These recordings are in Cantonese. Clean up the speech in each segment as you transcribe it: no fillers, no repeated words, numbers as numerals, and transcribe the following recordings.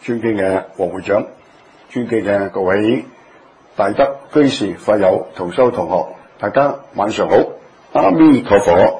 尊敬嘅黃會長，尊敬嘅各位大德居士、法友、同修同學，大家晚上好，阿彌陀佛。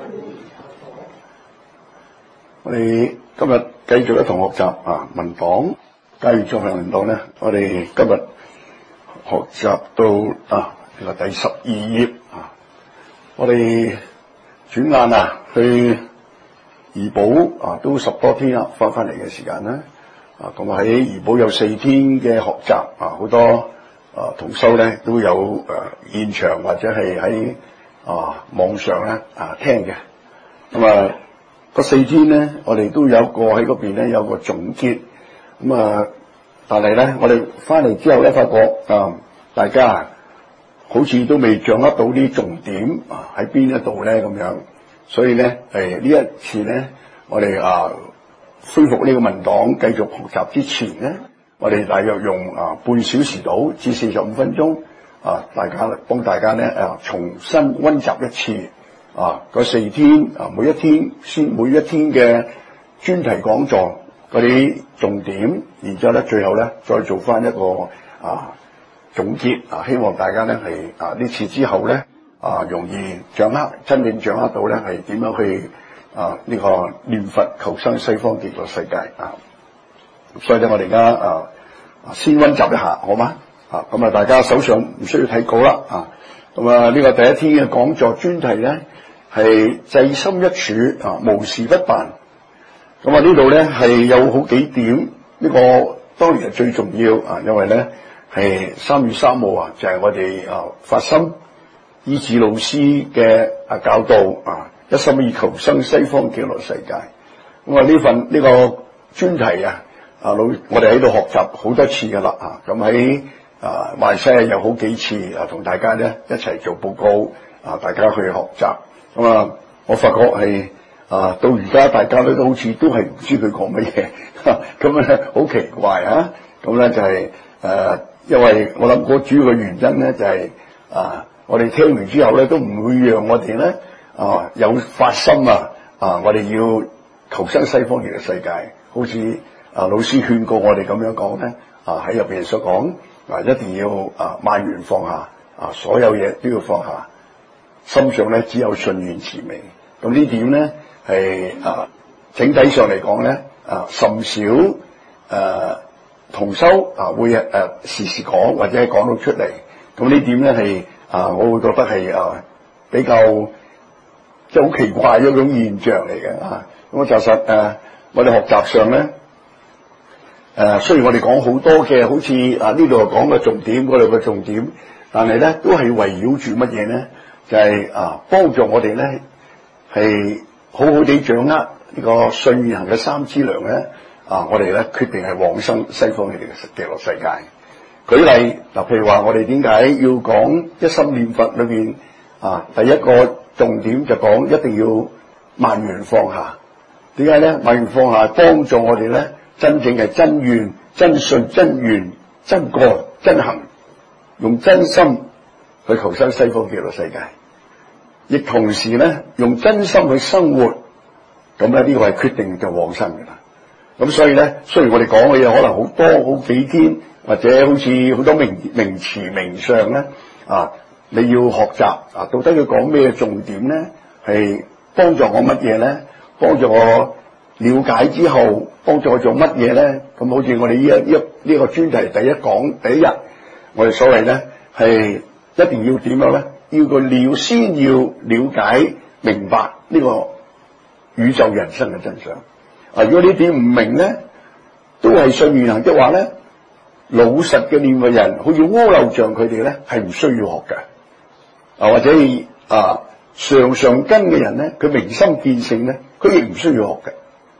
我哋今日繼續一同學習文檔，假如作向文檔咧，我哋今日學習到呢個第12頁我哋轉眼去怡保都10多天啦，翻嚟嘅時間啦。咁喺怡保有4天嘅學習好多同修咧都有現場或者係喺網上咧聽嘅。咁嗰4天咧，我哋都有個喺嗰邊咧有個總結。但係咧，我哋翻嚟之後咧，發覺大家好似都未掌握到啲重點喺邊一度咧咁樣。所以咧呢一次咧，我哋恢復呢個文檔繼續學習之前咧，我哋大約用半小時到至45分鐘幫大家咧重新溫習一次嗰4天每一天嘅專題講座嗰啲重點，然之後咧最後咧再做翻一個總結希望大家咧係呢次之後咧容易真正掌握到咧係點樣去呢個念佛求生西方極樂世界所以咧我哋而家先溫習一下好嗎？咁大家手上唔需要睇稿啦呢個第一天嘅講座專題咧係制心一處無事不辦。呢度咧係有好幾點，呢個當然係最重要因為咧係3月3號就係我哋發心依止老師嘅教導一心以求生西方極樂世界。呢個專題我哋喺度學習好多次噶啦咁喺馬來西亞有好幾次同大家咧一齊做報告大家去學習。我發覺係到而家大家都好似都係唔知佢講乜嘢咁咧好奇怪咁咧就係因為我諗個主要嘅原因咧就係我哋聽完之後咧都唔會讓我哋咧有發心我哋要求生西方極樂世界，好似老師勸告我哋咁樣講咧喺入邊所講一定要萬緣放下所有嘢都要放下，心上咧只有順緣慈悲。咁呢點咧係整體上嚟講咧甚少同修會時時講或者係講到出嚟。咁呢點咧係我會覺得係比較即係好奇怪一種現象嚟嘅咁就實我哋學習上咧雖然我哋講好多嘅好似呢度講嘅重點嗰度嘅重點，但係咧都係圍繞住乜嘢咧？就係幫助我哋咧係好好地掌握呢個信願行嘅3資糧咧我哋咧決定係往生西方嘅極樂世界。舉例譬如話我哋點解要講一心念佛裏邊第一個重點就講一定要萬緣放下。點解咧？萬緣放下幫助我哋咧真正係真願、真信、真願、真覺、真行，用真心去求生西方極樂世界，亦同時咧用真心去生活。咁咧呢個係決定就往生嘅啦。咁所以咧，雖然我哋講嘅嘢可能好多好幾天，或者好似好多名詞名相咧你要學習到底佢講咩重點咧？係幫助我乜嘢咧？幫助我了解之後，幫助我做乜嘢咧？咁好似我哋呢個專題第一日，我哋所謂咧係一定要點樣咧？先要了解明白呢個宇宙人生嘅真相。如果呢點唔明咧，都係信願行的話咧，老實嘅念佛人，好似阿耨像佢哋咧，係唔需要學嘅。或者上根嘅人咧，佢明心見性咧，佢亦唔需要學嘅。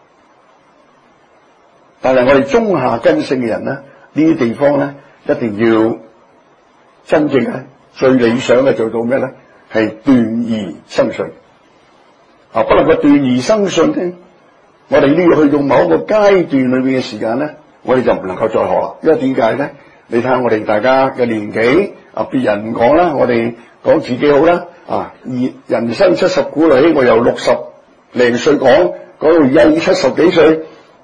但係我哋中下根性嘅人咧，呢啲地方咧，一定要真正咧最理想嘅做到咩咧？係斷疑生信。不能夠斷疑生信咧，我哋呢要去到某一個階段裏邊嘅時間咧，我哋就唔能夠再學啦。因為點解咧？你睇下我哋大家嘅年紀別人唔講啦，我哋講自己好啦。人生70古來稀，我由60零歲講到而家已經70幾歲，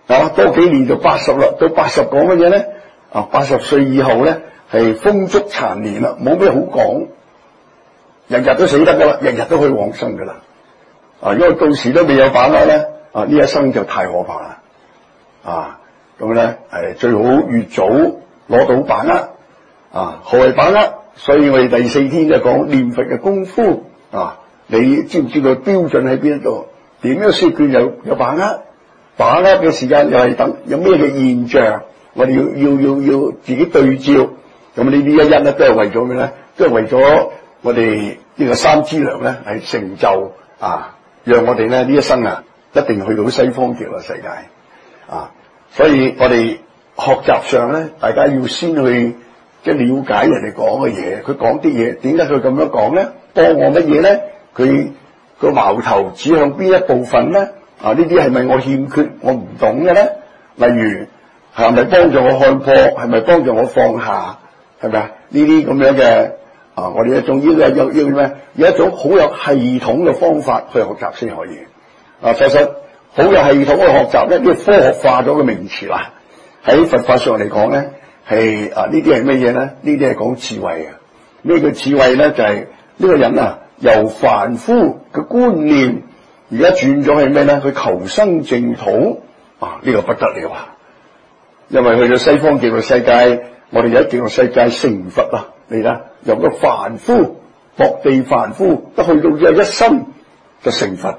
多幾年就80啦，到80講乜嘢咧？80歲以後咧係風燭殘年啦，冇咩好講，日日都死得噶啦，日日都可以往生噶啦。因為到時都未有把握咧，呢一生就太可怕啦。咁咧最好越早攞到把握。何謂把握？所以我哋第4天就講念佛嘅功夫。你知唔知個標準喺邊度？點樣先叫有把握？把握嘅時間又係等有咩嘅現象，我哋要自己對照。咁呢啲一一咧都係為咗咩咧？都係為咗我哋呢個三資糧咧係成就讓我哋咧呢一生一定去到西方極樂世界。所以我哋學習上咧，大家要先去即係了解人哋講嘅嘢，佢講啲嘢點解佢咁樣講咧？幫我乜嘢咧？佢個矛頭指向邊一部分咧？呢啲係咪我欠缺我唔懂嘅咧？例如係咪幫助我看破？係咪幫助我放下？係咪呢啲咁樣嘅我哋一種要咩？有一種好有系統嘅方法去學習先可以。其實好有系統嘅學習咧，呢個科學化咗嘅名詞啦。喺佛法上嚟講咧，係呢啲係乜嘢咧？呢啲係講智慧嘅。咩叫智慧咧？就係呢個人由凡夫嘅觀念，而家轉咗係咩咧？去求生淨土呢個不得了啊！因為去到西方極樂世界，我哋有極樂世界成佛你睇由個凡夫薄地凡夫，一去到之後一生就成佛。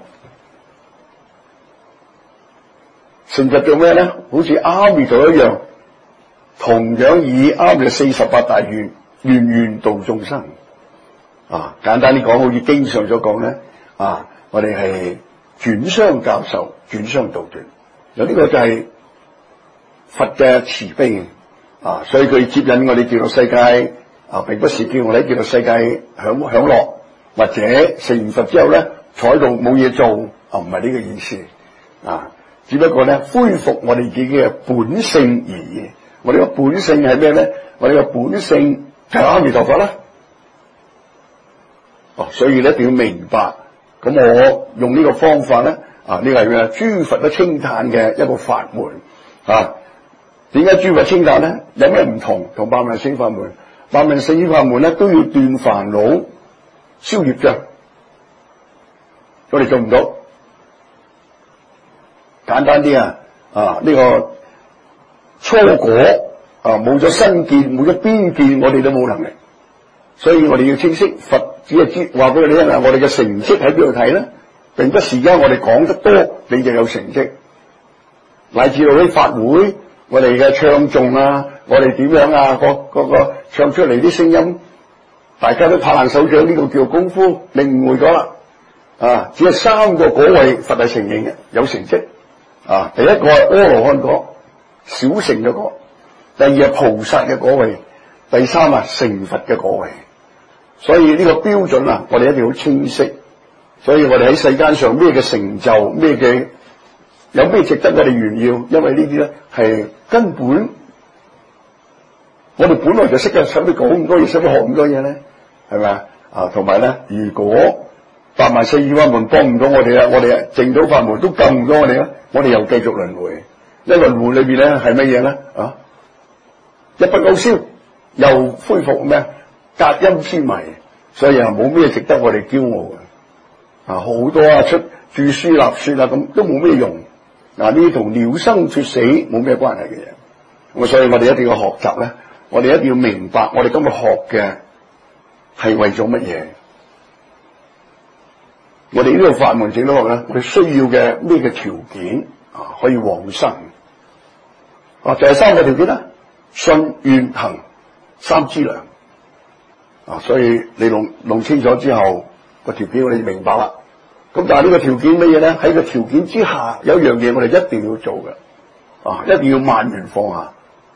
成佛做咩咧？好似阿彌陀一樣，同樣以阿彌48大願，願願度眾生。簡單啲講，好似經上所講咧，我哋係轉相教授，轉相度斷。有呢個就係佛嘅慈悲所以佢接引我哋極樂世界並不是叫我哋喺極樂世界享樂，或者成完佛之後咧坐喺度冇嘢做，唔係呢個意思只不過咧恢復我哋自己嘅本性而已。我哋嘅本性係咩咧？我哋嘅本性就係阿彌陀佛啦。所以咧一定要明白。咁我用呢個方法咧呢個係咩？諸佛都稱讚嘅一個法門點解諸佛稱讚咧？有咩唔同？同八萬四法門？八萬四法門咧都要斷煩惱、消業障，我哋做唔到。簡單啲呢個初果冇咗身見，冇咗邊見，我哋都冇能力。所以我哋要清晰，佛只係知話俾你聽我哋嘅成績喺邊度睇咧？並不是而家我哋講得多，你就有成績。乃至到啲法會，我哋嘅唱誦我哋點樣個唱出嚟啲聲音，大家都拍爛手掌，呢個叫功夫。你誤會咗啦只係3個果位佛係承認嘅，有成績。第一個係阿羅漢果，小乘嘅果；第二係菩薩嘅果位；第三成佛嘅果位。所以呢個標準我哋一定好清晰。所以我哋喺世間上咩嘅成就，咩嘅有咩值得我哋炫耀？因為呢啲咧係根本我哋本來就識嘅，使乜講咁多嘢，使乜學咁多嘢咧？係咪同埋咧，如果八萬四千法門幫唔到我哋啦，我哋淨土法門都救唔到我哋啦，我哋又繼續輪迴。一輪迴裏邊咧係乜嘢咧？一筆勾銷，又恢復咩？隔陰天迷，所以冇咩值得我哋驕傲嘅。好多出著書立說咁都冇咩用。呢啲同了生脫死冇咩關係嘅嘢。所以我哋一定要學習咧，我哋一定要明白我哋今日學嘅係為咗乜嘢。我哋呢個法門淨土學咧，我哋需要嘅咩嘅條件可以往生就係3個條件啦：信願行三資糧所以你弄清楚之後，個條件我哋明白啦。咁但係呢個條件乜嘢咧？喺個條件之下有一樣嘢我哋一定要做嘅一定要萬緣放下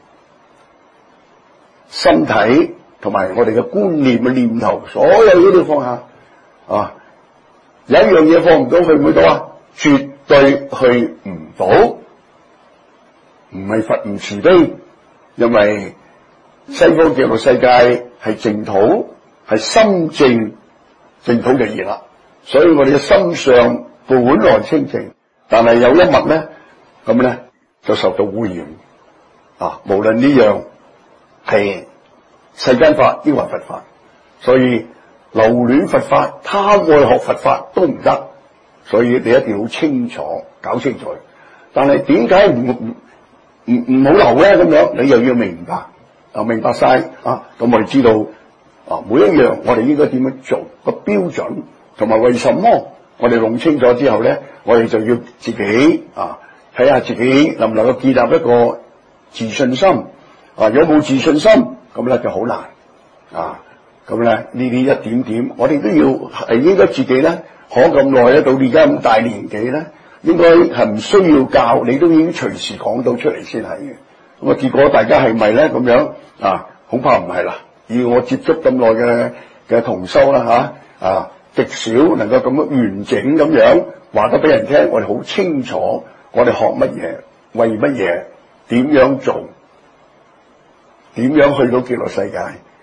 身體同埋我哋嘅觀念嘅念頭，所有嘢都要放下有一樣嘢放唔到，去唔去到絕對去唔到。唔係佛唔慈悲，因為西方極樂世界係淨土，係心淨淨土嘅義啦。所以我哋嘅心上本來清淨，但係有一物咧，咁咧就受到污染啊！無論呢樣係世間法抑或佛法，所以留戀佛法、貪愛學佛法都唔得，所以你一定要清楚搞清楚。但係點解唔好留咧？咁樣你又要明白明白晒啊！咁我哋知道每一樣我哋應該點樣做個標準，同埋為什麼我哋弄清楚之後咧，我哋就要自己睇下自己能唔能夠建立一個自信心有冇自信心咁咧就好難咁咧呢啲一點點，我哋都要應該自己咧學咁耐咧，到而家咁大年紀咧，應該係唔需要教，你都已經隨時講到出嚟先係嘅。咁結果大家係咪咧咁樣恐怕唔係啦。以我接觸咁耐嘅同修啦極少能夠咁樣完整咁樣話得俾人聽，我哋好清楚我哋學乜嘢，為乜嘢，點樣做，點樣去到極樂世界。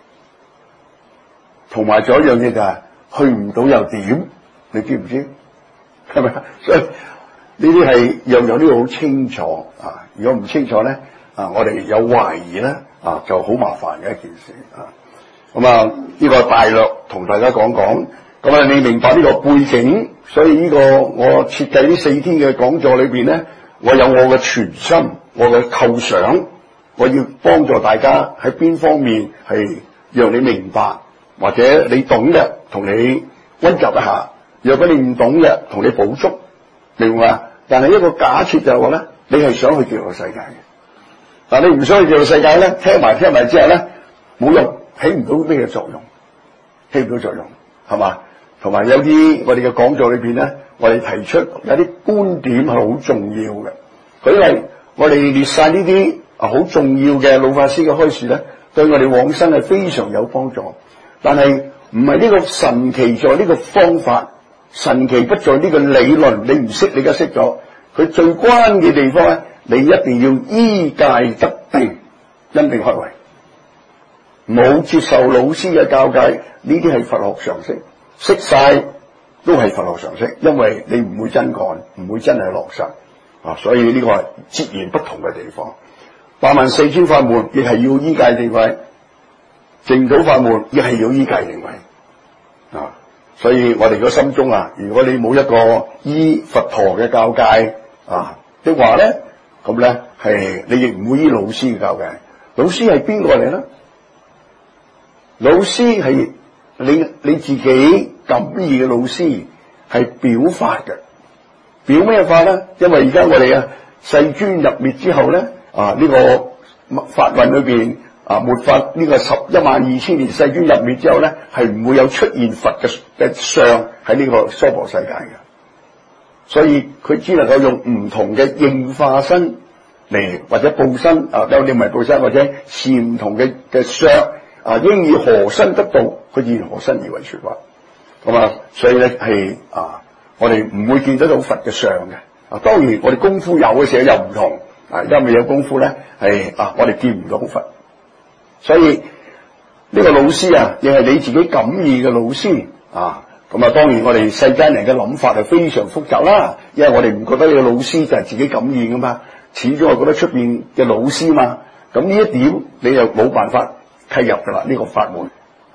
同埋仲有一樣嘢就係去唔到又點？你知唔知？係咪？所以呢啲係樣樣都要好清楚如果唔清楚咧我哋有懷疑咧就好麻煩嘅一件事咁呢個大略同大家講講。咁你明白呢個背景，所以呢個我設計呢4天嘅講座裏邊咧，我有我嘅全心，我嘅構想，我要幫助大家喺邊方面係讓你明白，或者你懂嘅同你溫習一下，若果你唔懂嘅同你補足，明嘛？但係一個假設就係話咧，你係想去極樂世界嘅，但你唔想去極樂世界咧，聽埋之後咧冇用，起唔到咩作用，起唔到作用係嘛？同埋有啲我哋嘅講座裏邊咧，我哋提出有啲觀點係好重要嘅。舉例，我哋列晒呢啲好重要嘅老法師嘅開示咧，對我哋往生係非常有幫助。但係唔係呢個神奇在呢個方法，神奇不在呢個理論。你唔識，你而家識咗。佢最關嘅地方咧，你一定要依戒得定，因定開慧。冇接受老師嘅教誡，呢啲係佛學常識。識晒都係佛學常識，因為你唔會真幹，唔會真係落實所以呢個係截然不同嘅地方。84000法門亦係要依戒定慧，淨土法門亦係要依戒定慧所以我哋個心中如果你冇一個依佛陀嘅教誡的話咧，咁咧係你亦唔會依老師嘅教誡。老師係邊個嚟咧？老師係你自己感意嘅老師，係表法嘅。表咩法咧？因為而家我哋世尊入滅之後咧呢個法運裏邊末法呢個112000年世尊入滅之後咧，係唔會有出現佛嘅相喺呢個娑婆世界嘅。所以佢只能夠用唔同嘅應化身嚟，或者報身有啲唔係報身，或者是唔同嘅相應以何身得道，佢以何身而為說法。咁所以咧係我哋唔會見得到佛嘅相嘅。當然我哋功夫有嘅時候又唔同因為有功夫咧係我哋見唔到佛。所以呢個老師亦係你自己感意嘅老師當然我哋世間人嘅諗法係非常複雜啦，因為我哋唔覺得呢個老師就係自己感意噶嘛，始終係覺得出邊嘅老師嘛。咁呢一點你又冇辦法契入噶啦，呢個法門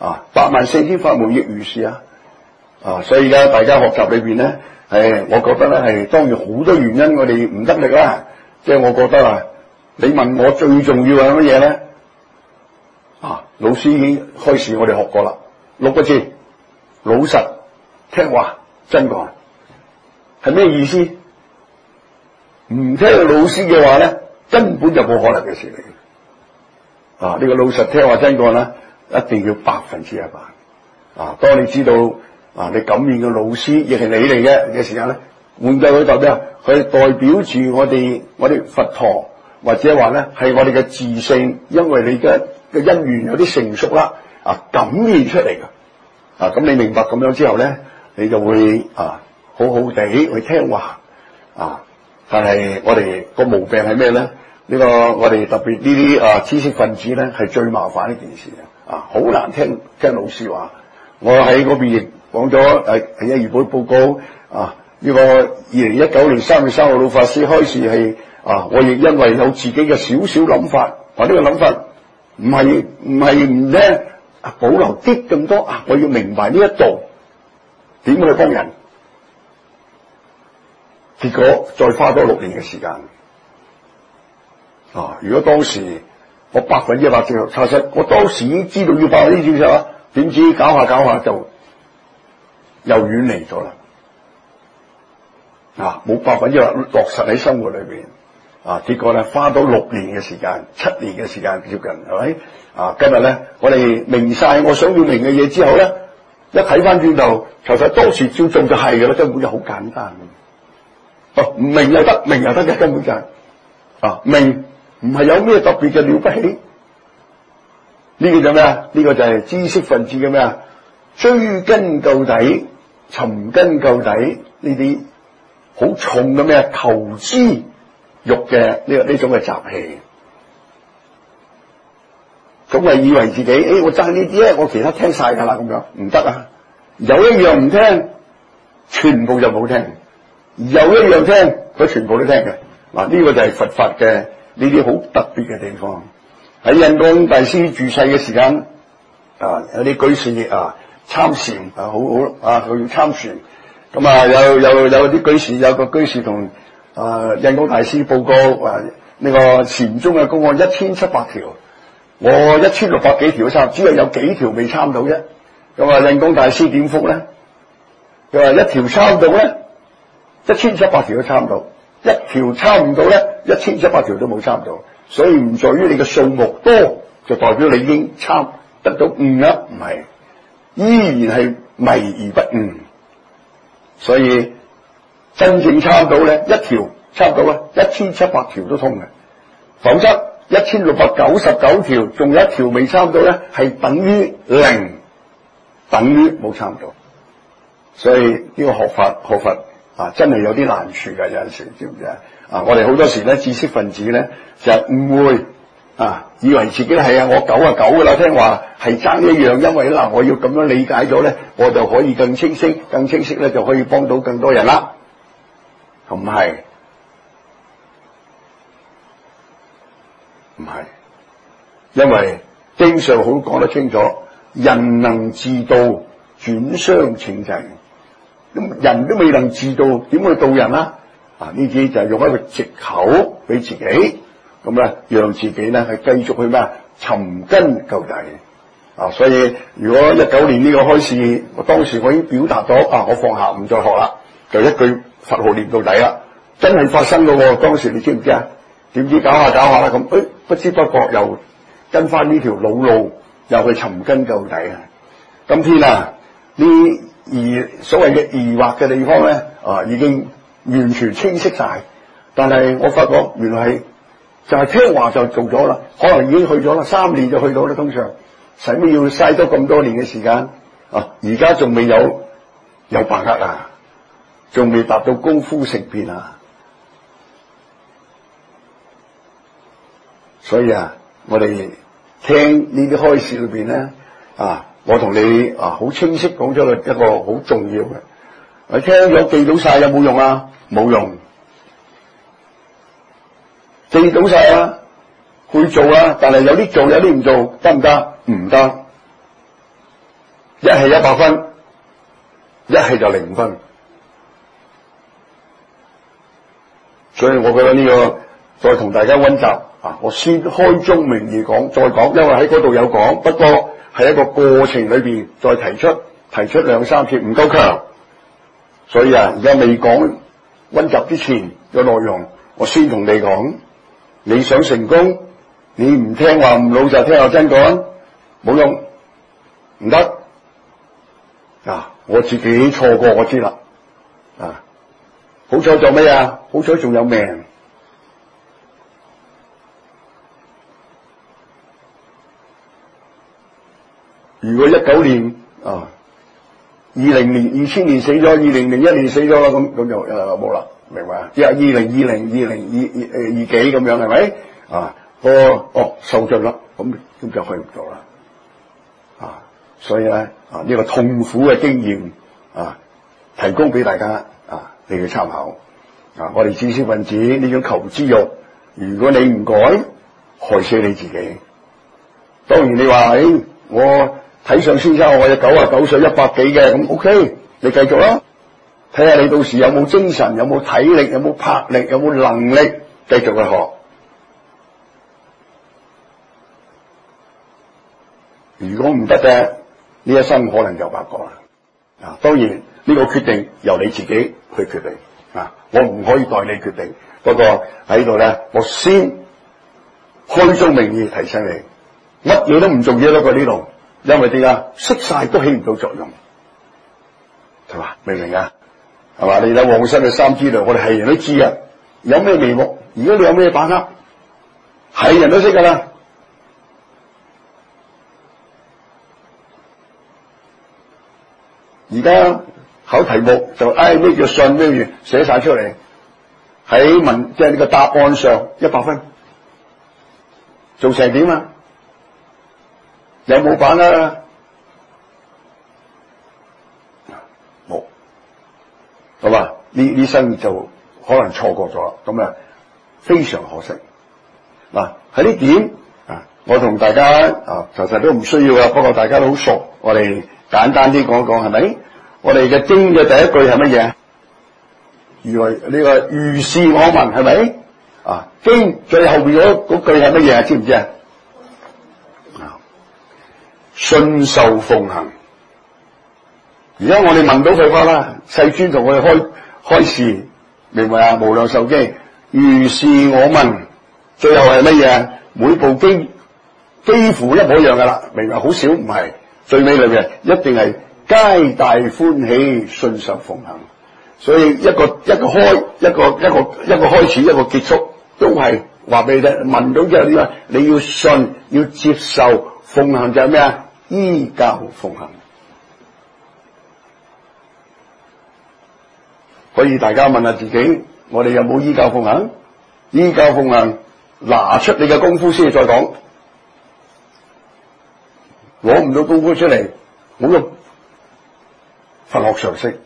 84000法門亦如是所以而家大家學習裏邊咧我覺得咧係當然好多原因我哋唔得力啦。即係我覺得你問我最重要係乜嘢咧老師已經開始我哋學過啦，6個字：老實、聽話、真講。係咩意思？唔聽老師嘅話咧，根本就冇可能嘅事嚟。呢個老實、聽話、真講咧，一定要100%。當你知道你感應嘅老師亦係你嚟嘅時間咧，換句佢代表佢代表住我哋佛陀，或者話咧係我哋嘅自性，因為你嘅因緣有啲成熟啦感應出嚟嘅。咁你明白咁樣之後咧，你就會好好地去聽話但係我哋個毛病係咩咧？呢個我哋特別呢啲知識分子咧係最麻煩呢件事好難聽老師話。我喺嗰邊亦講咗喺一月報告呢個2019年3月3號老法師開始係我亦因為有自己嘅少少諗法，呢個諗法唔係咧保留啲咁多我要明白呢一度點去幫人，結果再花多6年嘅時間。如果當時我100%正確查實，我當時已經知道要100%正確，點知搞下就又遠離咗啦。冇100%落實喺生活裏邊。結果咧花到6年嘅時間，7年嘅時間接近，係咪？今日咧我哋明晒我想要明嘅嘢之後咧，一睇翻轉頭，其實當時照做就係嘅啦，根本就好簡單。唔明又得，明又得嘅，根本就係明唔係有咩特別嘅了不起。呢個就咩啊？呢個就係知識分子嘅咩啊？追根究底、尋根究底呢啲好重嘅咩求知欲嘅呢種嘅習氣，總係以為自己我爭呢啲咧，我其他聽晒噶啦，咁樣唔得啊！有一樣唔聽，全部就冇聽；有一樣聽，佢全部都聽嘅。呢個就係佛法嘅呢啲好特別嘅地方。喺印光大師住世嘅時間，有啲居士參禪佢要參禪，有啲居士，有個居士同印光大師報告呢個禪宗嘅公案1700條，我1600幾條都參，只有幾條未參到啫。咁印光大師點覆咧？佢話一條參到咧，1700條都參到；一條參唔到咧，1700條都冇參到。所以唔在於你嘅數目多，就代表你已經參得到悟啦，唔係，依然係迷而不悟。所以真正參到咧，一條參到咧，1700條都通嘅。否則1699條仲有一條未參到咧，係等於0，等於冇參到。所以呢個學法真係有啲難處嘅，有陣時知唔知啊？我哋好多時咧，知識分子咧就誤會以為自己係我99噶啦，聽話係爭一樣，因為我要咁樣理解咗咧，我就可以更清晰咧，就可以幫到更多人啦。唔係，因為經上好講得清楚，人能自度，轉相請濟。咁人都未能自度，點去度人啊？呢啲就係用一個藉口俾自己，咁咧讓自己咧係繼續去咩尋根究底。所以如果19年呢個開始，我當時我已經表達咗我放下唔再學啦，就一句佛號念到底啦，真係發生嘅喎。當時你知唔知啊？點知搞下啦咁，不知不覺又跟翻呢條老路，又去尋根究底啊！今天所謂嘅疑惑嘅地方咧，已經完全清晰晒。但係我發覺原來係就係聽話就做咗啦，可能已經去咗啦，3年就去到啦。通常使乜要嘥多咁多年嘅時間？而家仲未有把握啊，仲未達到功夫成片啊。所以我哋聽呢啲開示裏邊咧，我同你好清晰講咗一個好重要嘅，你聽咗記到晒有冇用啊？冇用，記到晒去做但係有啲做有啲唔做，得唔得？唔得，一係100分，一係就0分。所以我覺得呢個再同大家溫習我先開宗明義講，再講，因為喺嗰度有講，不過係一個過程裏邊再提出2-3次唔夠強，所以而家未講溫習之前嘅內容，我先同你講，你想成功，你唔聽話唔老實，聽話真講冇用，唔得。我自己錯過我知啦，好彩做咩啊？好彩仲有命。如果19年20年2000年死咗，2001年死咗啦，咁就冇啦，明白啊？即係2020、2022幾咁樣係咪？受盡啦，咁就去唔到啦。所以咧呢個痛苦嘅經驗提供俾大家你嘅參考。我哋知識分子呢種求知欲，如果你唔改，害死你自己。當然你話我睇上先生，我有99歲100幾嘅，咁 OK， 你繼續啦，睇下你到時有冇精神，有冇體力，有冇魄力，有冇能力繼續去學。如果唔得嘅，呢一生可能就白過啦。當然呢個決定由你自己去決定。我唔可以代你決定。不過喺度咧，我先開宗明義提醒你，乜嘢都唔重要得過呢度，因為點啊？識晒都起唔到作用，係嘛？明唔明啊？係嘛？你睇皇室嘅3支糧，我哋係人都知啊。有咩眉目？而家你有咩把握？係人都識噶啦。而家考題目就咩叫信，咩叫寫晒出嚟，喺即係呢個答案上100分，做成點啊？有冇版啊？冇，好嘛？呢生就可能錯過咗，咁啊非常可惜。喺呢點我同大家其實都唔需要啦，不過大家都好熟，我哋簡單啲講講，係咪？我哋嘅經嘅第一句係乜嘢？如來呢個如是我聞，係咪？經最後邊嗰句係乜嘢？知唔知啊？信受奉行。而家我哋聞到佢話啦，世尊同我哋開示，明白啊？無量壽經如是我聞，最後係乜嘢？每部經幾乎一模一樣噶啦，明白？好少唔係，最尾裏邊一定係皆大歡喜，信受奉行。所以一個開，一個開始，一個結束，都係話俾你聽。聞到之後點啊？你要信，要接受，奉行就係咩啊？依教奉行。可以大家問下自己，我哋有冇依教奉行？依教奉行，拿出你嘅功夫先再講。攞唔到功夫出嚟，冇用。佛學常識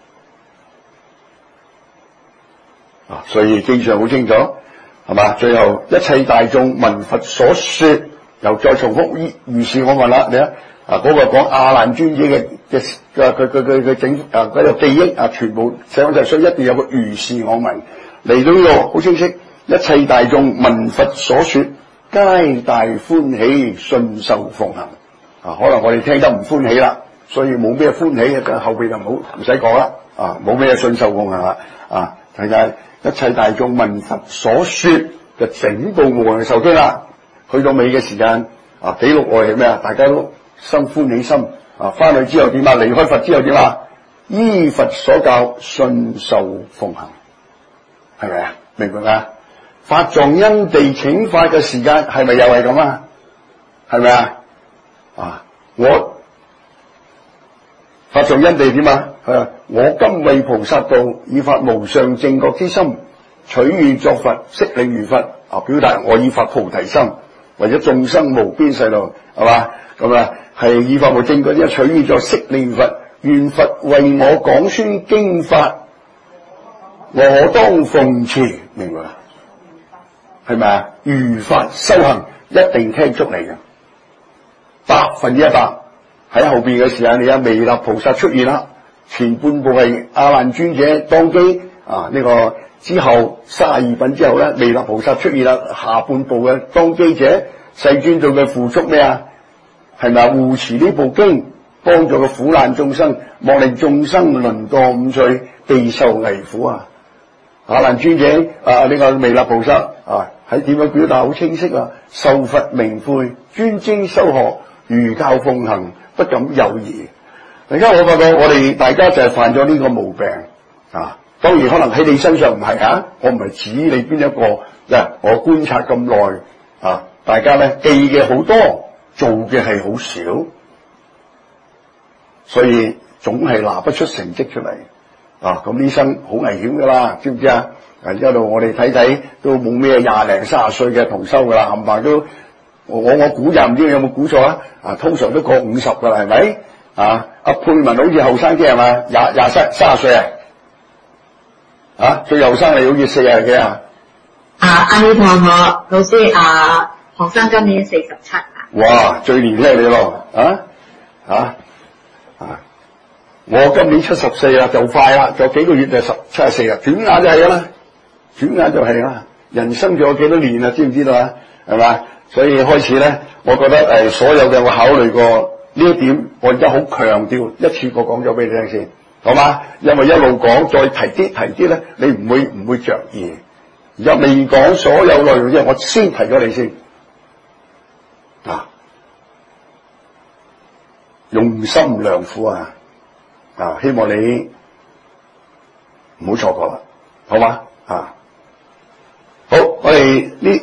所以經上好清楚，係嘛？最後一切大眾聞佛所說，又再重複如是我聞啦。你嗰個講阿難尊者嘅佢整嗰個記憶全部寫翻晒，所以一定有個如是我聞嚟到呢度好清晰。一切大眾聞佛所說，皆大歡喜，信受奉行。可能我哋聽得唔歡喜啦。所以冇咩歡喜嘅，後邊就唔使講啦。冇咩信受奉行啦。睇下一切大眾聞佛所說就整部無量壽經啦。去到尾嘅時間記錄我哋係咩啊？大家都生歡喜心。翻去之後點啊？離開佛之後點啊？依佛所教，信受奉行，係咪啊？明白啊？法藏因地請法嘅時間係咪又係咁啊？係咪啊？我法藏因地點啊？我今為菩薩道，以發無上正覺之心，取願作佛，悉令如佛。表達我以發菩提心，為咗眾生無邊世路，係嘛？咁係以發無正覺之心，取願作悉令如佛，願佛為我講宣經法，我當奉持，明白嘛？係咪啊？如法修行一定聽足嚟嘅，100%。喺後邊嘅時間，你有彌勒菩薩出現啦。前半部係阿難尊者當機呢個之後32品之後咧，彌勒菩薩出現啦。下半部嘅當機者世尊做嘅付出咩啊？係咪護持呢部經，幫助個苦難眾生，莫令眾生淪墮五趣，備受危苦啊！阿難尊者呢個彌勒菩薩喺點樣表達好清晰啊！受佛明誨，專精修學，如教奉行，不敢有疑。而家我發覺我哋大家就係犯咗呢個毛病當然可能喺你身上唔係我唔係指你邊一個我觀察咁耐大家咧記嘅好多，做嘅係好少，所以總係拿不出成績出嚟咁呢生好危險噶啦，知唔知啊？而家度我哋睇睇都冇咩20零30歲嘅同修噶啦，冚唪唥都我估就唔知有冇估錯通常都過50噶啦，係咪阿佩文好似後生啲係嘛？23歲最後生你好似40幾啊？ 阿你同學老師學生今年47啊。 哇，最年輕你咯，我今年74啦，就快啦，仲有幾個月就74啦，轉眼就係啦，轉眼就係啦。人生仲有幾多年啊？知唔知道啊？係嘛？所以開始咧，我覺得所有嘅我考慮過呢一點，我而家好強調，一次過講咗俾你聽先，好嘛？因為一路講，再提啲咧，你唔會着意。而家未講所有內容之後，我先提咗你先。用心良苦希望你唔好錯過啦，好嘛？好，我哋呢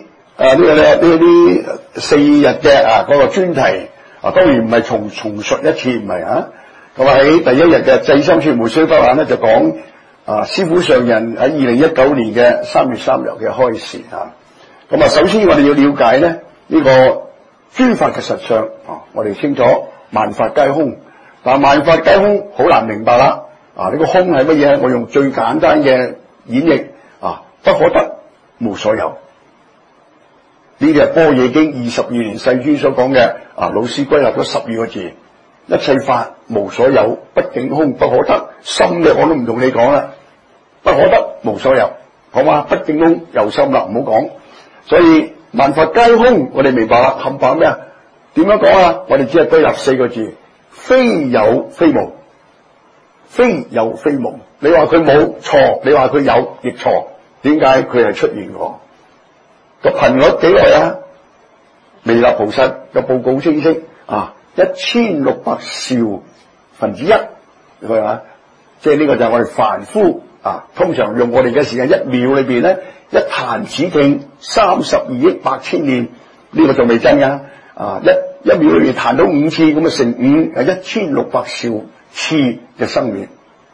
4日嘅嗰個專題當然唔係重述一次，唔係咁喺第一日嘅祭心說無須不晚咧，就講師傅上人喺2019年嘅3月3日嘅開示咁首先我哋要了解咧呢個諸法嘅實相我哋清楚萬法皆空，但萬法皆空好難明白啦呢個空係乜嘢？我用最簡單嘅演繹不可得，無所有。呢啲係般若經22年世尊所講嘅老師歸納咗12個字：一切法無所有，不境空，不可得。深嘅我都唔同你講啦，不可得，無所有，好嘛？不境空又深啦，唔好講。所以萬法皆空，我哋明白啦。冚唪唥咩啊？點樣講我哋只係歸納4個字：非有非無，非有非無。你話佢冇錯，你話佢有亦錯。點解佢係出現過？個頻率幾耐彌勒菩薩嘅報告清晰1600兆分之一，佢話即係呢個就係我哋凡夫通常用我哋嘅時間1秒裏邊咧，一彈指聽32億8千年，呢個仲未真噶一秒裏邊彈到5次，咁乘5係1600兆次嘅生命，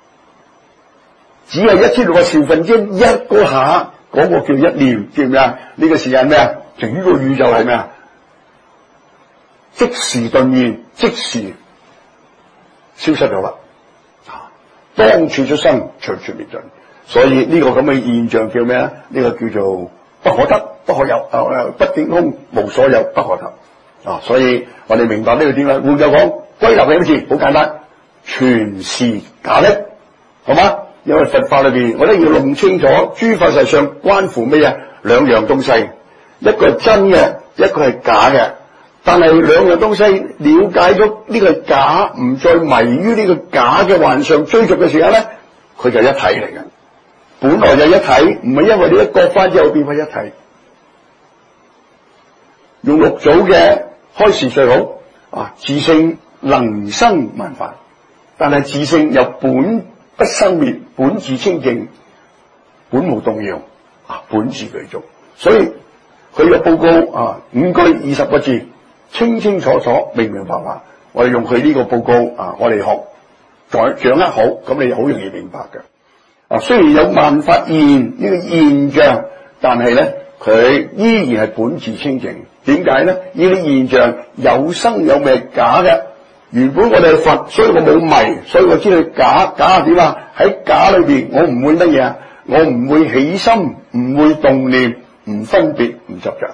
只係1600兆分之一嗰下，嗰個叫一念，知唔知啊？呢個時間咩啊？整個宇宙係咩啊？即時頓現，即時消失咗啦。當處出生，隨處滅盡。所以呢個咁嘅現象叫咩咧？呢個叫做不可得，不可有，不境空，無所有，不可得。所以我哋明白呢個點解？換句講，歸納嘅字好簡單，全是假的，好嗎？因為佛法裏邊，我哋要弄清楚，諸法實相關乎咩嘢？兩樣東西，一個係真嘅，一個係假嘅。但係兩樣東西了解咗呢個係假，唔再迷於呢個假嘅幻象追逐嘅時候咧，佢就一體嚟嘅。本來就一體，唔係因為你一割翻之後變為一體。用六祖嘅開示最好自性能生萬法，但係自性又本不生滅，本自清淨，本無動搖本自具足。所以佢嘅報告5句20個字，清清楚楚，明明白白。我哋用佢呢個報告我哋學掌握好，咁你好容易明白嘅。雖然有萬法現呢個現象，但係咧佢依然係本自清淨。點解咧？呢啲現象有生有滅，假嘅。原本我哋係佛，所以我冇迷，所以我知道假。假係點啊？喺假裏邊，我唔會乜嘢我唔會起心，唔會動念，唔分別，唔執着。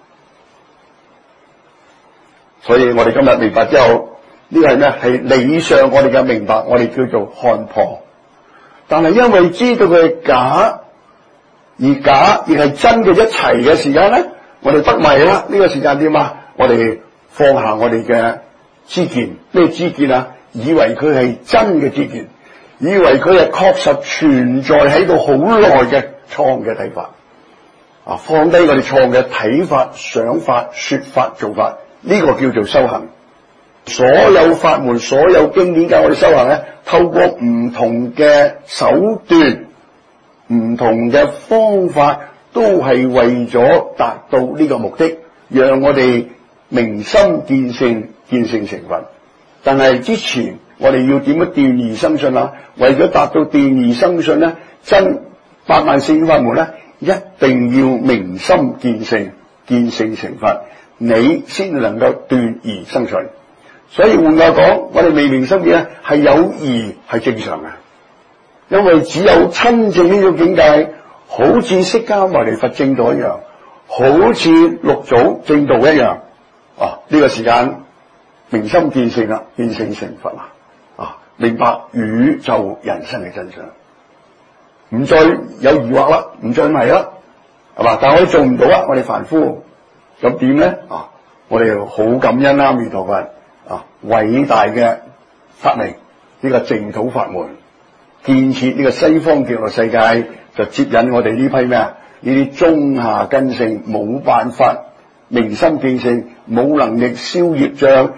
所以我哋今日明白之後，呢個係咩？係理上我哋嘅明白，我哋叫做看破。但係因為知道佢係假，而假亦係真嘅一齊嘅時間咧，我哋不迷啦。呢個時間點啊？我哋放下我哋嘅知見。咩知見啊？以為佢係真嘅知見，以為佢係確實存在喺度好耐嘅錯嘅睇法。放低我哋錯嘅睇法、想法、說法、做法，呢個叫做修行。所有法門、所有經典教我哋修行咧，透過唔同嘅手段、唔同嘅方法，都係為咗達到呢個目的，讓我哋明心見性，見性成佛。但係之前我哋要點樣斷疑生信啊？為咗達到斷疑生信咧，真8萬4千法門咧，一定要明心見性，見性成佛，你先能夠斷疑生信。所以換句講，我哋未明心見咧，係有疑係正常嘅。 因為只有親近呢種境界，好似釋迦牟尼佛證道一樣，好似六祖證道一樣。呢個時間明心見性啦，見性成佛啦。明白宇宙人生嘅真相，唔再有疑惑啦，唔再迷啦，係嘛？但係我哋做唔到啊，我哋凡夫，咁點咧？我哋好感恩阿彌陀佛偉大嘅發明呢個淨土法門，建設呢個西方極樂世界，就接引我哋呢批咩啊？呢啲中下根性冇辦法明心見性，冇能力消業障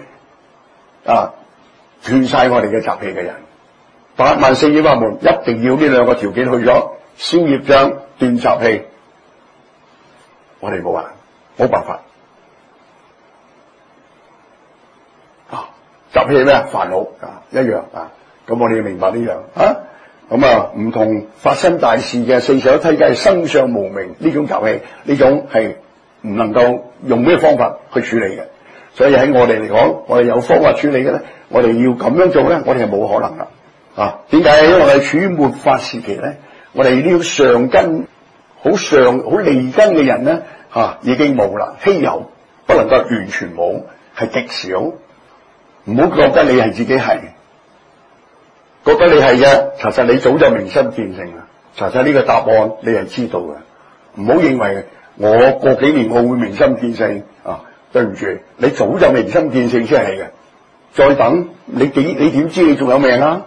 斷晒我哋嘅習氣嘅人，8萬四千法門一定要呢兩個條件去咗，消業障、斷習氣，我哋冇辦法。習氣咩？煩惱一樣咁我哋要明白呢樣咁唔同發生大事嘅41梯界生相無明呢種習氣，呢種係唔能夠用咩方法去處理嘅。所以喺我哋嚟講，我哋有方法處理嘅咧，我哋要咁樣做咧，我哋係冇可能噶。點解？因為我哋處於末法時期咧，我哋呢種上根好利根嘅人咧已經冇啦，稀有，不能夠完全冇，係極少。唔好覺得你係自己係，覺得你係嘅，其實你早就明心見性啦。其實呢個答案你係知道嘅，唔好認為我過幾年我會明心見性對唔住，你早就明心見性先係嘅。再等你點知你仲有命啊？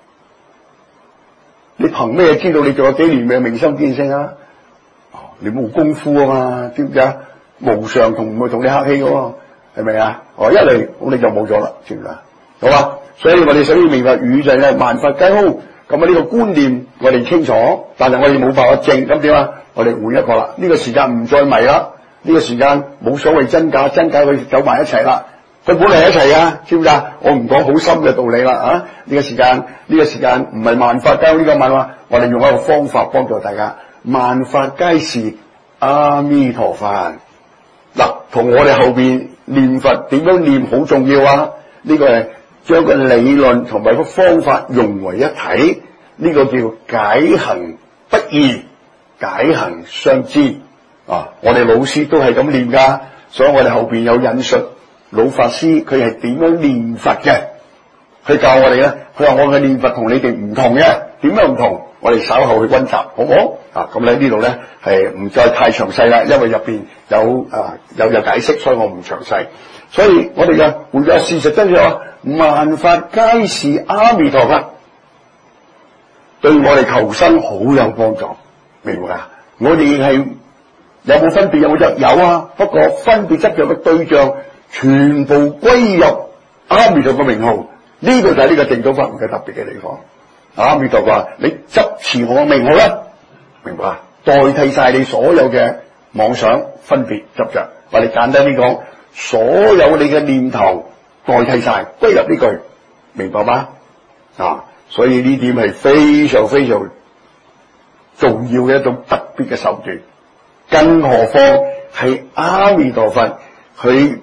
你憑咩知道你仲有幾年命明心見性啊？你冇功夫啊嘛，知唔知啊？無常唔會同你客氣嘅，係咪啊？一嚟我哋就冇咗啦，知唔知啊？好嘛？所以我哋想要明白宇宙咧萬法皆空，咁呢個觀念我哋清楚，但係我哋冇辦法證，咁點啊？我哋換一個啦，呢個時間唔再迷啦。呢個時間冇所謂真假，佢走埋一齊啦。佢本嚟一齊啊，知唔知啊？我唔講好深嘅道理啦呢個時間唔係萬法皆空呢個問話，我哋用一個方法幫助大家。萬法皆是阿彌陀佛。同我哋後邊念佛點樣念好重要啊！呢個係將個理論同埋個方法融為一體，呢個叫解行不異，解行相知。我哋老師都係咁念噶，所以我哋後邊有引述老法師佢係點樣念佛嘅，佢教我哋咧。佢話我嘅念佛同你哋唔同嘅，點樣唔同？我哋稍後去溫習，好唔好？咁喺呢度咧係唔再太詳細啦，因為入邊有解釋，所以我唔詳細。所以我哋嘅回答事實真相，萬法皆是阿彌陀佛，對我哋求生好有幫助，明唔明啊？我哋係有冇分別？有冇有啊？不過分別執着嘅對象全部歸入阿彌陀嘅名號，呢個就係呢個淨土法門嘅特別嘅地方。阿彌陀佛，你執持我嘅名號啦，明白？代替晒你所有嘅妄想、分別、執着。或者簡單啲講，所有你嘅念頭代替晒，歸入呢句，明白嗎？所以呢點係非常非常重要嘅一種特別嘅手段。更何況係阿彌陀佛佢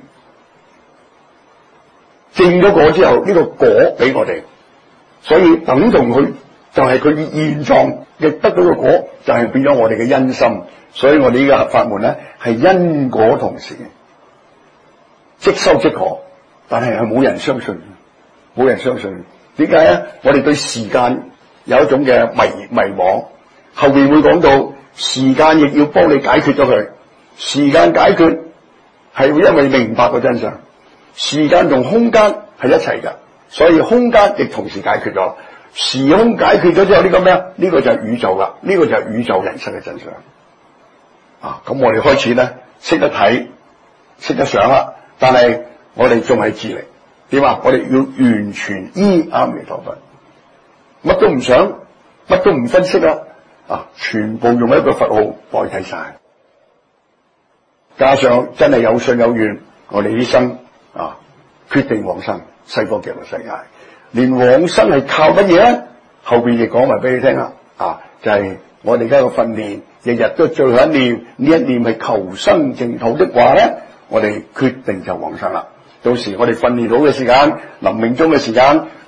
證咗果之後，呢個果俾我哋。所以等同佢就係佢現狀嘅得到嘅果，就係變咗我哋嘅因心。所以我哋呢個法門咧係因果同時，即收即果，但係冇人相信，冇人相信。點解咧？我哋對時間有一種嘅迷惘，後邊會講到時間亦要幫你解決咗佢。時間解決係會因為明白個真相，時間同空間係一齊噶。所以空間亦同時解決咗，時空解決咗之後，呢個咩啊？呢個就係宇宙啦，呢個就係宇宙人生嘅真相。咁我哋開始咧識得睇，識得想啦，但係我哋仲係智力點啊？我哋要完全依阿彌陀佛，乜都唔想，乜都唔分析啦，全部用一個佛號代替晒，加上真係有信有願，我哋呢生決定往生西方極樂世界。連往生係靠乜嘢咧？後邊亦講埋俾你聽啦。就係我哋而家個訓練，日日都最後一念，呢一念係求生淨土的話咧，我哋決定就往生啦。到時我哋訓練到嘅時間，臨命終嘅時間，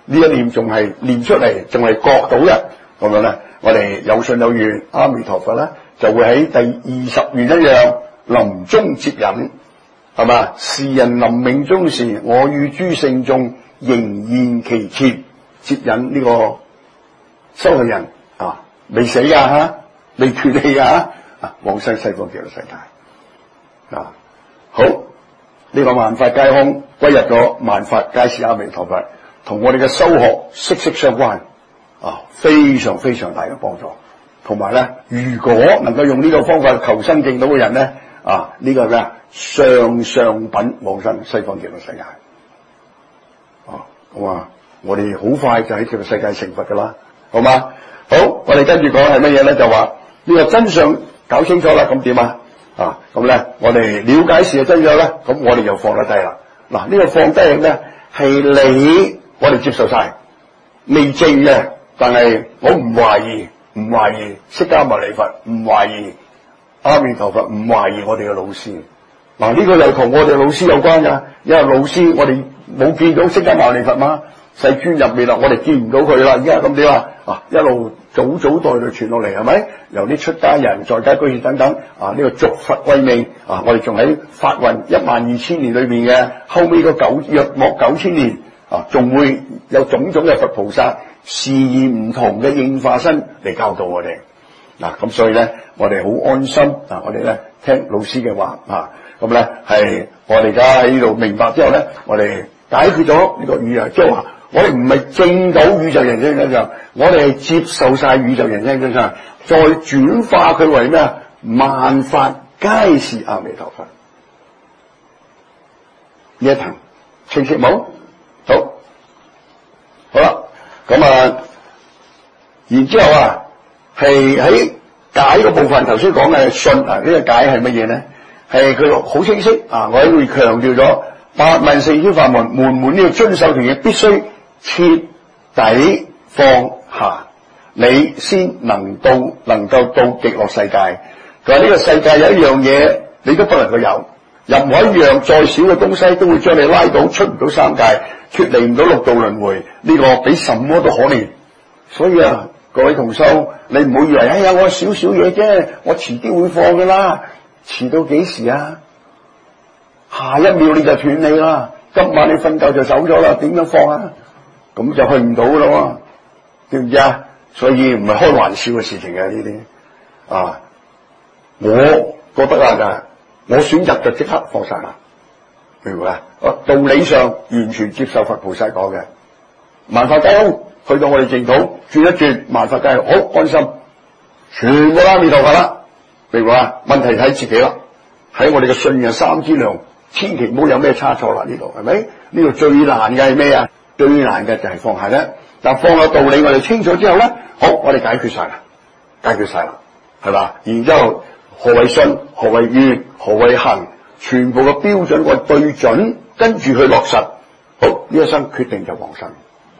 呢一念仲係念出嚟，仲係覺到嘅，咁樣咧，我哋有信有願，阿彌陀佛咧就會喺第20願一樣臨終接引，係嘛？時人臨命終時，我與諸聖眾仍現其切，接引呢個修行人啊，未死噶嚇，未斷氣噶往生西方極樂世界啊！好，呢個萬法皆空歸入咗萬法皆是阿彌陀佛，同我哋嘅修學息息相關啊，非常非常大嘅幫助。同埋咧，如果能夠用呢個方法求生淨土嘅人咧啊，呢個係咩啊？上品往生西方極樂世界啊！咁啊，我哋好快就喺極樂世界成佛噶啦，好嘛？好，我哋跟住講係乜嘢咧？就話呢個真相搞清楚啦，咁點啊？啊，咁咧我哋了解事嘅真相咧，咁我哋就放得低啦。嗱，呢個放低係咩？係我哋接受晒未證嘅，但係我唔懷疑釋迦牟尼佛，唔懷疑阿彌陀佛，唔懷疑我哋嘅老師。嗱，呢個又同我哋老師有關噶，因為老師我哋冇見到釋迦牟尼佛嘛，世尊入面啦，我哋見唔到佢啦，而家咁點啊？啊，一路早代傳落嚟係咪？由啲出家人、在家居士等等啊，呢個續佛慧命啊，我哋仲喺法運12000年裏邊嘅，後尾個約莫9000年啊，仲會有種種嘅佛菩薩示現唔同嘅應化身嚟教導我哋。嗱，咁所以咧，我哋好安心啊！我哋咧聽老師嘅話啊，咁咧係我哋而家喺呢度明白之後咧，我哋解決咗呢個宇宙，即係話我哋唔係證到宇宙人生真相，我哋係接受晒宇宙人生真相，再轉化佢為咩啊？萬法皆是阿彌陀佛。呢一層清晰冇？好啦，咁啊，然之後啊。係喺解個部分，頭先講嘅信啊，呢個解係乜嘢咧？係佢好清晰啊！我喺度強調咗八問四天法門，門門呢個遵守條件必須徹底放下，你先能夠到極樂世界。佢話呢個世界有一樣嘢你都不能夠有，任何一樣再少嘅東西都會將你拉到出唔到三界，脫離唔到六道輪迴，呢個比什麼都可憐。所以啊，各位同修，你唔好以為哎呀我少少嘢啫，我遲啲會放噶啦，遲到幾時啊？下一秒你就斷氣啦，今晚你瞓覺就走咗啦，點樣放啊？咁就去唔到噶咯，知唔知啊？所以唔係開玩笑嘅事情嘅呢啲啊，我覺得啊，我選擇就即刻放晒啦，明唔明啊？道理上完全接受佛菩薩講嘅，萬法皆空。去到我哋淨土轉一轉，萬法皆好安心，全部阿彌陀佛啦，明唔明啊？問題睇自己啦，喺我哋嘅信仰三資糧，千祈唔好有咩差錯啦。呢度係咪？呢度最難嘅係咩啊？最難嘅就係放下咧。但放下道理我哋清楚之後咧，好，我哋解決晒啦，係嘛？然之後何為信？何為願？何為行？全部嘅標準我對準，跟住去落實。好，呢一生決定就往生。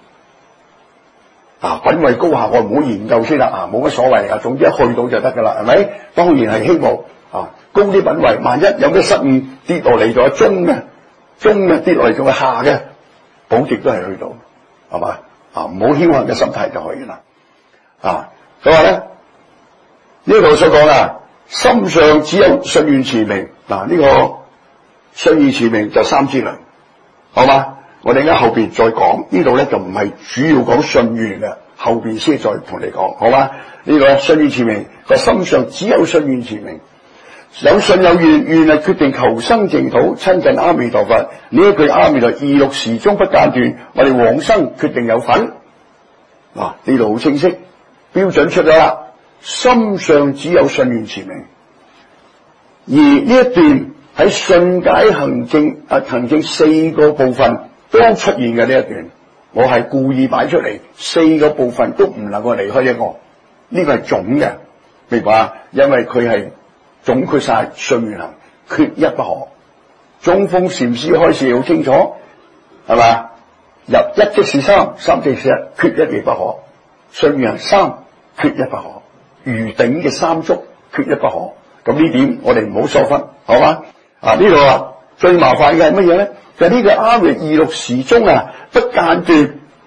品位高下我唔好研究先啦，冇乜所謂啊，總之一去到就得噶啦，係咪？當然係希望高啲品位，萬一有咩失誤跌落嚟咗中嘅跌落嚟仲係下嘅，保證都係去到，係嘛？唔好僥倖嘅心態就可以啦。佢話咧呢度所講啊，心上只有信願持名。呢個信願持名就三資糧，好嘛？我哋而家後邊再講，呢度咧就唔係主要講信願嘅，後邊先再同你講，好嘛？呢個信願持名，個心上只有信願持名，有信有願，願係決定求生淨土，親近阿彌陀佛。呢一句阿彌陀26時中不間斷，我哋往生決定有份。呢度好清晰，標準出咗啦。心上只有信願持名，而呢一段喺信解行證四個部分都出現嘅呢一段，我係故意擺出嚟，四個部分都唔能夠離開一個，呢個係總嘅，明白啊？因為佢係總括晒信願行，缺一不可。中峰禪師開示好清楚，係嘛？入一即是三，三即是一，缺一亦不可。信願行三，缺一不可。如頂嘅三足，缺一不可。咁呢點我哋唔好疏忽，好嘛？呢度最麻煩嘅係乜嘢咧？就呢個阿彌陀26時中不間斷，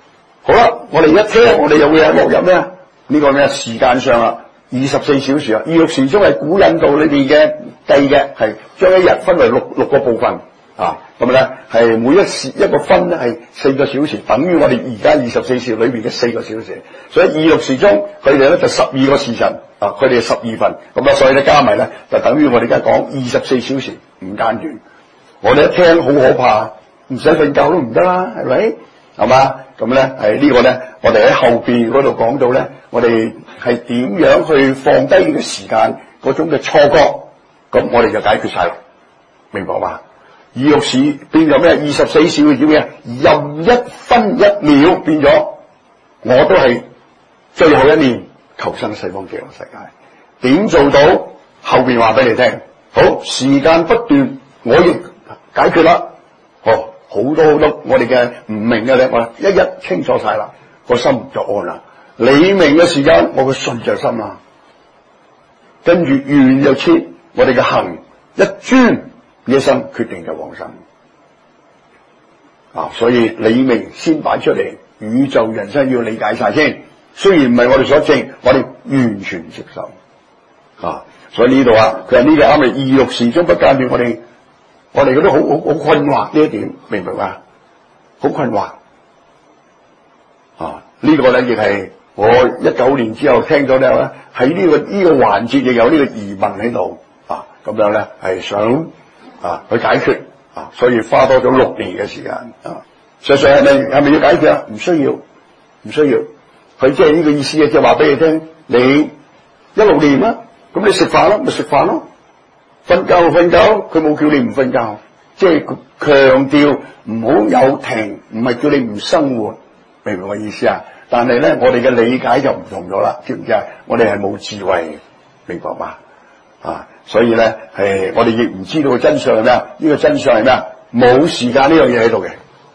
好啦，我哋一聽，我哋又會係落入咩？呢個咩時間上啊，24小時啊，26時鐘係古印度裏邊嘅計嘅，係將一日分為六個部分啊。咁咧係每一個分咧係4個小時，等於我哋而家24小時裏邊嘅4個小時。所以26時鐘佢哋咧就12個時辰啊，佢哋12份。咁啊，所以咧加埋咧就等於我哋而家講24小時唔間斷。我哋一聽好可怕，唔使瞓覺都唔得啦，係咪？係嘛？咁咧係呢個咧，我哋喺後邊嗰度講到咧，我哋係點樣去放低呢個時間嗰種嘅錯覺，咁我哋就解決晒啦，明白嘛？26時變咗咩？24小時叫咩？任一分一秒變咗，我都係最後一念求生西方極樂世界。點做到？後邊話俾你聽。好，時間不斷，我亦解決啦。好多我哋嘅唔明嘅咧，我一清楚晒啦，個心就安啦。你明嘅時間，我個信就深啦。跟住願就切，我哋嘅行一專一生決定就往生啊！所以理明先擺出嚟，宇宙人生要理解晒先。雖然唔係我哋所證，我哋完全接受啊！所以呢度啊，佢話呢個啱嚟26時鐘不間斷，我哋都好困惑呢一點，明唔明啊？好困惑啊！呢個咧亦係我19年之後聽咗咧，喺呢個環節亦有呢個疑問喺度啊，咁樣咧係想啊去解決啊，所以花多咗6年嘅時間啊。實際上係咪要解決啊？唔需要。佢即係呢個意思嘅，即係話俾你聽，你一路念啦，咁你食飯咯，咪食飯咯。瞓覺，佢冇叫你唔瞓覺，即係強調唔好有停，唔係叫你唔生活，明唔明我意思啊？但係咧，我哋嘅理解就唔同咗啦，知唔知啊？我哋係冇智慧，明白嘛？啊，所以咧係我哋亦唔知道個真相係咩啊？呢個真相係咩啊？冇時間呢樣嘢喺度嘅，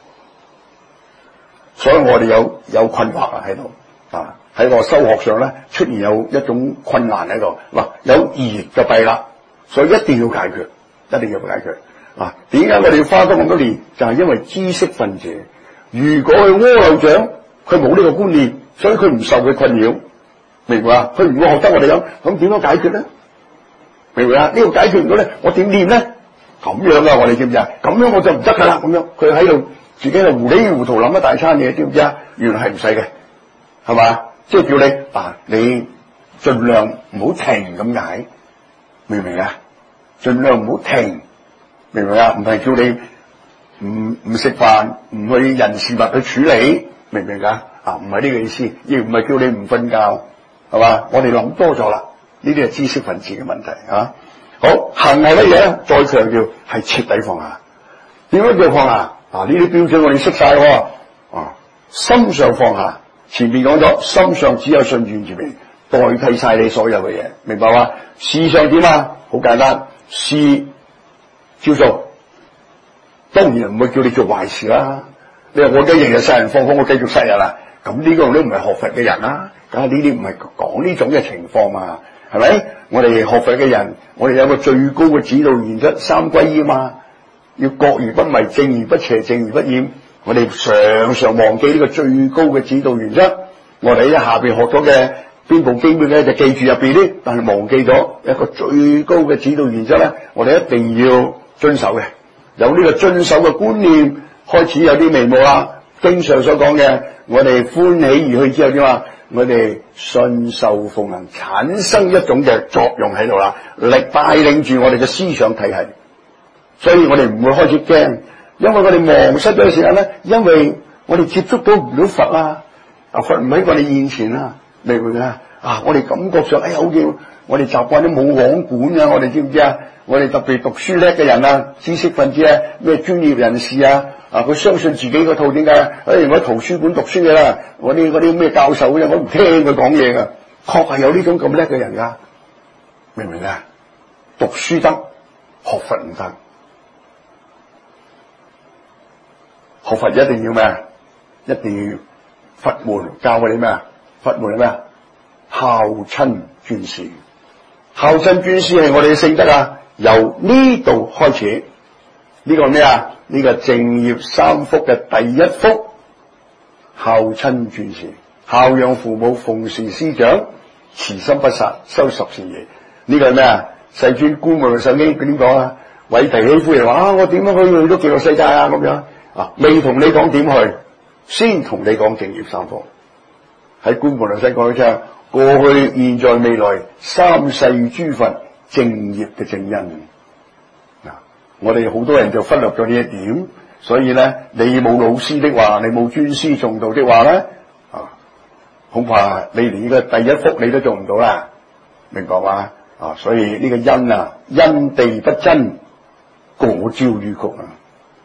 所以我哋有困惑啊喺度啊，喺個修學上咧出現有一種困難喺度。嗱，有疑就弊啦。所以一定要解決啊！點解我哋要花多咁多年？就係因為知識分子，如果佢阿耨長，佢冇呢個觀念，所以佢唔受佢困擾，明白啊？佢唔會學得我哋咁點樣解決咧？明白啊？呢個解決唔到咧，我點練咧？咁樣啊，我哋知唔知啊？咁樣我就唔得噶啦！咁樣佢喺度自己係糊里糊塗諗一大餐嘢，知唔知啊？原來係唔使嘅，係嘛？即係叫你你盡量唔好停咁解。明唔明啊？盡量唔好停，明唔明啊？唔係叫你唔食飯，唔去人事物去處理，明唔明啊？唔係呢個意思，亦唔係叫你唔瞓覺，係嘛？我哋諗多咗啦，呢啲係知識分子嘅問題啊。好，行係乜嘢咧？再強調係徹底放下。點樣叫放下？呢啲標準我哋識晒喎。心上放下，前面講咗，心上只有信願字名，代替晒你所有嘅嘢，明白嘛？事上點啊？好簡單，事照做，當然唔會叫你做壞事啦。你話我而家日日殺人放火，我繼續殺人啦，咁呢個都唔係學佛嘅人啦。梗係呢啲唔係講呢種嘅情況嘛，係咪？我哋學佛嘅人，我哋有個最高嘅指導原則，3歸依嘛，要覺而不迷，正而不邪，正而不染。我哋常常忘記呢個最高嘅指導原則。我哋喺下邊學咗嘅邊部經典咧，就記住入邊啲，但係忘記咗一個最高嘅指導原則咧，我哋一定要遵守嘅。有呢個遵守嘅觀念，開始有啲眉目啦。經上所講嘅，我哋歡喜而去之後點啊？我哋信受奉行，產生一種嘅作用喺度啦，力帶領住我哋嘅思想體系。所以我哋唔會開始驚，因為我哋忘失咗嘅時間咧，因為我哋接觸到唔到佛啊，佛唔喺我哋面前啊，明唔明啊？我哋感覺上好似我哋習慣啲冇網管啊，我哋知唔知啊？我哋特別讀書叻嘅人啊，知識分子啊，咩專業人士啊，佢相信自己嗰套，點解？我喺圖書館讀書嘅啦，嗰啲咩教授嘅，我唔聽佢講嘢噶，確係有呢種咁叻嘅人噶，明唔明啊？讀書得，學佛唔得。學佛一定要咩？一定要佛門教我哋咩？佛門係咩？孝親尊師。孝親尊師係我哋嘅聖德啊！由呢度開始，呢個咩啊？呢個正業三福嘅第一福， 孝親尊士，孝養父母，奉事師長，慈心不殺，修十善業。呢個係咩啊？世尊觀無量壽經佢點講啊？韋提希夫人話我點樣可以去到極樂世界啊？咁樣啊，未同你講點去，先同你講淨業三科。喺觀無量壽講咗聽，過去、現在、未來三世諸佛正業嘅正因。我哋好多人就忽略咗呢一點，所以咧，你冇老師的話，你冇尊師重道的話咧，恐怕你連呢個第一福你都做唔到啦，明白嘛？所以呢個因啊，因地不真，果招迂曲啊。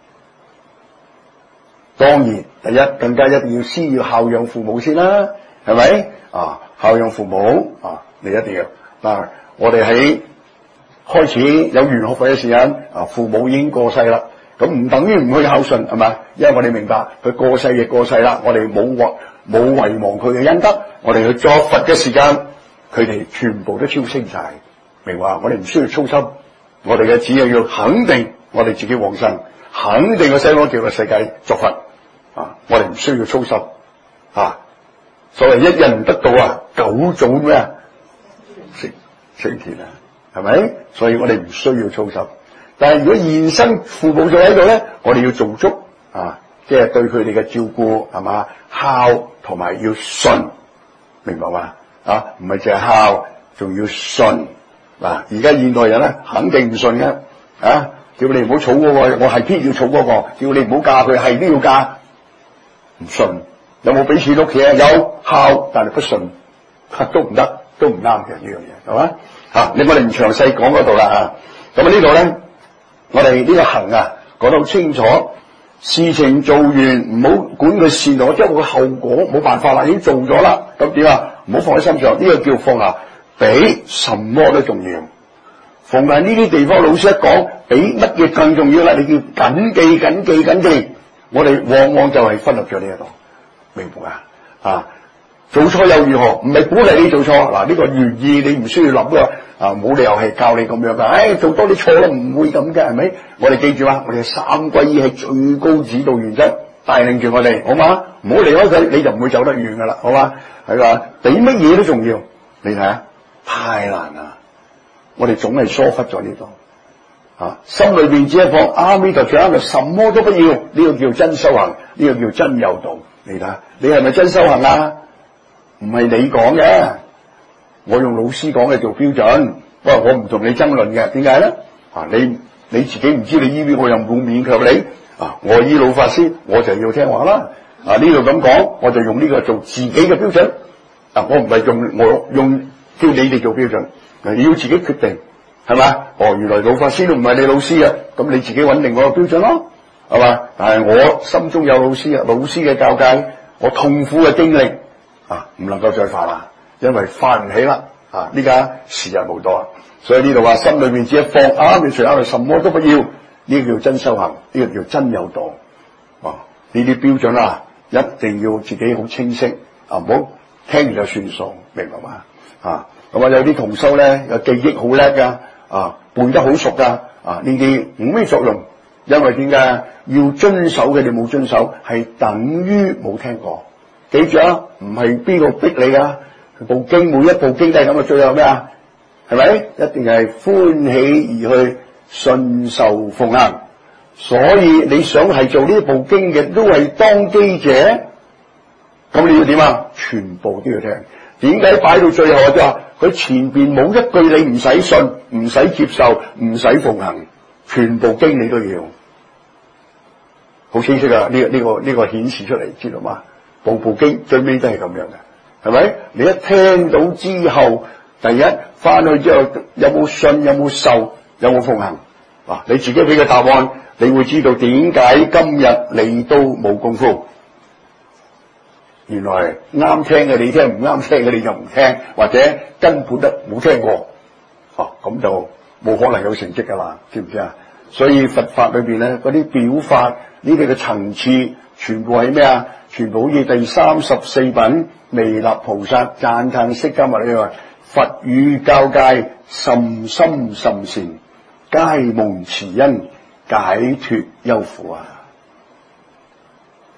當然，第一更加一定要先要孝養父母先啦，係咪？孝養父母你一定要嗱，我哋喺開始有緣學佛嘅時間，父母已經過世啦，咁唔等於唔去孝順係嘛？因為我哋明白佢過世亦過世啦，我哋冇遺忘佢嘅恩德，我哋去作佛嘅時間，佢哋全部都超升晒，明白？我哋唔需要操心，我哋嘅只係要肯定我哋自己往生，肯定個西方極樂世界作佛我哋唔需要操心所謂一日唔得到九早咩啊？升天係咪？所以我哋唔需要操心。但係如果現生父母仲喺度咧，我哋要做足即係對佢哋嘅照顧係嘛，孝同埋要順，明白嘛？唔係淨係孝，仲要順嗱。而家現代人咧肯定唔順嘅叫你唔好娶嗰個，我係偏要娶嗰個；叫你唔好嫁佢，係都要嫁，唔順。有冇俾錢屋企啊？有孝，但係不順，都唔得，都唔啱嘅呢樣嘢，係嘛？我哋唔詳細講嗰度啦咁呢度咧，我哋呢個行講得好清楚。事情做完唔好管佢善惡，即係個後果冇辦法啦，已經做咗啦，咁點唔好放喺心上，呢個叫放下，比什麼都重要。逢係呢啲地方老師一講，比乜嘢更重要啦？你叫謹記謹記謹記，我哋往往就係忽略咗呢一度，明白做錯又如何？唔係鼓勵你做錯呢個願意你唔需要諗噶冇理由係教你咁樣噶。做多啲錯都唔會咁嘅，係咪？我哋記住我哋三皈依係最高指導原則，帶領住我哋，好嘛？唔好離開佢，你就唔會走得遠噶啦，好嘛？係嘛？比乜嘢都重要，你睇下，太難啦！我哋總係疏忽咗呢度心裏邊只係放阿彌陀佛，就什麼都不要，呢個叫真修行，呢個叫真有道。你睇下，你係咪真修行啊？唔係你講嘅，我用老師講嘅做標準。我唔同你爭論嘅，點解咧？你自己唔知你醫邊，我又冇勉強你我醫老法師，我就要聽話啦。呢度咁講，我就用呢個做自己嘅標準。我唔係用叫你哋做標準，要自己決定，係嘛？原來老法師都唔係你老師咁你自己穩定嗰個標準咯，係嘛？但係我心中有老師老師嘅教誡，我痛苦嘅經歷唔能夠再犯啦，因為犯唔起啦呢家時日無多所以呢度話心裏面只一放你除咗什麼都不要，呢個叫真修行，呢個叫真有道呢啲標準一定要自己好清晰唔好聽完就算數，明白嘛？咁有啲同修咧，有記憶好叻噶背得好熟噶呢啲冇咩作用，因為點解要遵守嘅你冇遵守，係等於冇聽過。記住唔係邊個逼你噶，部經每一部經都係咁最後咩係咪？一定係歡喜而去，順受奉行。所以你想係做呢部經嘅，都係當機者，咁你要點全部都要聽。點解擺到最後佢前邊冇一句你唔使信、唔使接受、唔使奉行，全部經你都要，好清晰呢個顯示出嚟，知道嘛？部經最尾都係咁樣嘅，係咪？你一聽到之後，第一翻去之後有冇信、有冇受、有冇奉行你自己俾個答案，你會知道點解今日你都冇功夫。原來啱聽嘅你聽，唔啱聽嘅你就唔聽，或者根本都冇聽過咁就冇可能有成績噶啦，知唔知所以佛法裏邊咧，嗰啲表法呢啲嘅層次，全部係咩全部好似第34品彌勒菩薩讚歎釋迦牟尼話，佛語教誡甚深甚善，皆蒙慈恩解脫憂苦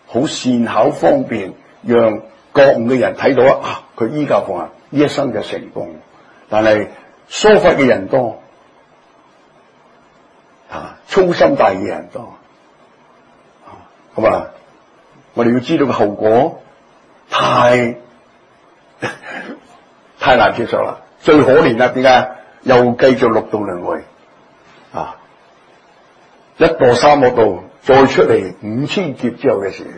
好善巧方便，讓覺悟嘅人睇到啊，佢依教奉行，呢一生就成功。但係疏忽嘅人多，粗心大意嘅人多，咁我哋要知道個後果太難接受啦。最可憐啦，點解？又繼續六道輪迴，一墮三惡道，再出嚟5000劫之後嘅事，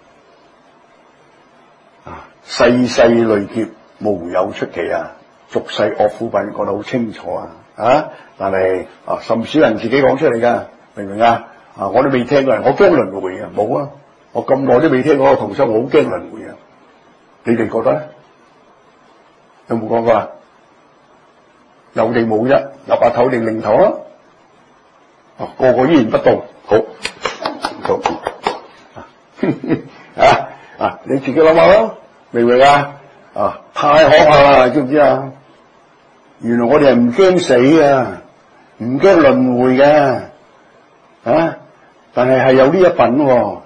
世世累劫無有出期啊！俗世惡苦品講得好清楚但係甚少人自己講出嚟噶，明唔明啊？我都未聽過人，我驚輪迴啊，冇啊！我咁耐都未聽過個同修，我好驚輪迴啊！你哋覺得咧？有冇講過啊？有定冇啫？有白頭定零頭啊？個個依然不動，好，你自己諗下咯，明唔明啊？太可怕啦，知唔知啊？原來我哋係唔驚死啊，唔驚輪迴嘅，但係有呢一品喎，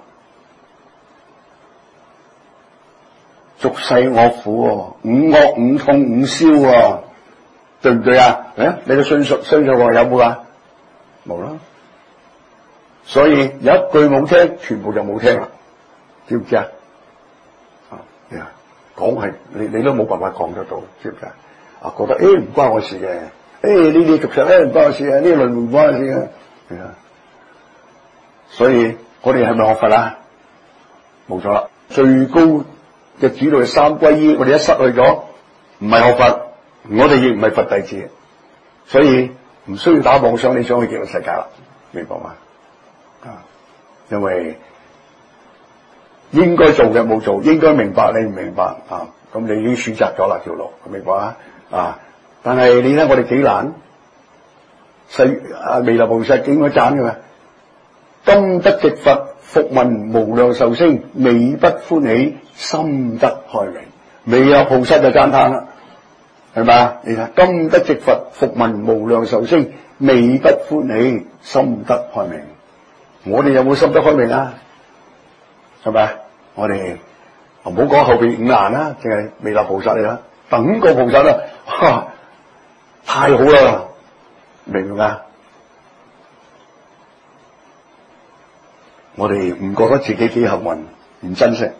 俗世惡苦喎，五惡五痛五燒喎，對唔對啊？你嘅信數有冇啊？冇啦，所以有一句冇聽，全部就冇聽啦，知唔知啊？講係你都冇辦法講得到，知唔知啊？覺得唔關我事嘅，呢啲俗世唔關我事嘅，呢啲輪迴唔關我事嘅，所以我哋係咪學佛啊？冇錯啦，最高嘅指導係三歸依，我哋一失去咗，唔係學佛，我哋亦唔係佛弟子，所以唔需要打妄想，你想去極樂世界啦，明白嗎？因為應該做嘅冇做，應該明白你唔明白咁你已經選擇咗啦條路，明白啊？但係你睇我哋幾難，彌勒菩薩點樣讚嘅嘛？今得值佛，復聞無量壽星，未不歡喜，心得開明。彌勒菩薩就讚嘆啦，係咪？你睇今得值佛，復聞無量壽星，未不歡喜，心得開明。我哋有冇心得開明啊？係咪？我哋唔好講後邊五難啦，淨係彌勒菩薩嚟啦，等個菩薩啦，太好啦，明唔明啊？我哋唔覺得自己幾幸運，唔珍惜。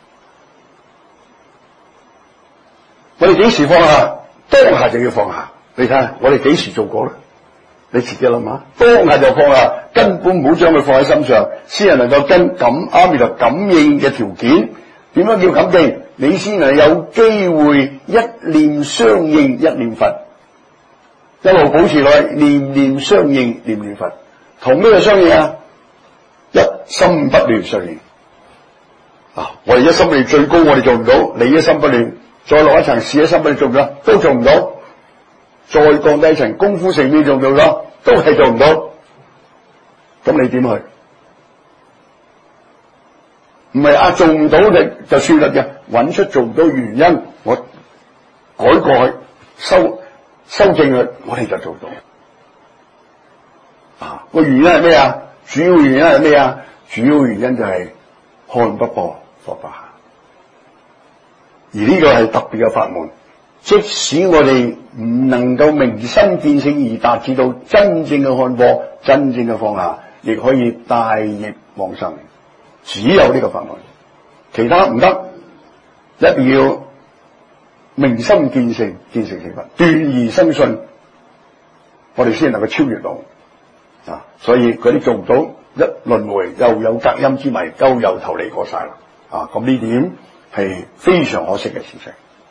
我哋幾時放下？當下就要放下。你睇下，我哋幾時做過咧？你自己諗下，當下就放下，根本唔好將佢放喺心上，先係能夠跟阿彌陀感應嘅條件。點樣叫感應？你先係有機會一念相應，一念佛，一路保持落去，念念相應，念念佛。同咩相應啊？一心不亂相應。我哋一心不亂最高，我哋做唔到。你一心不亂，再落一層試一心不亂做唔到，都做唔到。再降低一層功夫成片做唔到咯，都係做唔到。咁你點去？唔係做唔到就算啦嘅，揾出做唔到原因，我改過去，修正佢，我哋就做到。個原因係咩啊？主要原因係咩啊？主要原因就係看不破，放不下。而呢個係特別嘅法門，即使我哋唔能夠明心見性而達至到真正嘅看破、真正嘅放下，亦可以大業往生。只有呢個法門，其他唔得，一定要明心見性，見性成佛，斷疑生信，我哋先能夠超越到。所以佢哋做唔到，一輪迴又有隔音之謎，都由頭嚟過晒啦。咁呢點係非常可惜嘅事情。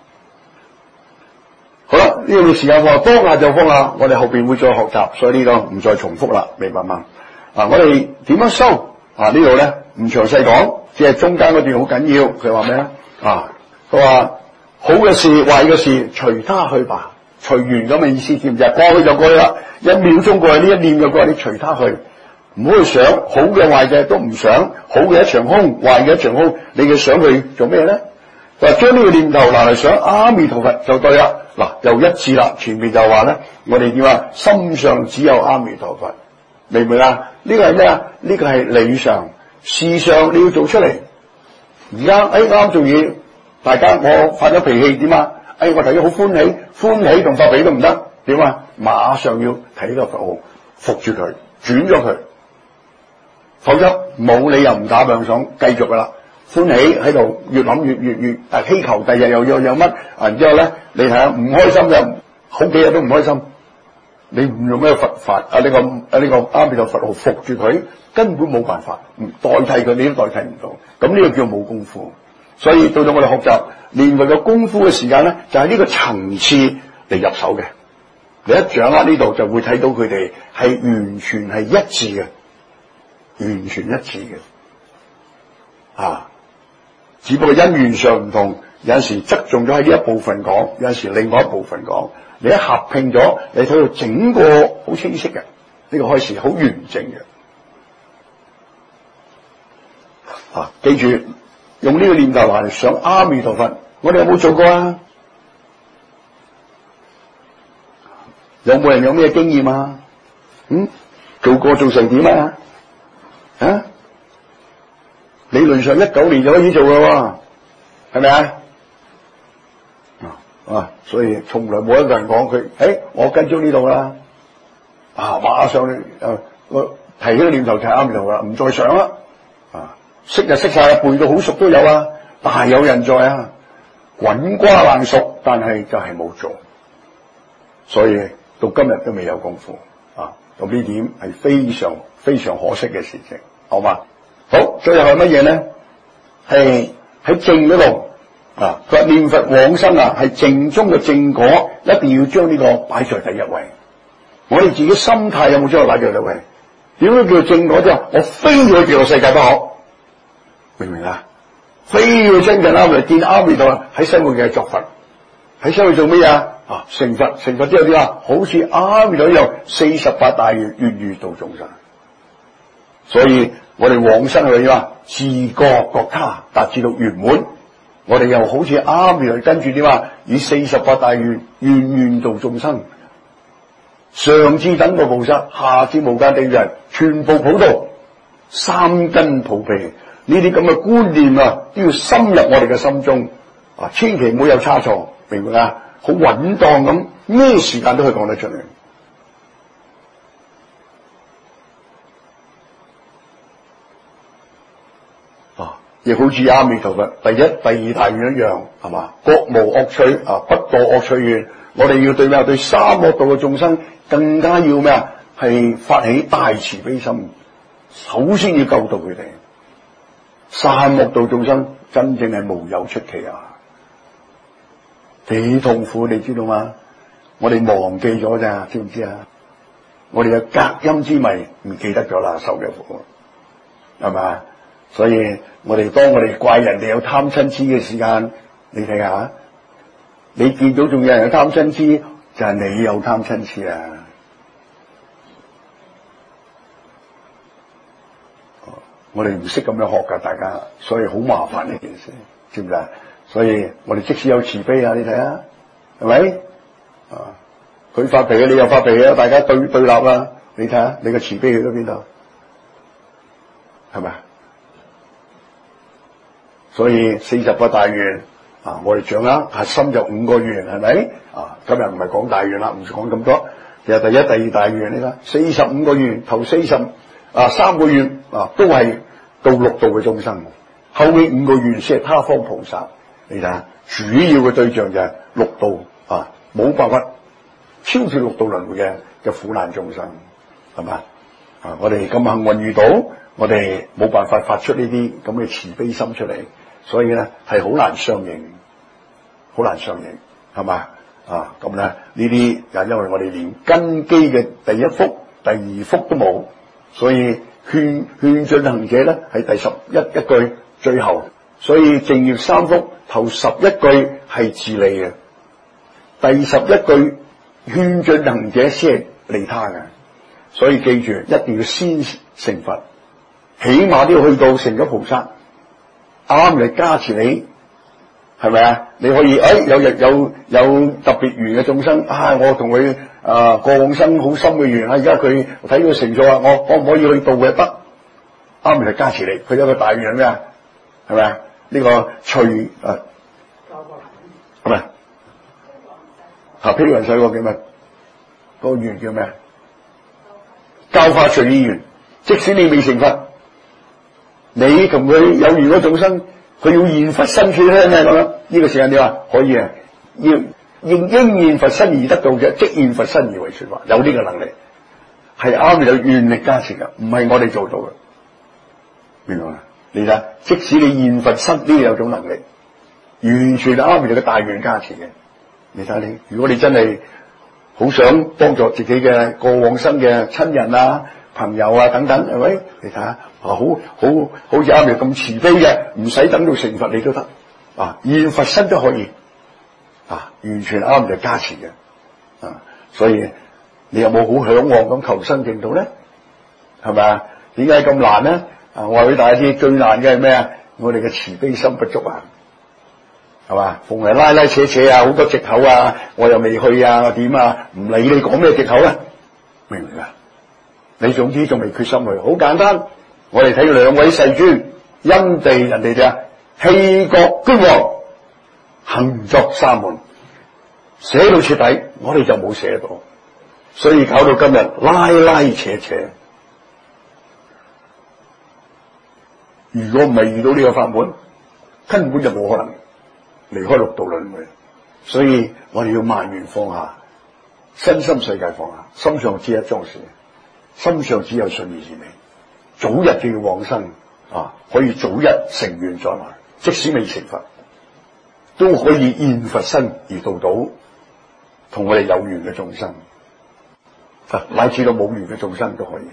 好啦，呢個時間我當下就放下，我哋後邊會再學習，所以呢個唔再重複啦，明白嗎？我哋點樣修？呢度咧唔詳細講，只係中間嗰段好緊要。佢話咩咧？佢話好嘅事、壞嘅事，隨他去吧，隨緣咁嘅意思，知唔知？過去就過去啦，一秒鐘過去，呢一念就過去，你隨他去，唔好去想好嘅、壞嘅都唔想，好嘅一場空，壞嘅一場空，你嘅想去做咩咧？就將呢個念頭拿嚟想阿彌陀佛就對啦。又一致啦，前面就話咧，我哋點啊？心上只有阿彌陀佛。明唔明啊？呢個係咩啊？呢個係理上，事上你要做出嚟。 而家啱做嘢，大家我發咗脾氣點啊？我睇咗好歡喜，歡喜同發脾氣都唔得，點啊？馬上要睇個符號，服住佢，轉咗佢，否則冇理由唔打兩爽，繼續噶啦。歡喜喺度越諗越希求，第日又有乜？然之後咧，你睇下唔開心就好幾日都唔開心。你唔用咩佛法呢個阿彌陀佛號服住佢，根本冇辦法，代替佢你都代替唔到。咁呢個叫冇功夫。所以到咗我哋學習練佢嘅功夫嘅時間咧，就係呢個層次嚟入手嘅。你一掌握呢度，就會睇到佢哋係完全係一致嘅，完全一致嘅。只不過因緣上唔同，有陣時側重咗喺呢一部分講，有陣時另外一部分講。你一合併咗，你睇到整個好清晰嘅，呢個開始好完整嘅。記住用呢個念頭嚟想阿彌陀佛，我哋有冇做過啊？有冇人有咩經驗啊？做過做成點啊？理論上19年就可以做啦，係咪啊？所以從來冇一個人講佢，我跟咗呢度啦，馬上我提起個念頭就係阿彌陀佛啦，唔再想啦，識就識晒，背到好熟都有啊，大有人在啊，滾瓜爛熟，但係就係冇做，所以到今日都未有功夫咁呢點係非常非常可惜嘅事情，好嘛？好，最後係乜嘢咧？係喺正嗰度。佢話念佛往生係正宗嘅正果，一定要將呢個擺在第一位。我哋自己心態有冇將佢擺在第一位？點樣叫做正果啫？我非要去極樂世界不可，明唔明啊？非要親近阿彌見阿彌陀佛喺西方嘅作佛，喺西方做咩啊？成佛，成佛之後點啊？好似阿彌陀一樣48大願，願遇度眾生。所以我哋往生去自覺覺他，達至到圓滿。我哋又好似阿彌陀跟住點啊？以48大願，願願度眾生。上至等覺菩薩，下至無間地獄人，全部普渡，三根普被。呢啲咁嘅觀念都要深入我哋嘅心中千祈唔好有差錯，明唔明啊？好穩當咁，咩時間都可以講得出嚟。亦好似阿彌陀佛第一、第二大願一樣，係嘛？覺無惡趣不墮惡趣願。我哋要對咩？對三惡道嘅眾生更加要咩啊？係發起大慈悲心，首先要救度佢哋。三惡道眾生真正係無有出奇幾痛苦，你知道嗎？我哋忘記咗咋，知唔知啊？我哋嘅隔音之謎唔記得咗啦，受嘅苦，係咪？所以我哋怪人哋有貪嗔癡嘅時間，你睇下，你見到仲有人有貪嗔癡，就係你有貪嗔癡啊！我哋唔識咁樣學噶，大家，所以好麻煩呢件事，知唔知啊？所以我哋即使有慈悲啊，你睇下，係咪？佢發脾氣，你又發脾氣啊，大家對立啦，你睇下，你個慈悲去到邊度？係咪？所以48大願我哋掌握核心就5個願，係咪？今日唔係講大願啦，唔講咁多。其實第一、第二大願呢個45個願，頭3個願都係到六道嘅眾生，後尾5個願先係他方菩薩。你睇下，主要嘅對象就係六道冇辦法超脫六道輪迴嘅苦難眾生，係嘛？我哋咁幸運遇到，我哋冇辦法發出呢啲咁嘅慈悲心出嚟。所以咧係好難相應，好難相應，係嘛？咁咧呢啲就因為我哋連根基嘅第一福、第二福都冇，所以勸進行者咧係第11句最後，所以淨業三福頭11句係自利嘅，第11句勸進行者先係利他嘅，所以記住一定要先成佛，起碼都要去到成咗菩薩。啱嚟加持你，係咪啊？你可以有特別緣嘅眾生我同佢過往生好深嘅緣，而家佢睇到成咗我可唔可以去度嘅？得，啱嚟加持你。佢有個大願咩啊？係咪啊？ 呢個隨係咪？霹靂雲水嗰個叫咩？嗰個園叫咩？教化隨意園。即使你未成佛，你同佢有緣嗰眾生，佢要現佛身處香咩咁樣？呢個時間你話可以啊？要應現佛身而得到嘅，即現佛身而為說法，有呢個能力係啱，有願力加持嘅，唔係我哋做到嘅，明白嘛？你睇，即使你現佛身，呢個有種能力，完全啱你嘅大願加持嘅。你睇你，如果你真係好想幫助自己嘅過往生嘅親人啊、朋友啊等等，係咪？你睇下，好似啱你咁慈悲嘅，唔使等到成佛你都得啊，現佛身都可以。完全啱就加持嘅，所以你有冇好向往咁求生淨土咧？係咪啊？點解咁難咧？我話俾大家知，最難嘅係咩啊？我哋嘅慈悲心不足啊，係嘛？逢係拉拉扯扯啊，好多藉口啊，我又未去啊，我點啊？唔理你講咩藉口啊？明唔明啊？你總之仲未決心去，好簡單。我哋睇兩位世尊，因地人哋就棄國居王，行作沙門。寫到徹底，我哋就冇寫到，所以搞到今日拉拉扯扯。如果唔係遇到呢個法門，根本就冇可能離開六道輪迴。所以我哋要萬緣放下，身心世界放下，心上只一樁事，心上只有信義之美。早日就要往生可以早日成願在內，即使未成佛，都可以現佛身而度到同我哋有緣嘅眾生，乃至到冇緣嘅眾生都可以。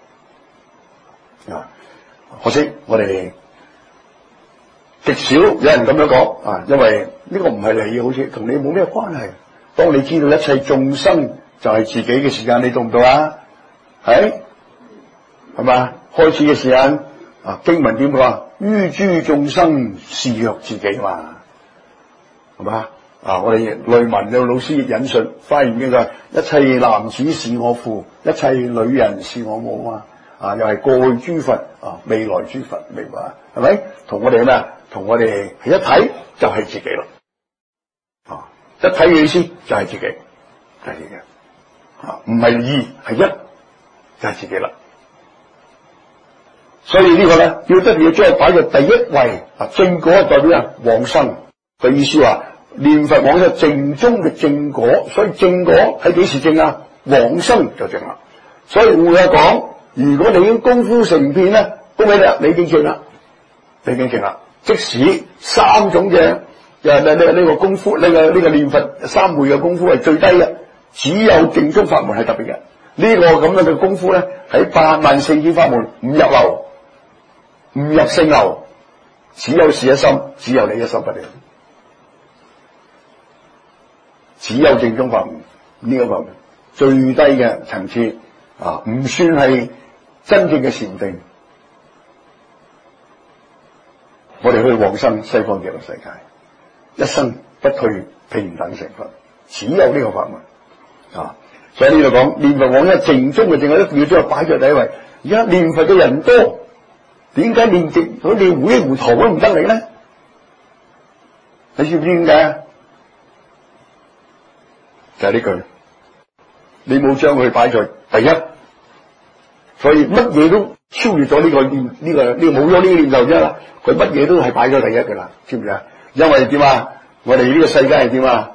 可惜我哋極少有人咁樣講因為呢個唔係你，好似同你冇咩關係。當你知道一切眾生就係自己嘅時間，你到唔到啊？係嘛？開始嘅時間經文點講？於諸眾生是若自己嘛，係嘛？我哋內文有老師引述發言嘅就一切男子是我父，一切女人是我母又係過去諸佛未來諸佛，明白係咪？同我哋咩？同我哋係一體就係自己咯。一體嘅意思就係自己，就係自己唔係二係一，就係自己啦。所以呢個咧要一定要將佢擺在第一位正果代表往生嘅意思話。念佛往生正宗嘅正果，所以正果喺幾時正啊？往生就正啦。所以換句講，如果你已經功夫成片咧，恭喜你啦，你已經正啦，你已經正啦。即使三種嘅呢個功夫，呢個念佛三昧嘅功夫係最低嘅，只有正宗法門係特別嘅。呢個咁樣嘅功夫咧，喺8萬4千法門唔入流，唔入聖流，只有是一心，只有你一心不亂。只有正宗法門呢個法門最低嘅層次唔算係真正嘅禪定。我哋去往生西方極樂世界，一生不退平等成佛，只有呢個法門所以呢度講念佛往生正宗嘅正，一定要將佢擺在第一位。而家念佛嘅人多，點解念直好似糊里糊塗都唔得你咧？你知唔知點解？就係呢句，你冇將佢擺在第一，所以乜嘢都超越咗呢個念，冇咗呢個念頭啫啦。佢乜嘢都係擺咗第一噶啦，知唔知啊？因為點啊？我哋呢個世界係點啊？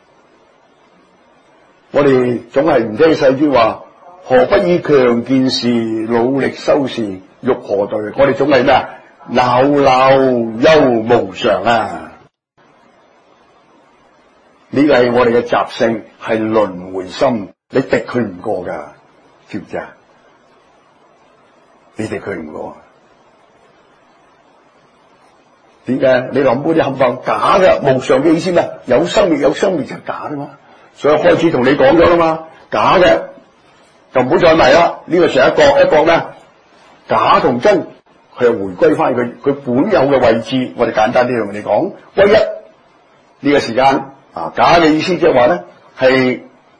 我哋總係唔聽世尊話，何不以強健時努力修持，欲何對？我哋總係咩啊？惱惱憂無常啊！呢個係我哋嘅習性，係輪迴心，你敵佢唔過噶，知唔知啊？你敵佢唔過，點解？你諗嗰啲冚唪唥假嘅，無常嘅意思咩？有生滅有生滅就係假噶嘛，所以開始同你講咗啦嘛，假嘅就唔好再迷啦。呢個成一個咩？假同真，佢又回歸翻佢本有嘅位置。我哋簡單啲同你講，唯一呢個時間。假嘅意思即係話咧，係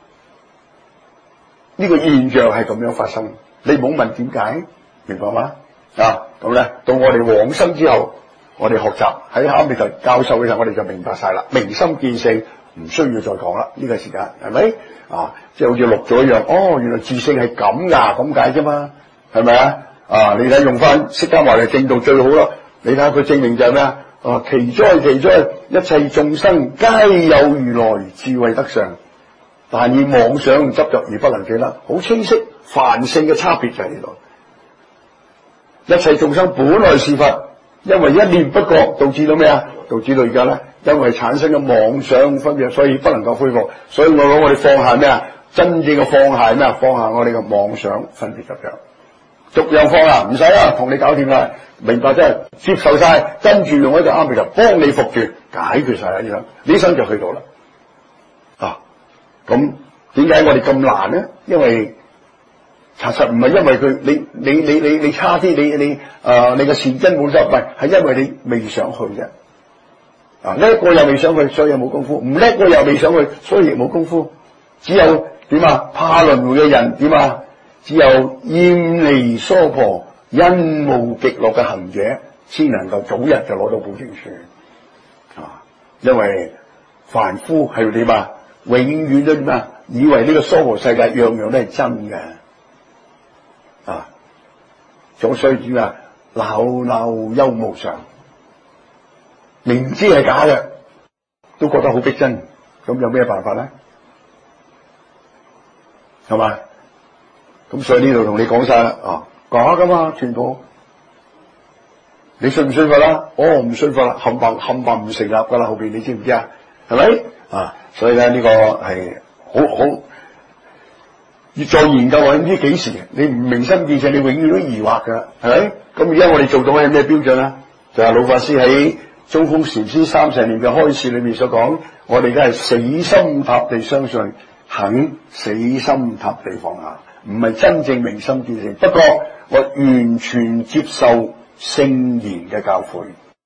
呢個現象係咁樣發生，你唔好問點解，明白嗎？咁咧到我哋往生之後， 我哋學習喺阿彌陀教授嘅時候，我哋就明白晒啦，明心見性唔需要再講啦。呢個時間係咪啊？即係好似錄咗一樣，哦，原來自性係咁噶，咁解啫嘛，係咪啊？啊，你睇用翻釋迦牟尼正道最好啦。你睇下佢證明就係咩啊？奇哉奇哉，一切眾生皆有如來智慧德相，但以妄想執着而不能記得。好清晰，凡聖嘅差別就喺呢度。一切眾生本來是佛，因為一念不覺導致到咩啊？導致到而家咧，因為產生嘅妄想分別，所以不能夠恢復。所以我哋放下咩啊？真正嘅放下咩啊？放下我哋嘅妄想分別執着，逐樣放下，唔使啦，同你搞掂啦。明白真係接受晒，跟住用一隻阿彌陀幫你服住，解決晒啦，呢生就去到啦。咁點解我哋咁難咧？因為查實唔係因為佢你差啲，你嘅善根冇執，唔係因為你未想去啫。叻過又未想去，所以又冇功夫；唔叻過又未想去，所以亦冇功夫。只有點啊？怕輪迴嘅人點啊？只有厭離娑婆、因無極樂嘅行者，先能夠早日就攞到保證書。因為凡夫係點啊？永遠都點啊？以為呢個娑婆世界樣樣都係真嘅。總需點啊？鬧鬧憂無常，明知係假嘅，都覺得好逼真。咁有咩辦法咧？係嘛？咁所以呢度同你講晒啦，假噶嘛，全部。你信唔信佛啦？唔信佛啦，冚唪唔成立噶啦，後邊你知唔知啊？係咪？所以咧呢個係好要再研究下，唔知幾時。你唔明心見性，你永遠都疑惑噶，係咪？咁而家我哋做到係咩標準啊？就係老法師喺中峰禪師30年嘅開示裏面所講，我哋而家係死心塌地相信，肯死心塌地放下，唔係真正明心見性。不過我完全接受聖言嘅教誨，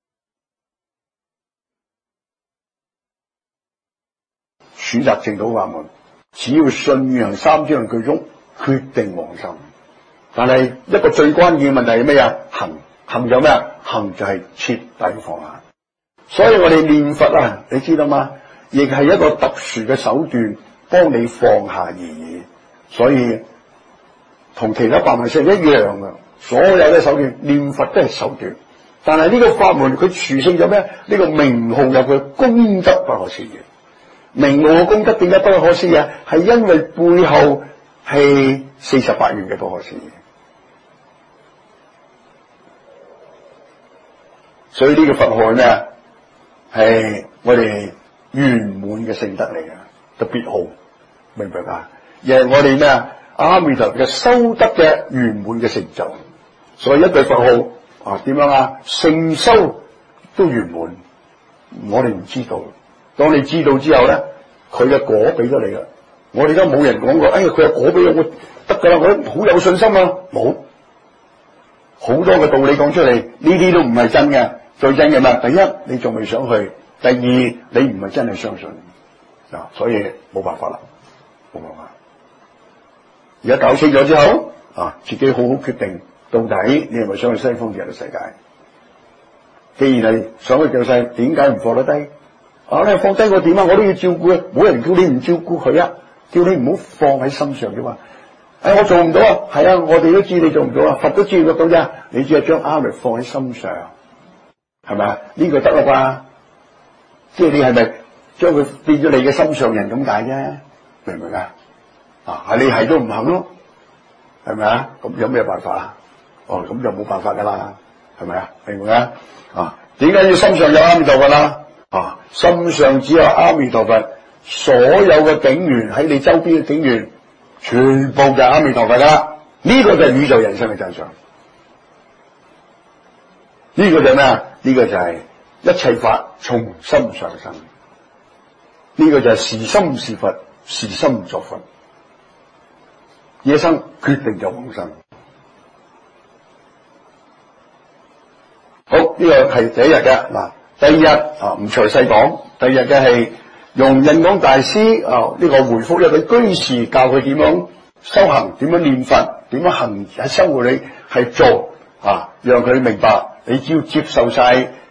選擇正道法門，只要信願行三章句中決定往生。但係一個最關鍵嘅問題係咩啊？行就咩啊？行就係徹底放下。所以我哋念佛啊，你知道嗎？亦係一個特殊嘅手段，幫你放下而已。所以同其他法門上一樣嘅，所有嘅手段，念佛都係手段。但係呢個法門佢殊勝咗咩？呢個名號有佢功德不可思議。名號嘅功德點解不可思議啊？係因為背後係48願嘅不可思議。所以呢個佛號係咩啊？係我哋圓滿嘅聖德嚟嘅，特別號，明白啊？亦係我哋咩啊？阿彌陀嘅修德嘅圓滿嘅成就。所以一句佛號點樣啊？聖修都圓滿，我哋唔知道。當你知道之後咧，佢嘅果俾咗你啦。我哋而家冇人講過，佢嘅果俾咗我得噶啦，我好有信心啊！冇好多嘅道理講出嚟，呢啲都唔係真嘅。最真嘅嘛，第一你仲未想去，第二你唔係真係相信所以冇辦法啦，冇辦法。而家搞清咗之後自己好好決定，到底你係咪想去西方極樂世界？既然係想去極樂世界，點解唔放得低？你放低我點啊？我都要照顧佢，冇人叫你唔照顧佢啊，叫你唔好放喺心上啫嘛。我做唔到啊，係啊，我哋都知你做唔到啊，佛都知得到啫。你只係將阿彌放喺心上。係咪啊？呢個得啦啩？即係你係咪將佢變咗你嘅心上人咁解啫？明唔明啊？你係都唔肯咯，係咪啊？咁有咩辦法啊？咁就冇辦法噶啦，係咪啊？明唔明啊？點解要心上有阿彌陀佛啦？心上只有阿彌陀佛，所有嘅境緣喺你周邊嘅境緣，全部就係阿彌陀佛噶啦。呢個就係宇宙人生嘅真相。呢個就係咩啊？呢個就係一切法從心上生。呢個就係時心是佛，時心作佛。一生決定就往生。好，呢個係第一日嘅。嗱，第二日唔詳細講。第二日嘅係用印光大師呢個回覆一位居士，教佢點樣修行，點樣念佛，點樣行喺生活裏係做讓佢明白。你只要接受晒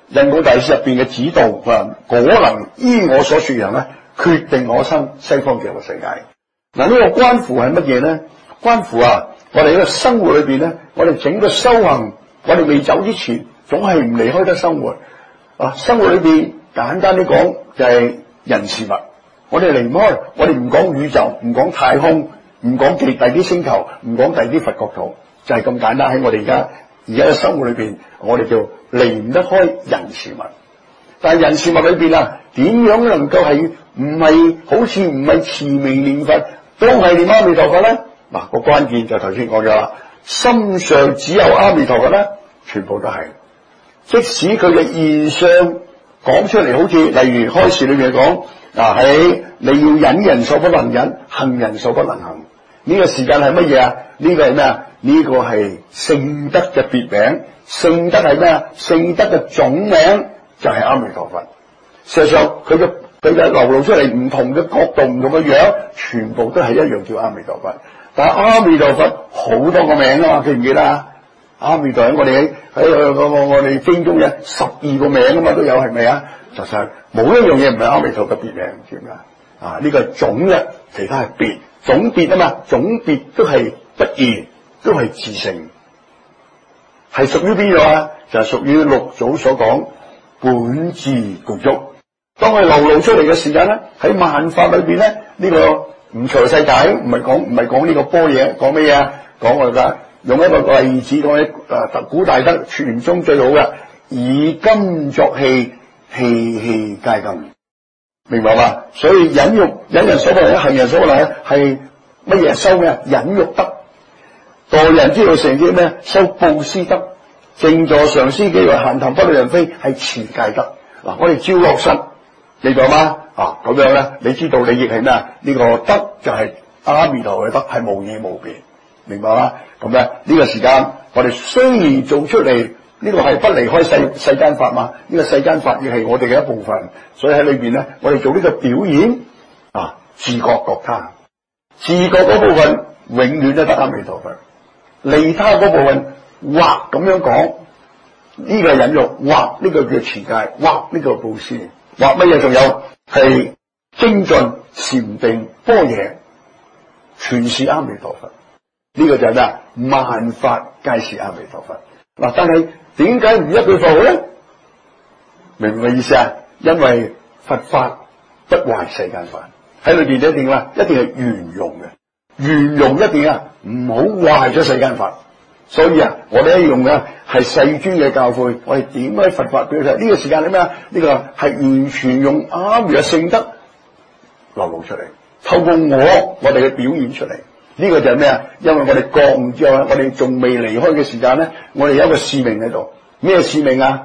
印光大師入邊嘅指導果能依我所說人咧，決定我生西方極樂世界。嗱，呢個關乎係乜嘢咧？關乎我哋呢個生活裏邊咧，我哋整個修行，我哋未走之前，總係唔離開得生活。生活裏邊簡單啲講就係人事物。我哋離唔開，我哋唔講宇宙，唔講太空，唔講第啲星球，唔講第啲佛國土，就係咁簡單。喺我哋而家嘅生活裏邊，我哋就離唔得開人事物。但係人事物裏邊點樣能夠係唔係好似唔係持名念佛，都係念阿彌陀佛咧？嗱，個關鍵就頭先講咗啦，心上只有阿彌陀佛咧，全部都係。即使佢嘅現象講出嚟，好似例如開示裏面講喺你要忍人所不能忍，行人所不能行。呢個時間係乜嘢？呢個係咩？呢個係聖德嘅別名。聖德係咩？聖德嘅總名就係阿彌陀佛。事實上佢嘅流露出嚟唔同嘅角度、唔同嘅樣，全部都係一樣叫阿彌陀佛。但係阿彌陀佛好多個名嘛，記唔記得啊？阿彌陀佛我哋喺我哋經中嘅12個名嘛都有，係咪啊？實際冇一樣嘢唔係阿彌陀嘅別名，知唔知啊？呢個係總嘅，其他係別，總別嘛，總別都係不二，都係自性，係屬於邊個就係屬於六祖所講本自具足。當佢流露出嚟嘅時間咧，喺萬法裏邊咧，呢個五財世界唔係講呢個般若，講咩嘢？講我哋用一個例子講喺古大德傳中最好嘅，以金作器，器器皆金，明白嘛？所以忍人所不能，行人所不能係乜嘢？修咩？忍辱德。待人之道成之咩？修布施德。靜坐常思己為閒談不對人非，係持戒德。嗱，我哋照落實，你明嗎？咁樣咧，你知道你亦係咩？呢個德就係阿彌陀嘅德，係無異無別，明白嗎？咁咧呢個時間，我哋雖然做出嚟，呢個係不離開世間法嘛。呢個世間法亦係我哋嘅一部分，所以喺裏邊咧，我哋做呢個表演自覺覺他，自覺嗰部分永遠都得阿彌陀佛，利他嗰部分或咁樣講，呢個係忍辱，或呢個叫持戒，或呢個布施，或乜嘢？仲有係精進禪定般若，全是阿彌陀佛。呢個就係咩？萬法皆是阿彌陀佛。嗱，但係點解唔一句佛號咧？明唔明嘅意思啊？因為佛法不壞世間法，喺裏邊一定係圓融嘅，圓融一定唔好壞咗世間法。所以我哋用嘅係世尊嘅教誨，我哋點解佛法表示呢個時間係咩？呢個係完全用阿彌嘅聖德流露出嚟，透過我哋嘅表演出嚟。呢個就係咩？因為我哋覺悟之後，我哋仲未離開嘅時間咧，我哋有一個使命喺度。咩使命啊？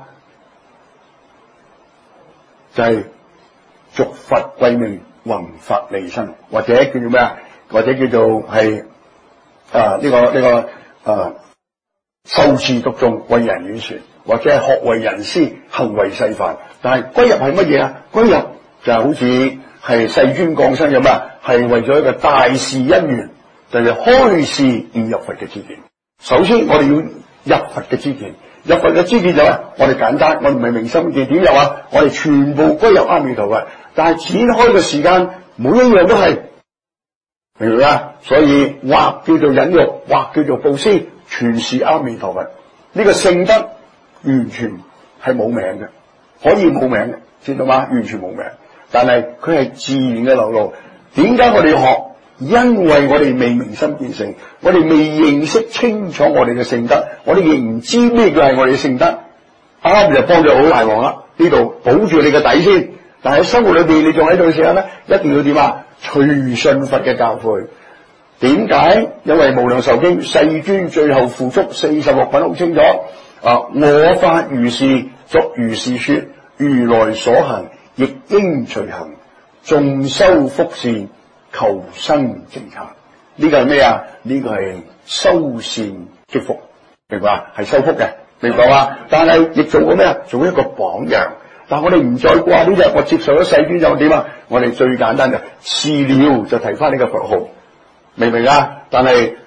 就係續佛慧命，弘法利生，或者叫做咩？或者叫做係受持讀誦，為人演說，或者係學為人師，行為示範。但係歸入係乜嘢？歸入就係好似係世尊降生咁係為咗一個大事因緣。就係開示而入佛嘅知見。首先我哋要入佛嘅知見，入佛嘅知見就我哋簡單，我哋唔係明心見點入我哋全部歸入阿彌陀佛。但係展開嘅時間，每一樣都係明唔明啊？所以或叫做忍辱，或叫做布施，全是阿彌陀佛。呢個聖德完全係冇名嘅，可以冇名嘅，知道嗎？完全冇名，但係佢係自然嘅流露。點解我哋要學？因為我哋未明心見性，我哋未認識清楚我哋嘅聖德，我哋亦唔知咩叫係我哋嘅聖德。啱就幫咗好大忙啦，呢度保住你嘅底先。但係喺生活裏邊，你仲喺度嘅時候咧，一定要點隨順佛嘅教誨。點解？因為無量壽經世尊最後付囑46品好清楚我法如是，作如是說，如來所行，亦應隨行，眾修福善，求生淨土。呢個係咩啊？呢個係修善積福，明白？係修福嘅，明白嘛？但係亦做過咩啊？做一個榜樣。但我哋唔再掛呢隻，我接受咗世尊就點啊？我哋最簡單嘅事了就提翻呢個佛號，明唔明啊？但係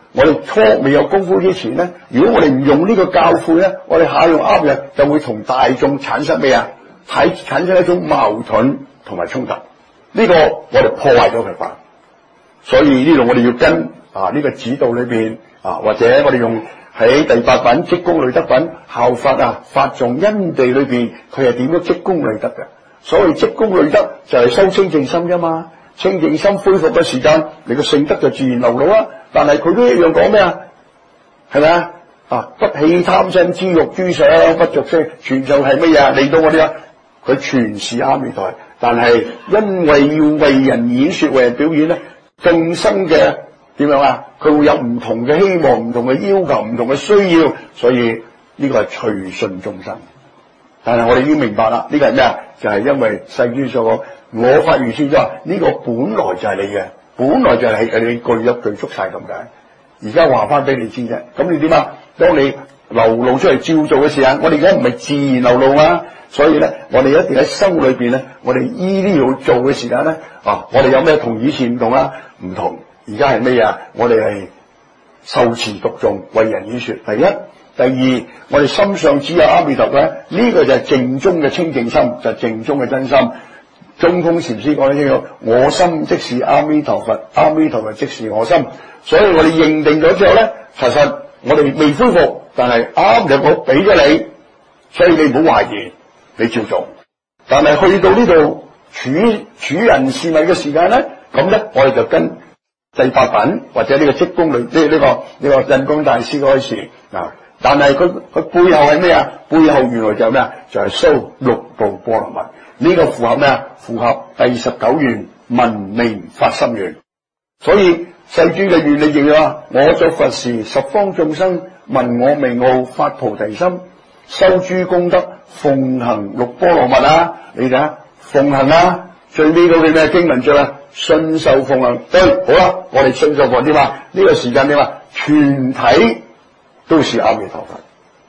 我哋初未有功夫之前咧，如果我哋唔用呢個教誨咧，我哋下用啱嘅就會同大眾產生咩啊？產生一種矛盾同埋衝突。呢個我哋破壞咗佢法。所以呢度我哋要跟呢個指導裏邊或者我哋用喺第8品積功累德品效法法頌因地裏邊，佢係點樣積功累德嘅？所謂積功累德就係修清淨心啫嘛。清淨心恢復嘅時間，你個聖德就自然流露啊。但係佢都一樣講咩啊？係咪啊？不起貪嗔痴欲諸想，不着色，全就係乜嘢？嚟到我哋佢全是阿彌陀，但係因為要為人演說、為人表演咧，眾生嘅點樣啊？佢會有唔同嘅希望、唔同嘅要求、唔同嘅需要，所以呢個係隨順眾生。但係我哋已經明白啦，呢個係咩啊？就係因為世尊所講，我法如是咗話，呢個本來就係你嘅，本來就係你具一具足晒咁解。而家話翻俾你知啫，咁你點啊？當你流露出嚟照做嘅時間，我哋而家唔係自然流露啊，所以咧，我哋一定喺生活裏邊咧，我哋依啲要做嘅時間咧，我哋有咩同以前唔同啊？唔同，而家係咩啊？我哋係受持讀誦，為人演說。第一，第二，我哋心上只有阿彌陀佛咧，呢個就係淨中嘅清淨心，就係淨中嘅真心。中空禪師講得清楚，我心即是阿彌陀佛，阿彌陀佛即是我心。所以我哋認定咗之後咧，實我哋未恢復，但係啱就我俾咗你，所以你唔好懷疑，你照做。但係去到呢度處人事物嘅時間咧，咁咧我哋就跟第8品或者呢個積功累呢個印光大師開始啊。但係佢背後係咩啊？背後原來就係咩啊？就係修六度波羅蜜。呢個符合咩啊？符合第19願聞名發心願。所以世尊嘅願力亦話：我作佛時，十方眾生聞我名號，發菩提心，修諸功德，奉行六波羅蜜啊！你睇下，奉行啊！最尾嗰句咩經文著啊？信受奉行。對，好啦，我哋信受奉點啊？呢個時間點啊？全體都是阿彌陀佛。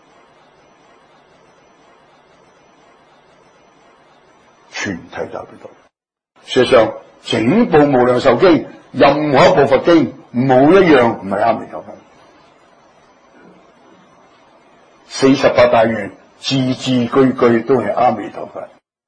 全體就喺度。事實上，整部無量壽經，任何一部佛經，冇一樣唔係阿彌陀佛。48大願，字字句句都係阿彌陀佛。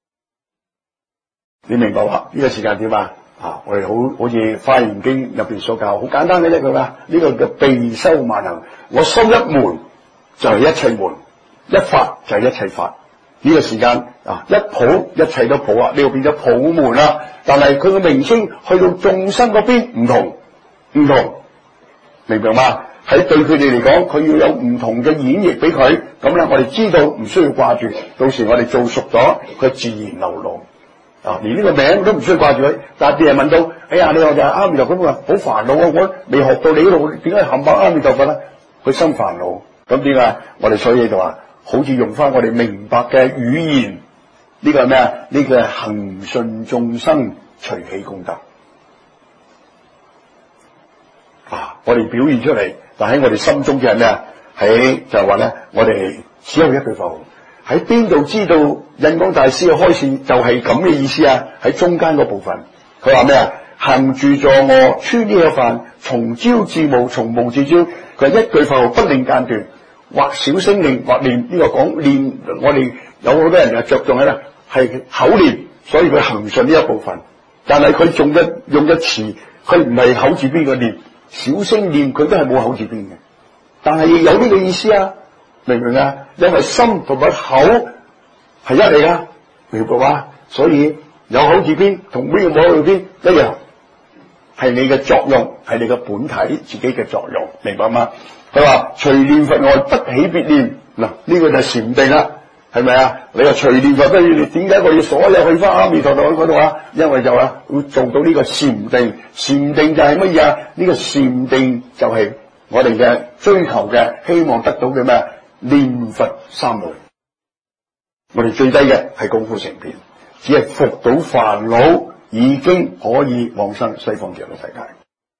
你明白嘛？呢個時間點啊？我哋好似《華嚴經》入邊所教，好簡單嘅啫，佢話呢個叫備修萬行。我修一門就係一切門，一法就係一切法。呢個時間一普一切都普啊，呢個變咗普門啦。但係佢嘅名稱去到眾生嗰邊唔同，明唔明嘛？喺對佢哋嚟講，佢要有唔同嘅演繹俾佢，咁咧我哋知道唔需要掛住，到時我哋做熟咗，佢自然流露。連呢個名都唔需要掛住佢。但係啲人問到，哎呀，你話就係阿彌陀佛，好煩惱啊！我未學到你嗰度，點解冚唪唥阿彌陀佛咧？佢心煩惱，咁點解？我哋所以就話，好似用翻我哋明白嘅語言，呢個係咩啊？呢個係恆順眾生隨喜功德。我哋表現出嚟，但喺我哋心中嘅係咩啊？喺就係話咧，我哋只有一句佛號。喺邊度知道印光大師嘅開示就係咁嘅意思啊？喺中間嗰部分，佢話咩啊？行住坐臥，穿衣吃飯，從朝至暮，從暮至朝。佢係一句佛號不令間斷，或小聲念，或念。呢個講念，我哋有好多人就着重喺咧，係口念，所以佢行順呢一部分。但係佢用嘅詞，佢唔係口字邊嘅念，小聲念佢都係冇口字邊嘅，但係有呢個意思啊？明唔明啊？因為心同埋口係一嚟噶，明白嘛？所以有口字邊同呢個冇口字邊一樣，係你嘅作用，係你嘅本體自己嘅作用，明白嗎？佢話隨念佛外不起別念，嗱呢個就係禪定啦，係咪啊？你話隨念佛不起別念，點解我要所有去翻阿彌陀佛嗰度啊？因為就會做到呢個禪定，禪定就係乜嘢啊？呢個禪定就係我哋嘅追求嘅，希望得到嘅咩？念佛三昧。我哋最低嘅係功夫成片，只係伏到煩惱，已經可以往生西方極樂世界。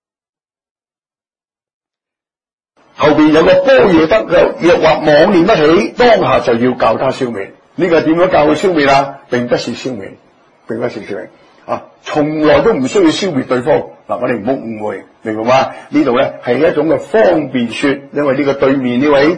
後邊有個般若德嘅，若或妄念不起，當下就要教他消滅。呢個點樣教佢消滅啊？並不是消滅，並不是消滅啊！從來都唔需要消滅對方。 嗱，我哋唔好誤會，明白嗎？呢度咧係一種嘅方便說，因為呢個對面呢位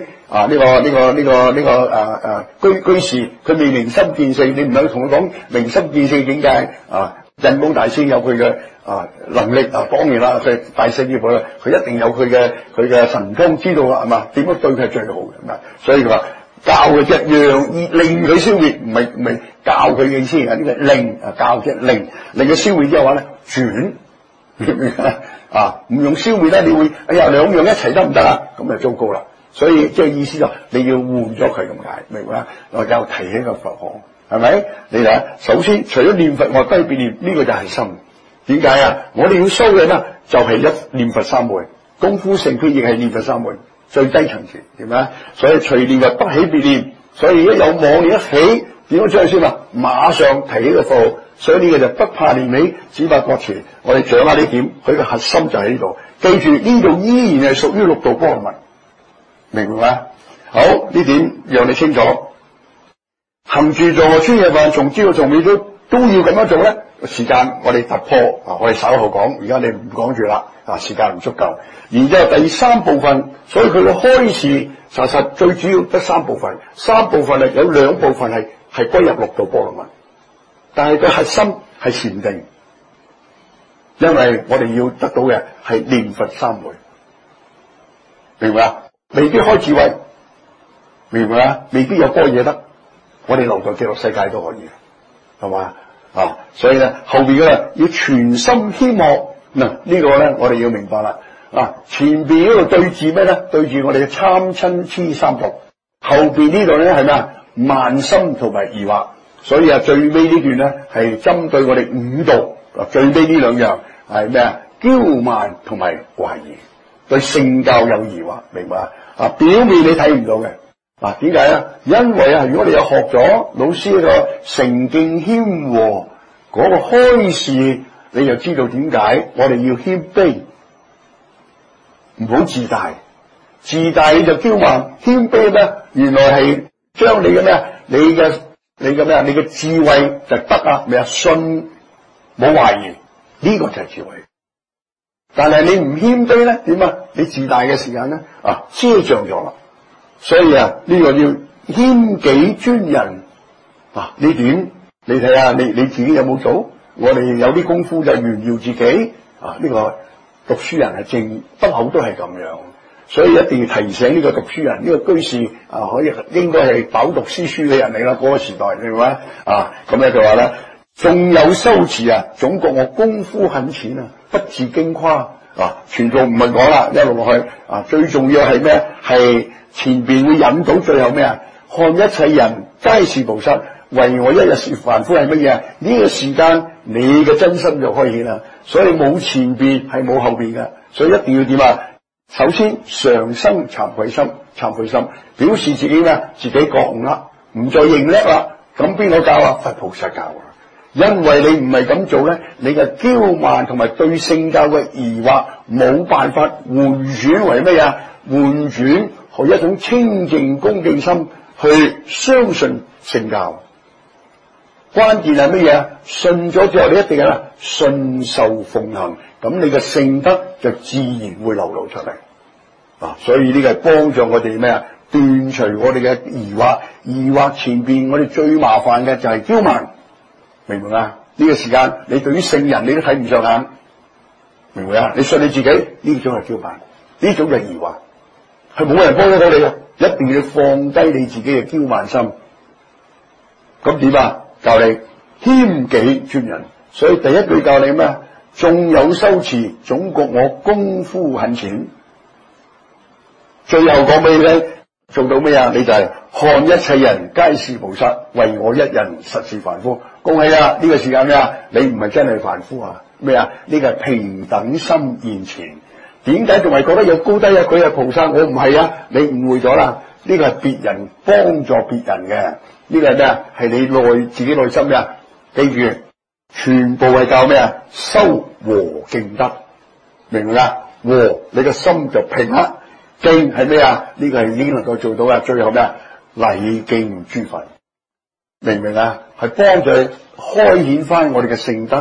居士，佢未明心見性，你唔係同佢講明心見性境界印光大師有佢嘅能力當然啦，佢大聖呢個咧，佢一定有佢嘅神通知道啦，係嘛？點樣對佢係最好嘅，所以佢話教佢啫，令佢消滅，唔係教佢嘅意思啊，呢個令教啫，令佢消滅之後話咧轉，明唔明唔用消滅咧，你會兩樣一齊得唔得啊？咁就糟糕啦。所以即係意思就你要換咗佢咁解，明唔明啊？我又提起個佛學。係咪？你睇下，首先除咗念佛外，不別念，呢個就係心。點解啊？我哋要修嘅咧，就係一念佛三昧，功夫成佢亦係念佛三昧最低層次，點解？所以隨念佛不起別念，所以一有妄念一起，點樣出去先啊？馬上提起個佛號，所以呢個就不怕念起，只怕覺遲。我哋掌握呢點，佢嘅核心就喺呢度。記住呢度依然係屬於六道波羅蜜，明唔明啊？好，呢點讓你清楚。行住坐臥穿夜飯，從朝到從尾都要咁樣做咧。時間我哋突破我哋稍後講，而家你唔講住啦，時間唔足夠。然之後第三部分，所以佢嘅開示實最主要得三部分，三部分有兩部分係歸入六道波羅蜜，但係個核心係禪定，因為我哋要得到嘅係念佛三昧，明唔明啊？未必開智慧，明唔明啊？未必有般若得。我哋留在極樂世界都可以，係嘛？所以咧後邊嘅要全心希望嗱，呢個咧我哋要明白啦。前邊嗰度對住咩咧？對住我哋嘅貪嗔癡三毒，後邊呢度咧係咩啊？慢心同埋疑惑。所以最尾呢段咧係針對我哋五毒，最尾呢兩樣係咩啊？驕慢同埋懷疑，對聖教有疑惑，明白啊？表面你睇唔到嘅。點解啊？因為如果你有學咗老師個誠敬謙和嗰個開示，你就知道點解我哋要謙卑，唔好自大。自大你就驕慢，謙卑咧原來係將你嘅咩？你嘅智慧就得信冇懷疑，呢個就係智慧。但係你唔謙卑咧，點啊？你自大嘅時間咧遮障咗啦。所以呢個要謙己尊人呢點你睇下你自己有冇做？我哋有啲功夫就炫耀自己呢個讀書人係正不口都係咁樣，所以一定要提醒呢個讀書人，呢個居士可以應該係飽讀詩書嘅人嚟啦。嗰個時代明白咁咧佢話咧，仲有修持總覺我功夫很淺不自矜誇全部唔係講啦，一路落去最重要係咩？係前邊會引到最後咩？看一切人皆是菩薩，為我一日是凡夫係乜嘢？呢個時間你嘅真心就開顯啦。所以冇前邊係冇後邊嘅，所以一定要點啊？首先常生慚愧心，表示自己咩？自己覺悟啦，唔再認叻啦。咁邊個教啊？佛菩薩教。因為你唔係咁做咧，你嘅驕慢同埋對聖教嘅疑惑冇辦法換轉為乜嘢？換轉係一種清淨恭敬心去相信聖教。關鍵係乜嘢？信咗之後你一定係信受奉行，咁你嘅聖德就自然會流露出嚟。所以呢個係幫助我哋咩啊？斷除我哋嘅疑惑。疑惑前邊我哋最麻煩嘅就係驕慢。明唔明啊？呢個時間你對於聖人你都睇唔上眼，明唔明啊？你信你自己呢種係驕慢，呢種就係疑惑，係冇人幫得到你嘅，一定要放低你自己嘅驕慢心。咁點啊？教你謙己尊人，所以第一句教你咩？縱有修持，總覺我功夫很淺。最後講俾你聽，做到咩啊？你就係看一切人皆是菩薩，為我一人實是凡夫。恭喜呢個時間咩啊？你唔係真係凡夫咩啊？呢個係平等心現前。點解仲係覺得有高低佢係菩薩，我唔係你誤會咗啦。呢個係別人幫助別人嘅，呢個係咩啊？係你自己內心嘅。記住，全部係教咩啊？修和敬德，明唔明啊？和你個心就平啦。敬係咩啊？呢個係已經能夠做到嘅。最後咩啊？禮敬諸佛，明唔明啊？係幫助開顯翻我哋嘅聖德，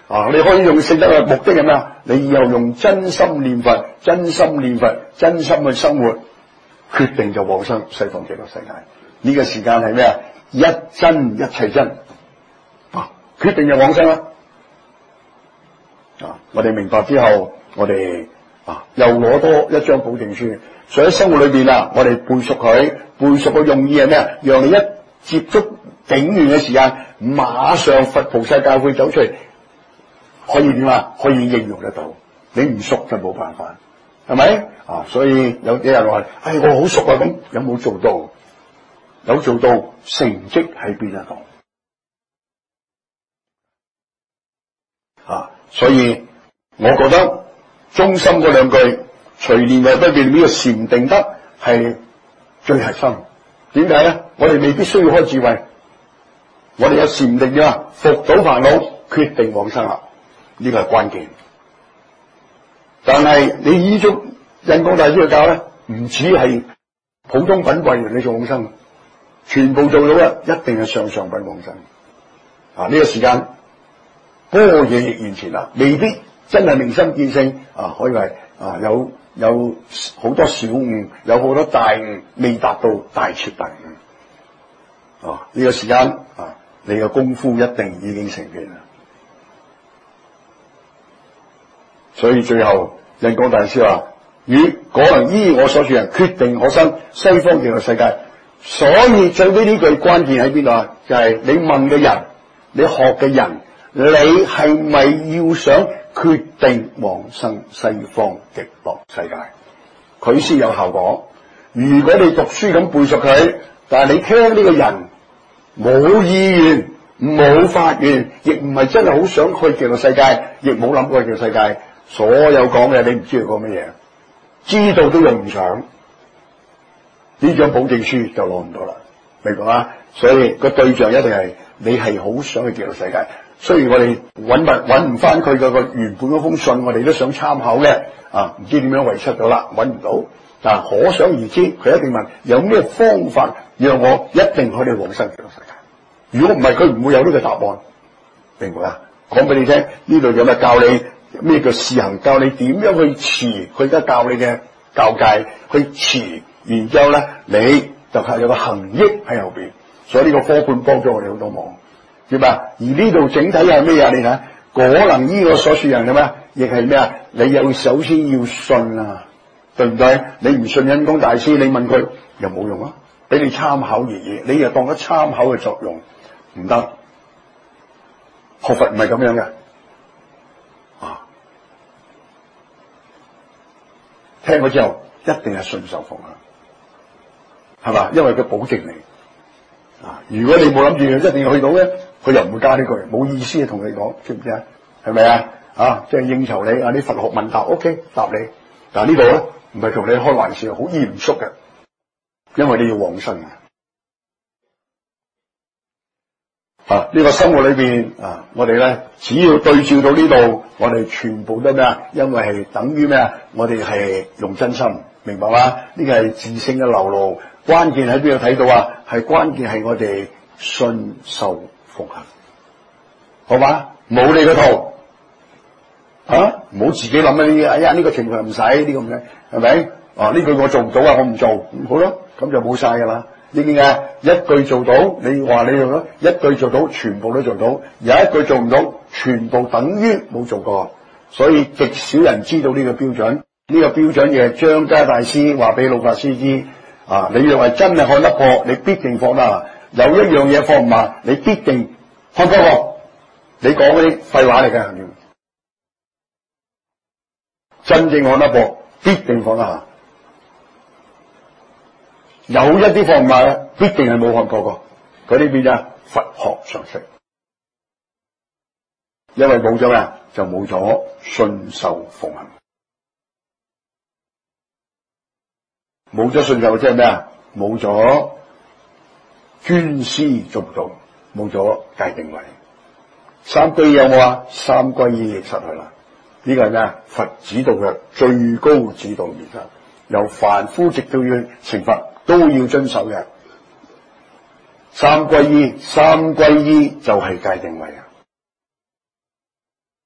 你可以用聖德嘅目的係咩啊？你以後用真心念佛，真心念佛，真心去生活，決定就往生西方極樂世界。呢個時間係咩啊？一真一切真決定就往生啦。我哋明白之後，我哋又攞多一張保證書。所以喺生活裏邊我哋背熟佢，背熟嘅用意係咩啊？讓你一接觸境緣嘅時間，馬上佛菩薩教會走出嚟，可以點啊？可以應用得到。你唔熟就冇辦法，係咪？所以有啲人話：我好熟啊，咁有冇做到？有做到，成績喺邊一度？所以我覺得中心嗰兩句隨念為不變呢個禪定德係最核心。點解咧？我哋未必需要開智慧，我哋有禪定嘅伏倒煩惱，決定往生啦。呢個係關鍵。但係你依足印光大師嘅教咧，唔止係普通品位你做往生，全部做到咧，一定係上品往生。呢個時間般若亦現前啦，未必真係明心見性可以話有好多小悟，有好多大悟，未達到大徹大悟。呢個時間你嘅功夫一定已經成片啦。所以最後印光大師話：如果能依我所說人，決定可生西方極樂世界。所以最尾呢句關鍵喺邊度啊？就係你問嘅人，你學嘅人，你係咪要想決定往生西方極樂世界？佢先有效果。如果你讀書咁背熟佢，但係你聽呢個人冇意願、冇發願，亦唔係真係好想去極樂世界，亦冇諗過極樂世界，所有講嘅你唔知佢講乜嘢，知道都用唔上，呢張保證書就攞唔到啦，明白嗎？所以個對象一定係你係好想去極樂世界。雖然我哋揾唔翻佢個原本嗰封信，我哋都想參考嘅，唔知點樣遺失咗啦，揾唔到。但係可想而知，佢一定問有咩方法讓我一定可以往生極樂世界。如果唔係，佢唔會有呢個答案，明白啊？講俾你聽，呢度有咩教你咩叫試行，教你點樣去持，佢而家教你嘅教誡去持，然之後咧你就係有個行益喺後邊。所以呢個科判幫咗我哋好多忙。點啊？而呢度整體係咩啊？你睇，果能依我所說人嘅咩？亦係咩啊？你又首先要信啊，對唔對？你唔信印光大師，你問佢又冇用啊，俾你參考而已，你又當咗參考嘅作用，唔得。學佛唔係咁樣嘅，聽咗之後一定係信受奉行，係嘛？因為佢保證你。如果你冇諗住一定要去到咧，佢又唔會加呢句，冇意思同你講，知唔知啊？係咪啊？即係應酬你啲佛學問答 ，OK 答你。但係呢度咧唔係同你開玩笑，好嚴肅嘅，因為你要往生呢個生活裏邊我哋咧只要對照到呢度，我哋全部都咩啊？因為係等於咩啊？我哋係用真心，明白嗎？呢個係自性嘅流露。關鍵喺邊度睇到啊？係關鍵係我哋信受奉行，好嘛？冇你個套唔好自己諗呢個情況唔使呢個咁嘅，係咪？呢句我做唔到我唔做，好咯，咁就冇晒噶啦。呢啲嘅一句做到，你話你做咯，一句做到，全部都做到；有一句做唔到，全部等於冇做過。所以極少人知道呢個標準。呢個標準亦係張家大師話俾老法師知。你若係真係看得破，你必定放得下；有一樣嘢放唔下，你必定看得破。你講嗰啲廢話嚟嘅，真正看得破，必定放得下。有一啲放唔下咧，必定係冇看破過。嗰啲變咗佛學常識，因為冇咗咩，就冇咗信受奉行。冇咗信受即係咩啊？冇咗尊師重道，冇咗戒定慧。三皈依有冇啊？三皈依亦失去啦。呢個係咩啊？佛指導嘅最高指導原則，由凡夫直到要成佛都要遵守嘅。三皈依就係戒定慧啊！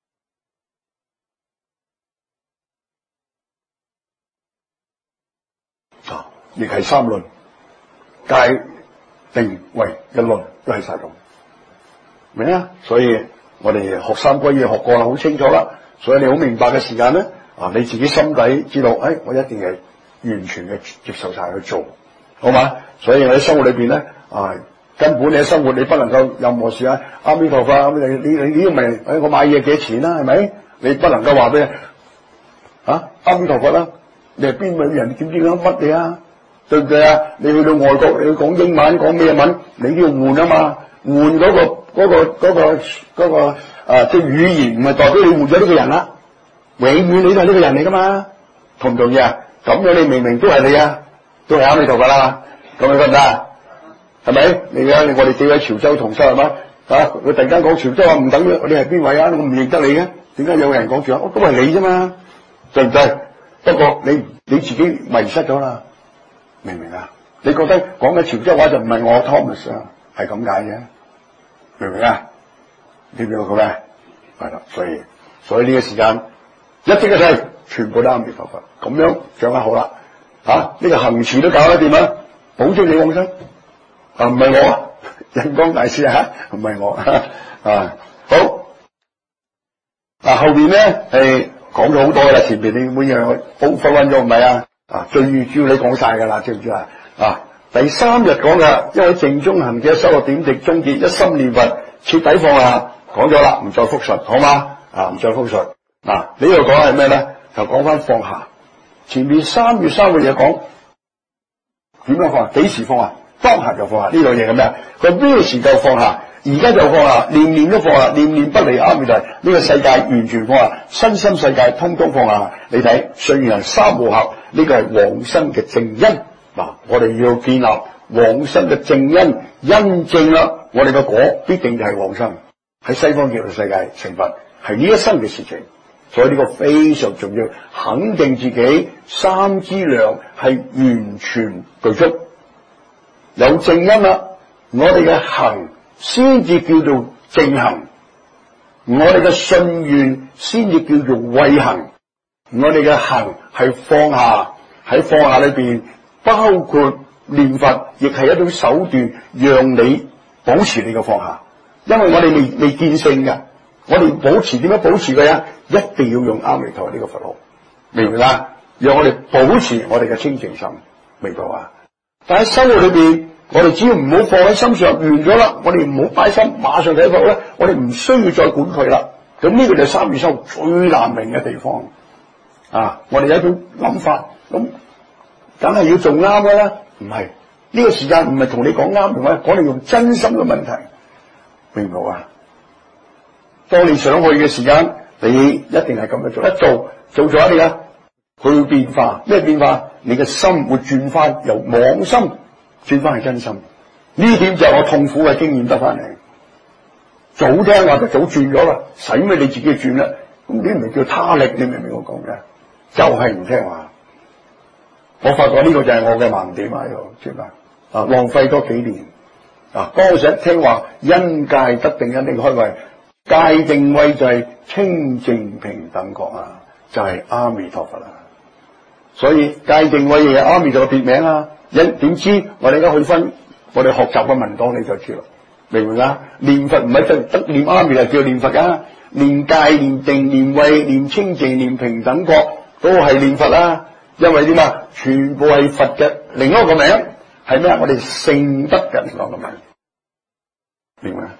亦係三論，界定位嘅論都喺晒度，明啊？所以我哋學三歸嘢學過啦，好清楚啦。所以你好明白嘅時間咧，你自己心底知道，我一定係完全嘅接受晒去做，好嘛？所以我喺生活裏邊咧，根本你喺生活你不能夠任何事阿彌陀佛，你要明，我買嘢幾多錢啦，係咪？你不能夠話俾阿彌陀佛啦，你係邊位人點乜你啊？對唔對啊？你去到外國，你要講英文講咩文，你都要換啊嘛，換嗰個即係語言，唔係代表你換咗呢個人啦，永遠你都係呢個人嚟噶嘛，同唔同意啊？咁樣你明明都係你啊，都係阿彌陀佛啦，咁你得唔得啊？係咪？你而家我哋幾位潮州同修係嘛？佢突然間講潮州話唔等於你係邊位啊？我唔認得你嘅，點解有人講住都係你啫嘛？對唔對？不過你自己迷失咗啦，明唔明啊？你覺得講嘅潮州話就唔係我 Thomas 啊，係咁解嘅，明唔明啊？你明佢咩？係啦，所以呢個時間一即一世全部都阿彌陀佛，咁樣掌握好啦。呢個行持都搞得掂啦，保證你往生。唔係我，印光大師唔係我好。後邊咧係講咗好多啦，前邊你每樣好分溫咗唔係啊？最主要你講晒噶啦，知唔知啊？第三日講嘅，因為正中行者修學點滴終結，一心念佛，徹底放下，講咗啦，唔再複述，好嗎？唔再複述。呢度講係咩咧？就講翻放下。前面3月3嘅嘢講點樣放下？幾時放下？當下就放下。呢樣嘢係咩？佢咩時就放下？而家就放下，念念都放下，念念不離阿彌陀。呢個世界完全放下，身心世界通通放下。你睇信願行三無合，呢個係往生嘅正因。我哋要建立往生嘅正因，因正啦，我哋嘅果必定就係往生。喺西方極樂世界成佛係呢一生嘅事情，所以呢個非常重要。肯定自己三資糧係完全具足，有正因啦，我哋嘅行先至叫做正行，我哋嘅信願先至叫做慧行，我哋嘅行係放下，喺放下裏邊包括念佛，亦係一種手段，讓你保持你嘅放下。因為我哋未見性嘅，我哋保持點樣保持佢啊？一定要用阿彌陀呢個佛號，明唔明啊？讓我哋保持我哋嘅清淨心，明白啊？但喺生活裏邊，我哋只要唔好放喺心上，完咗啦，我哋唔好擺心，馬上睇佛咧，我哋唔需要再管佢啦。咁呢個就係三月修最難明嘅地方我哋有一種諗法，咁梗係要做啱嘅啦，唔係呢個時間唔係同你講啱同埋講你用真心嘅問題，明唔明啊？當你想去嘅時間，你一定係咁樣做，做咗你佢會變化，咩變化？你嘅心會轉翻，由妄心轉翻係真心。呢點就係我痛苦嘅經驗得翻嚟。早聽話就早轉咗啦，使咩你自己轉啦？咁你唔係叫他力，你明唔明我講嘅？就係唔聽話。我發覺呢個就係我嘅盲點喺度，知嘛？浪費多幾年。當我想聽話，因戒得定，因定開慧，戒定慧就係清淨平等覺就係阿彌陀佛啦。所以戒定慧亦係阿彌陀嘅別名點知我哋而家去分我哋學習嘅文檔你就知啦，明唔明啊？念佛唔係得念阿彌陀叫念佛噶，念戒、念定、念慧、念清淨、念平等覺都係念佛啦。因為點啊？全部係佛嘅另一個名，係咩？我哋聖德嘅另一個名，明唔明啊？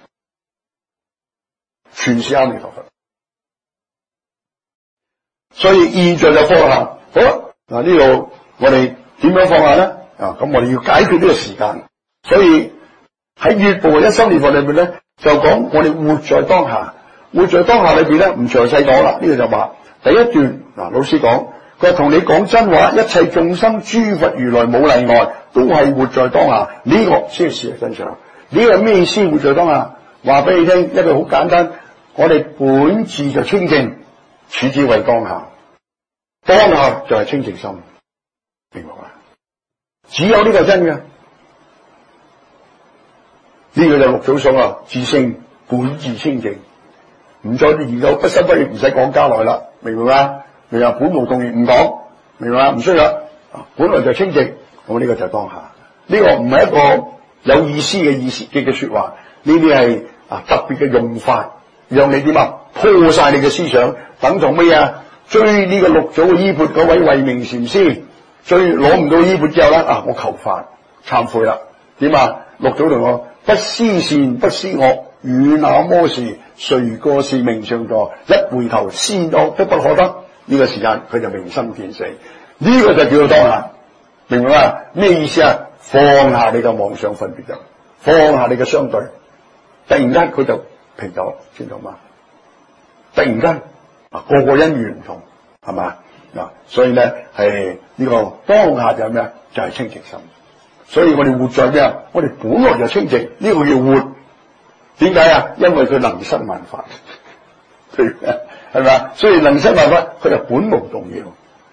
全是阿彌陀佛。所以現在就放下，好啦。呢度我哋點樣放下咧？咁我哋要解決呢個時間。所以喺月部嘅一心念佛裏邊咧，就講我哋活在當下。活在當下裏邊咧，唔詳細講啦。呢個就話第一段老師講。佢話同你講真話，一切眾生諸佛如來冇例外，都係活在當下。呢個先係事實真相。呢個係咩意思？活在當下，話俾你聽，一句好簡單，我哋本自就清淨，處之為當下。當下就係清淨心，明白嘛？只有呢個真嘅。呢個就六祖所自性本自清淨，唔再研究不生不滅，唔使講加來啦，明白嘛？明白本無動念唔講，明白嘛？唔需要，本來就清淨， 咁呢個就係當下。呢個唔係一個有意思嘅說話，呢啲係特別嘅用法，讓你點啊鋪晒你嘅思想，等同咩啊？追呢個六祖嘅衣缽嗰位慧明禪師，追攞唔到衣缽之後咧我求法懺悔啦。點啊？六祖同我不思善不思惡，與那麼時誰個是命上座？一回頭先惡都不可得。呢個時間佢就明心見死，呢個就叫做當下，明唔明啊？咩意思啊？放下你嘅妄想分別就，放下你嘅相對，突然間佢就平咗，知道嗎？突然間個個因緣唔同，係嘛？所以咧係呢個當下就係咩啊？就係清淨心。所以我哋活在咩啊？我哋本來就清淨，呢個叫活。點解啊？因為佢能生萬法，係咪啊？所以能生萬法，佢就本無動搖，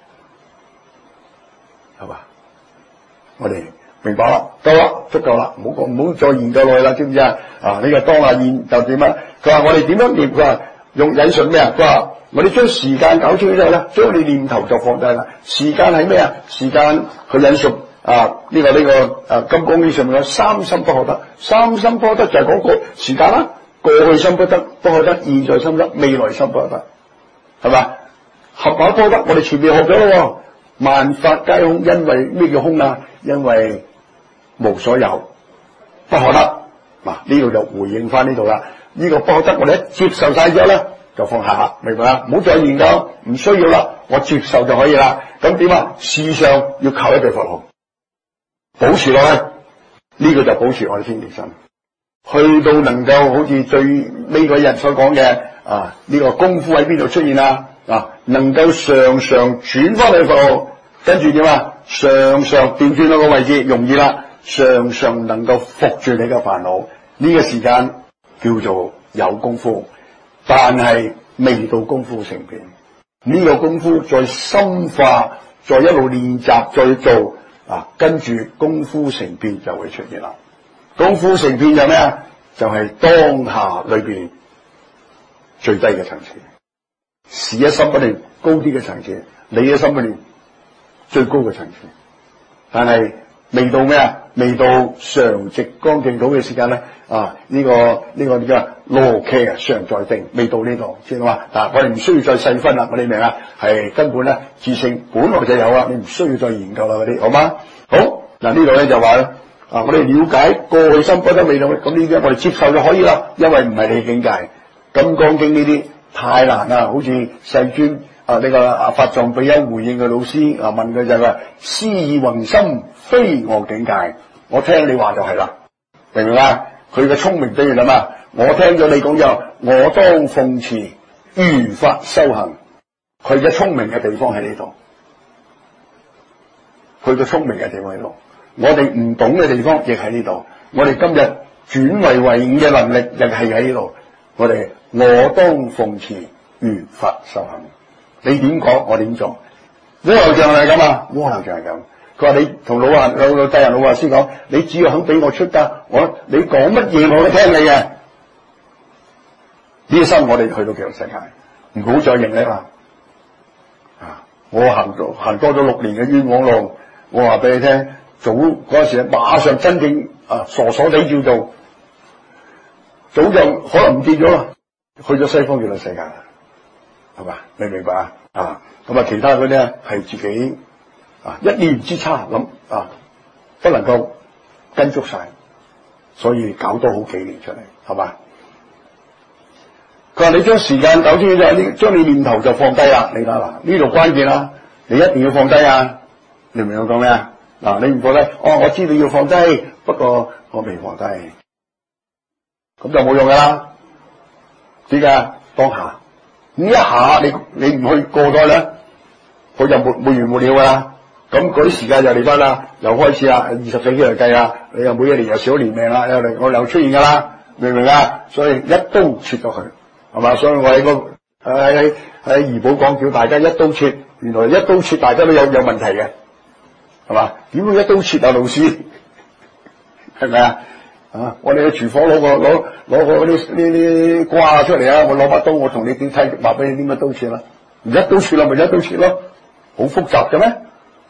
係嘛？我哋明白啦，夠啦，足夠啦，唔好再研究落去啦，知唔知啊？呢個當下現就點啊？佢話我哋點樣念？佢話用引述咩啊？佢話我哋將時間搞清楚之後咧，將你念頭就放低啦。時間係咩啊？時間佢引述呢個金剛經上面有三心不可得，三心不可得就係嗰個時間啦。過去心不可得，現在心不得，未來心不可得，係嘛？合法不可得，我哋前面學咗咯。萬法皆空，因為咩叫空啊？因為無所有，不可得。呢度就回應翻呢度啦。呢個不可得，我哋一接受晒咗咧，就放下，明白啊？唔好再研究，唔需要啦，我接受就可以啦。咁點啊？事上要靠一對佛號，保持落去，呢個就保持我哋清淨心，去到能夠好似最尾嗰日所講嘅呢個功夫喺邊度出現啊？能夠常常轉翻去佛號，跟住點啊？常常調轉到個位置，容易啦。常常能夠伏住你嘅煩惱，呢個時間叫做有功夫，但係未到功夫成片。呢個功夫再深化，再一路練習，再做跟住功夫成片就會出現啦。功夫成片就咩啊？就係當下裏邊最低嘅層次，時一心不念高啲嘅層次，你一心不念最高嘅層次，但係未到咩啊？未到常寂光淨土嘅時間咧，呢個叫羅騎常在定，未到呢度，知道嘛？我哋唔需要再細分啦，我哋明啊？係根本咧自性本來就有啦，你唔需要再研究啦嗰啲，好嗎？好呢度咧就話咧，我哋了解過去心不得未到，咁呢啲我哋接受就可以啦，因為唔係你境界。金剛經呢啲太難啦，好似世尊法藏比丘回應嘅老師問佢就係話：思意宏深，非我境界。我聽你話就係啦，明唔明啊？佢嘅聰明對啦嘛，我聽咗你講之後，我當奉持如法修行。佢嘅聰明嘅地方喺呢度，佢嘅聰明嘅地方喺度。我哋唔懂嘅地方亦喺呢度。我哋今日轉為為悟嘅能力亦係喺呢度。我當奉持如法修行。你點講我點做？阿羅像係咁啊，阿羅像係咁。佢話你同老大人老法師講，你只要肯俾我出家，你講乜嘢我都聽你嘅。呢生我哋去到極樂世界，唔好再認叻啦。我行多咗6年嘅冤枉路，我話俾你聽，早嗰時馬上真正傻傻地照做，早就可能唔見咗啦，去咗西方極樂世界啦，係嘛？你明白啊？咁其他嗰啲咧係自己一念之差諗不能夠跟足晒，所以搞多好幾年出嚟，係嘛？佢話你將時間搞清楚咗，將你念頭就放低啦。你睇嗱，呢度關鍵啦，你一定要放低啊！你明唔明我講咩啊？你唔放低，我知道要放低，不過我未放低，咁就冇用噶啦。點解？當下呢一下你唔去過咗咧，佢就沒完沒了噶啦。咁嗰啲時間就嚟翻啦，又開始啦，20世紀嚟計啦，你又每一年又少年命啦，我又出現噶啦，明唔明啊？所以一刀切咗佢，係嘛？所以我喺怡保講叫大家一刀切，原來一刀切大家都有問題嘅，係嘛？點會一刀切啊？老師係咪啊？我哋去廚房攞個啲瓜出嚟啊！我攞把刀，我同你點睇，話俾你點樣刀切啦？唔一刀切啦，咪一刀切咯，好複雜嘅咩？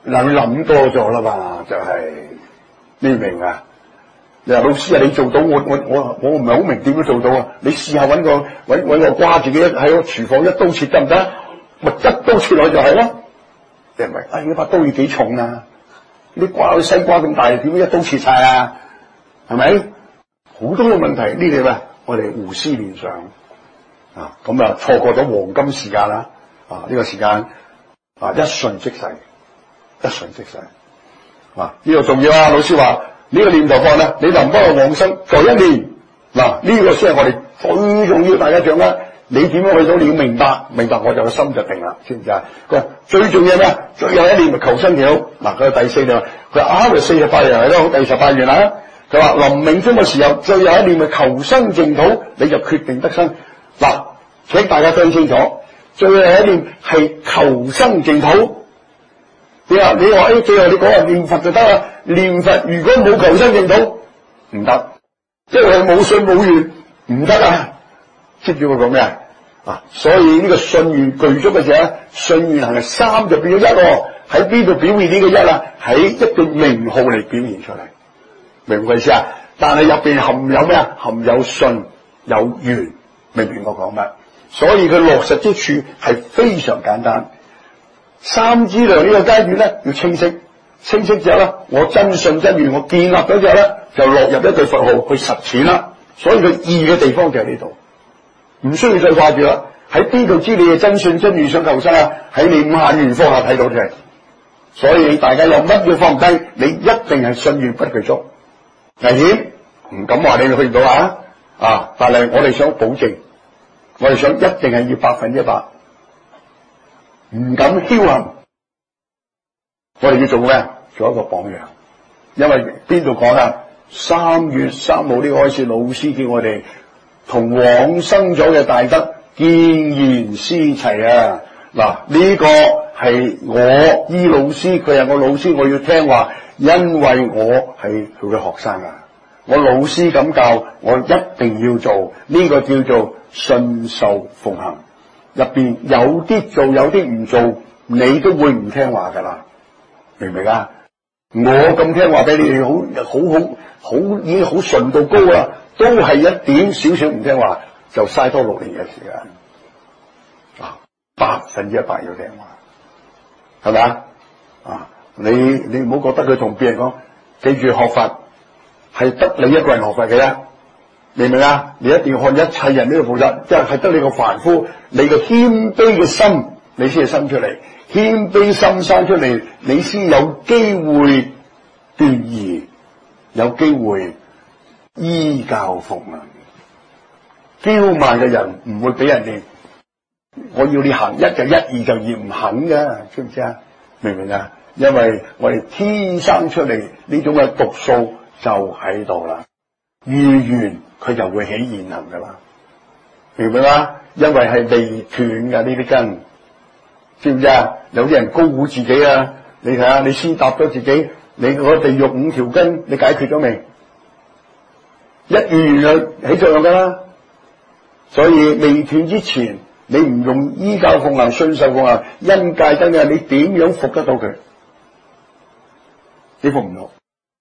嗱，諗多咗啦嘛，就係你明啊？你話老師啊，你做到我唔係好明點樣做到啊？你試下揾個瓜自己喺個廚房一刀切得唔得？咪一刀切落就係咯。你唔係？呢把刀要幾重啊？啲瓜好似西瓜咁大，點解一刀切晒啊？係咪？好多嘅問題呢啲咧，我哋胡思亂想啊，咁啊錯過咗黃金時間啦！啊，呢個時間啊一瞬即逝，一瞬即逝啊！呢個重要啊！老師話呢個念頭法咧，你能幫我往生在一念嗱，呢個先係我哋最重要，大家掌握。你點樣去到？你要明白我就個心就定啦，知唔知啊？佢話最重要咩？最後一念咪求生淨土嗱，佢第四念，佢話啱就48日係咯，第18願啦。佢話臨命終嘅時候，最後一念咪求生淨土，你就決定得生嗱。請大家聽清楚，最後一念係求生淨土。你話最後你講話念佛就得啦，念佛如果冇求生淨土唔得，即係冇信冇願唔得啊！知唔知我講咩啊？所以呢個信願具足嘅時候咧，信願行係3就變咗1喎。喺邊度表現呢個1啊？喺一個名號嚟表現出嚟，明唔明意思啊？但係入邊含有咩啊？含有信有願，明唔明我講乜？所以佢落實之處係非常簡單。三資糧呢個階段咧要清晰之後咧，我真信真願我建立咗之後咧，就落入一句佛號去實踐啦。所以佢易嘅地方就喺呢度。唔需要再掛住啦，喺邊度知你嘅真信真願想求生啊？喺你五下願方下睇到嘅，所以大家有乜嘢放唔低，你一定係信願不具足，危險唔敢話你去唔到啊！但係我哋想保證，我哋想一定係要100%，唔敢僥倖。我哋要做咩？做一個榜樣，因為邊度講啊？3月3號呢個開始，老師叫我哋。同往生咗嘅大德見賢思齊啊！嗱，呢個係我依老師，佢係我老師，我要聽話，因為我係佢嘅學生啊！我老師咁教，我一定要做，呢個叫做信受奉行。入邊有啲做，有啲唔做，你都會唔聽話噶啦，明唔明啊？我咁聽話俾你哋，好已經好順到高啦。都係一點少少唔聽話，就嘥多6年嘅時間。100%要聽話，係咪啊？你唔好覺得佢同別人講，記住學佛係得你一個人學佛嘅啫，明唔明啊？你一定要看一切人都要負責，即係得你個凡夫，你個謙卑嘅心，你先係生出嚟，謙卑心生出嚟，你先有機會斷疑，有機會。依教奉行，驕慢嘅人唔會俾人哋，我要你行1就1，2就2，唔肯㗎，知唔知啊？明唔明啊？因為我哋天生出嚟呢種嘅毒素就喺度啦，遇緣佢就會起現行噶啦，明唔明啊？因為係未斷㗎呢啲根，知唔知啊？有啲人高估自己啊，你睇下，你先搭咗自己，你嗰地獄5條根，你解決咗未？一遇就起作用噶啦，所以未斷之前，你唔用依教奉行、信受奉行、因戒真嘅，你點樣服得到佢？你服唔到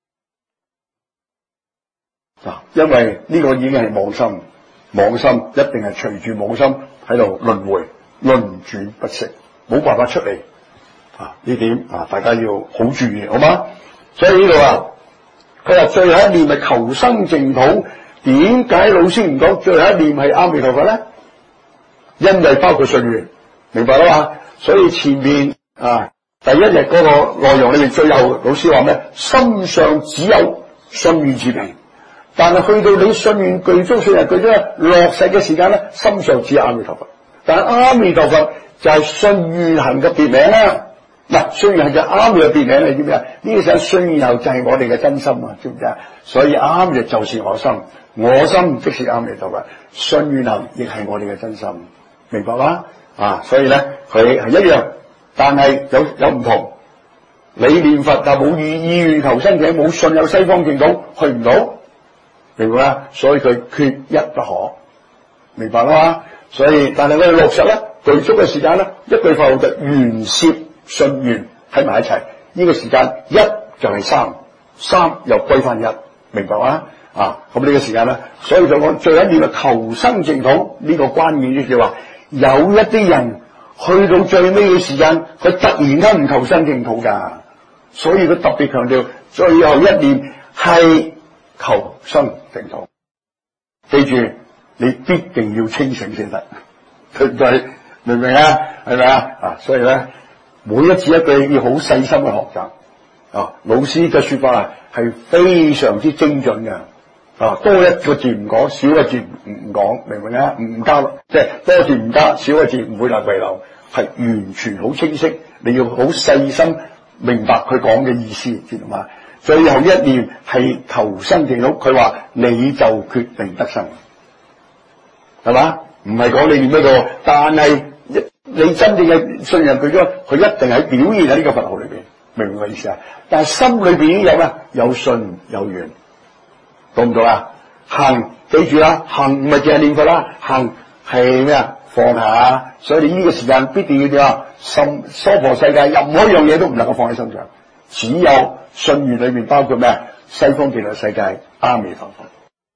因為呢個已經係妄心，妄心一定係隨住妄心喺度輪迴，輪轉不息，冇辦法出嚟呢點大家要好注意，好嗎？所以呢度佢話最後一念係求生淨土，點解老師唔講最後一念係阿彌陀佛咧？因為包括信願，明白啦嘛？所以前面第一日嗰個內容裏面，最後老師話咩？心上只有信願之名，但係去到你信願具足信願具足落實嘅時間咧，心上只有阿彌陀佛。但係阿彌陀佛就係信願行嘅別名啦。信願行就啱嘅別名，你知唔知啊？呢個時候信願行就係我哋嘅真心啊，知唔知啊？所以啱嘅就是我心，我心即是阿彌陀佛，信願行亦係我哋嘅真心，明白嗎？所以咧佢係一樣，但係有唔同。你念佛但冇意願求生者，冇信有西方淨土，去唔到，明白嗎？所以佢缺一不可，明白嗎？所以但係我哋落實咧，具足嘅時間咧，一句佛號就圓攝信願喺埋一齊， 呢個時間一就係三，三又歸翻一，明白嗎？咁呢個時間咧，所以就講最緊要嘅求生淨土呢個關鍵就話，有一啲人去到最尾嘅時間，佢突然間唔求生淨土噶，所以佢特別強調最後一念係求生淨土。記住，你必定要清醒先得，對唔對？明唔明啊？係咪啊？所以咧，每一字一句要好細心嘅學習。老師嘅說法係非常之精準嘅。多一個字唔講，少一個字唔講，明唔明啊？唔加，即係多字唔加，少一個字唔會遺漏，係完全好清晰。你要好細心明白佢講嘅意思，知道嗎？最後一念係求生淨土，佢話你就決定得生，係嘛？唔係講你念嗰個，但係你真正嘅信任佢咗，佢一定係表現喺呢個佛號裏邊，明唔明我意思啊？但係心裏邊已經有咩？有信有願，懂唔懂啊？行，記住啦，行唔係淨係念佛啦，行係咩啊？放下。所以你呢個時間必定要點啊？娑婆世界任何一樣嘢都唔能夠放喺心上，只有信願裏面包括咩？西方極樂世界阿彌陀佛。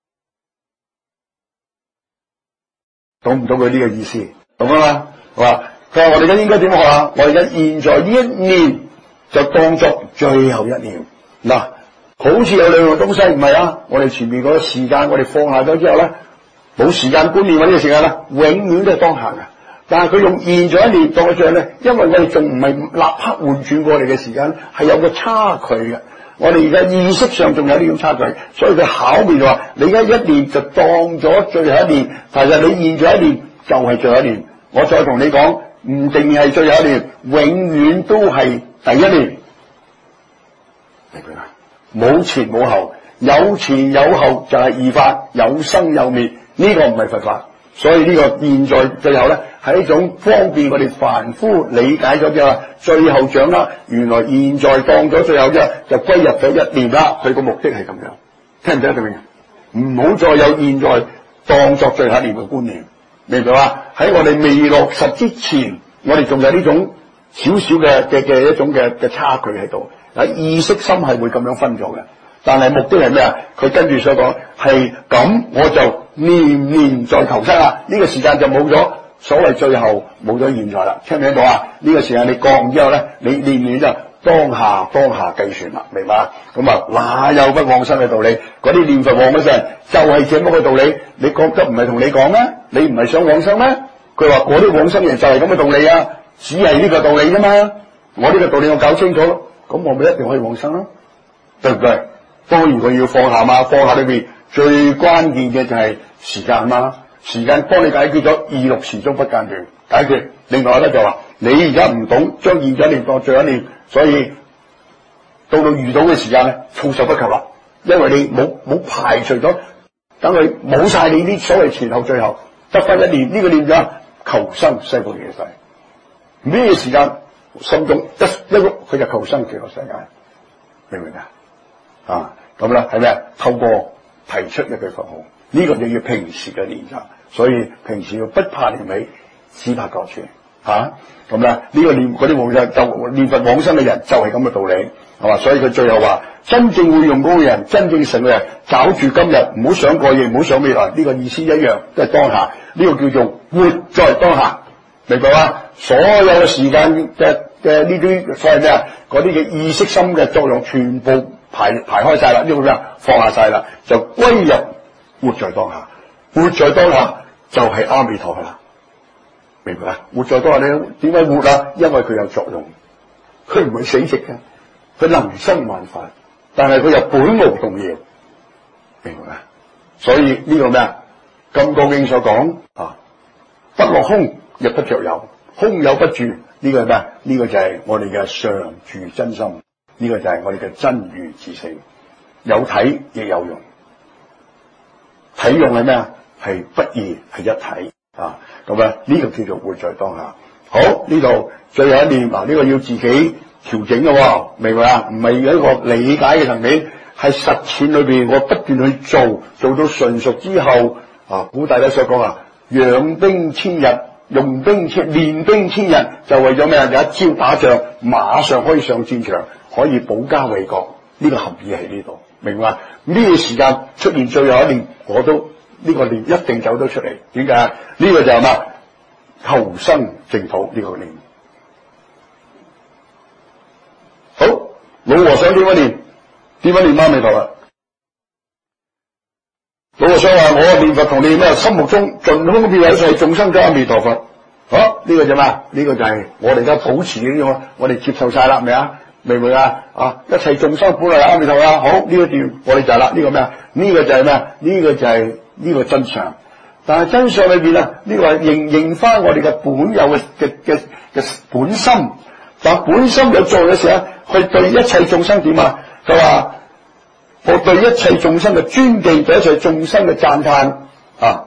懂唔懂佢呢個意思？懂啊嘛？係嘛？佢話我哋而家應該點學啊？我哋而家現在呢一念就當作最後一念。嗱，好似有兩樣東西唔係啊？我哋前面嗰個時間，我哋放下咗之後咧，冇時間觀念呢個時間啦，永遠都係當下嘅。但係佢用現在一念當咗最後咧，因為我哋仲唔係立刻換轉過嚟嘅時間，係有個差距嘅。我哋而家意識上仲有呢種差距，所以佢巧妙就話：你而家一念就當咗最後一念，其實你現在一念就係最後一念。我再同你講，唔定係最後一念，永遠都係第一念。明白嗎？冇前冇後，有前有後就係二法，有生有滅，呢個唔係佛法。所以呢個現在最後咧係一種方便我哋凡夫理解咗之後，最後掌握原來現在當咗最後啫，就歸入咗一念啦。佢個目的係咁樣，聽唔聽得明？唔好再有現在當作最後一念嘅觀念，明白嘛？喺我哋未落實之前，我哋仲有呢種少少嘅一種嘅差距喺度。意識心係會咁樣分咗嘅，但係目的係咩啊？佢跟住所講係咁，我就念念在求生啊！呢個時間就冇咗所謂最後，冇咗現在啦。聽唔聽到啊？呢個時間你講之後咧，你念念就當下計算啦，明白？咁啊，哪有不往生嘅道理？嗰啲念佛往嗰陣就係這麼個道理。你覺得唔係同你講咩？你唔係想往生咩？佢話嗰啲往生人就係咁嘅道理啊，只係呢個道理啫嘛。我呢個道理我搞清楚，咁我咪一定可以往生咯，對唔對？當然佢要放下嘛，放下裏邊最關鍵嘅就係時間嘛，時間幫你解決咗二六時中不間斷解決。另外咧就話你而家唔懂將現在一念當最後一念，所以到遇到嘅時間咧措手不及啦，因為你冇排除咗，等佢冇晒你啲所謂前後最後，得翻一念，呢個念咗求生西方極樂世界，咩時間心中一喐佢就求生極樂世界，明唔明啊？咁啦，係咩？透過提出一句佛號，呢個就要平時嘅練習，所以平時要不怕年尾，只怕覺處咁啦。呢個念嗰啲往生就念佛往生嘅人就係咁嘅道理，係嘛？所以佢最後話：真正會用功嘅人，真正成嘅人，找住今日，唔好想過夜，唔好想未來。呢個意思一樣，都係當下。呢個叫做活在當下，明白嗎？所有嘅時間嘅呢啲所謂咩啊？嗰啲嘅意識心嘅作用，全部排開晒啦，呢個咩啊？放下晒啦，就歸入活在當下。活在當下就係阿彌陀佛啦，明白啊？活在當下你點解活啊？因為佢有作用，佢唔係死寂嘅，佢能生萬法，但係佢又本無動搖，明白啊？所以呢個咩啊？金剛經所講不落空，亦不着有，空有不住，呢個係咩？呢個就係我哋嘅常住真心，呢個就係我哋嘅真如自性，有體亦有用。體用係咩啊？係不二，係一體咁啊！呢個叫做活在當下。好，呢度最後一念呢個要自己調整嘅，明白啊？唔係一個理解嘅層面，係實踐裏邊我不斷去做到純熟之後古大家所講養兵千日，練兵千日，就為咗咩啊？有一朝打仗，馬上可以上戰場， 可以保家衛國，呢個含義喺呢度，明嘛？呢個時間出現最後一念，我都呢個念一定走得出嚟。點解？呢個就係嘛？求生淨土呢個念。好，老和尚點樣念？點樣念阿彌陀佛？老和尚話：我念佛同你咩？心目中盡空遍有一切眾生皆阿彌陀佛。好，呢個就嘛？呢個就係我哋而家保持嘅呢個，我哋接受晒啦，未啊？明唔明啊？啊！一切眾生本來阿彌陀佛。好，呢個段我哋就係啦。呢個咩啊？呢個就係咩啊？呢個就係呢個真相。但係真相裏邊啊，呢個係認翻我哋嘅本有嘅本心。但本心有做嘅時候，去對一切眾生點啊？佢話我對一切眾生嘅尊敬，對一切眾生嘅讚歎啊，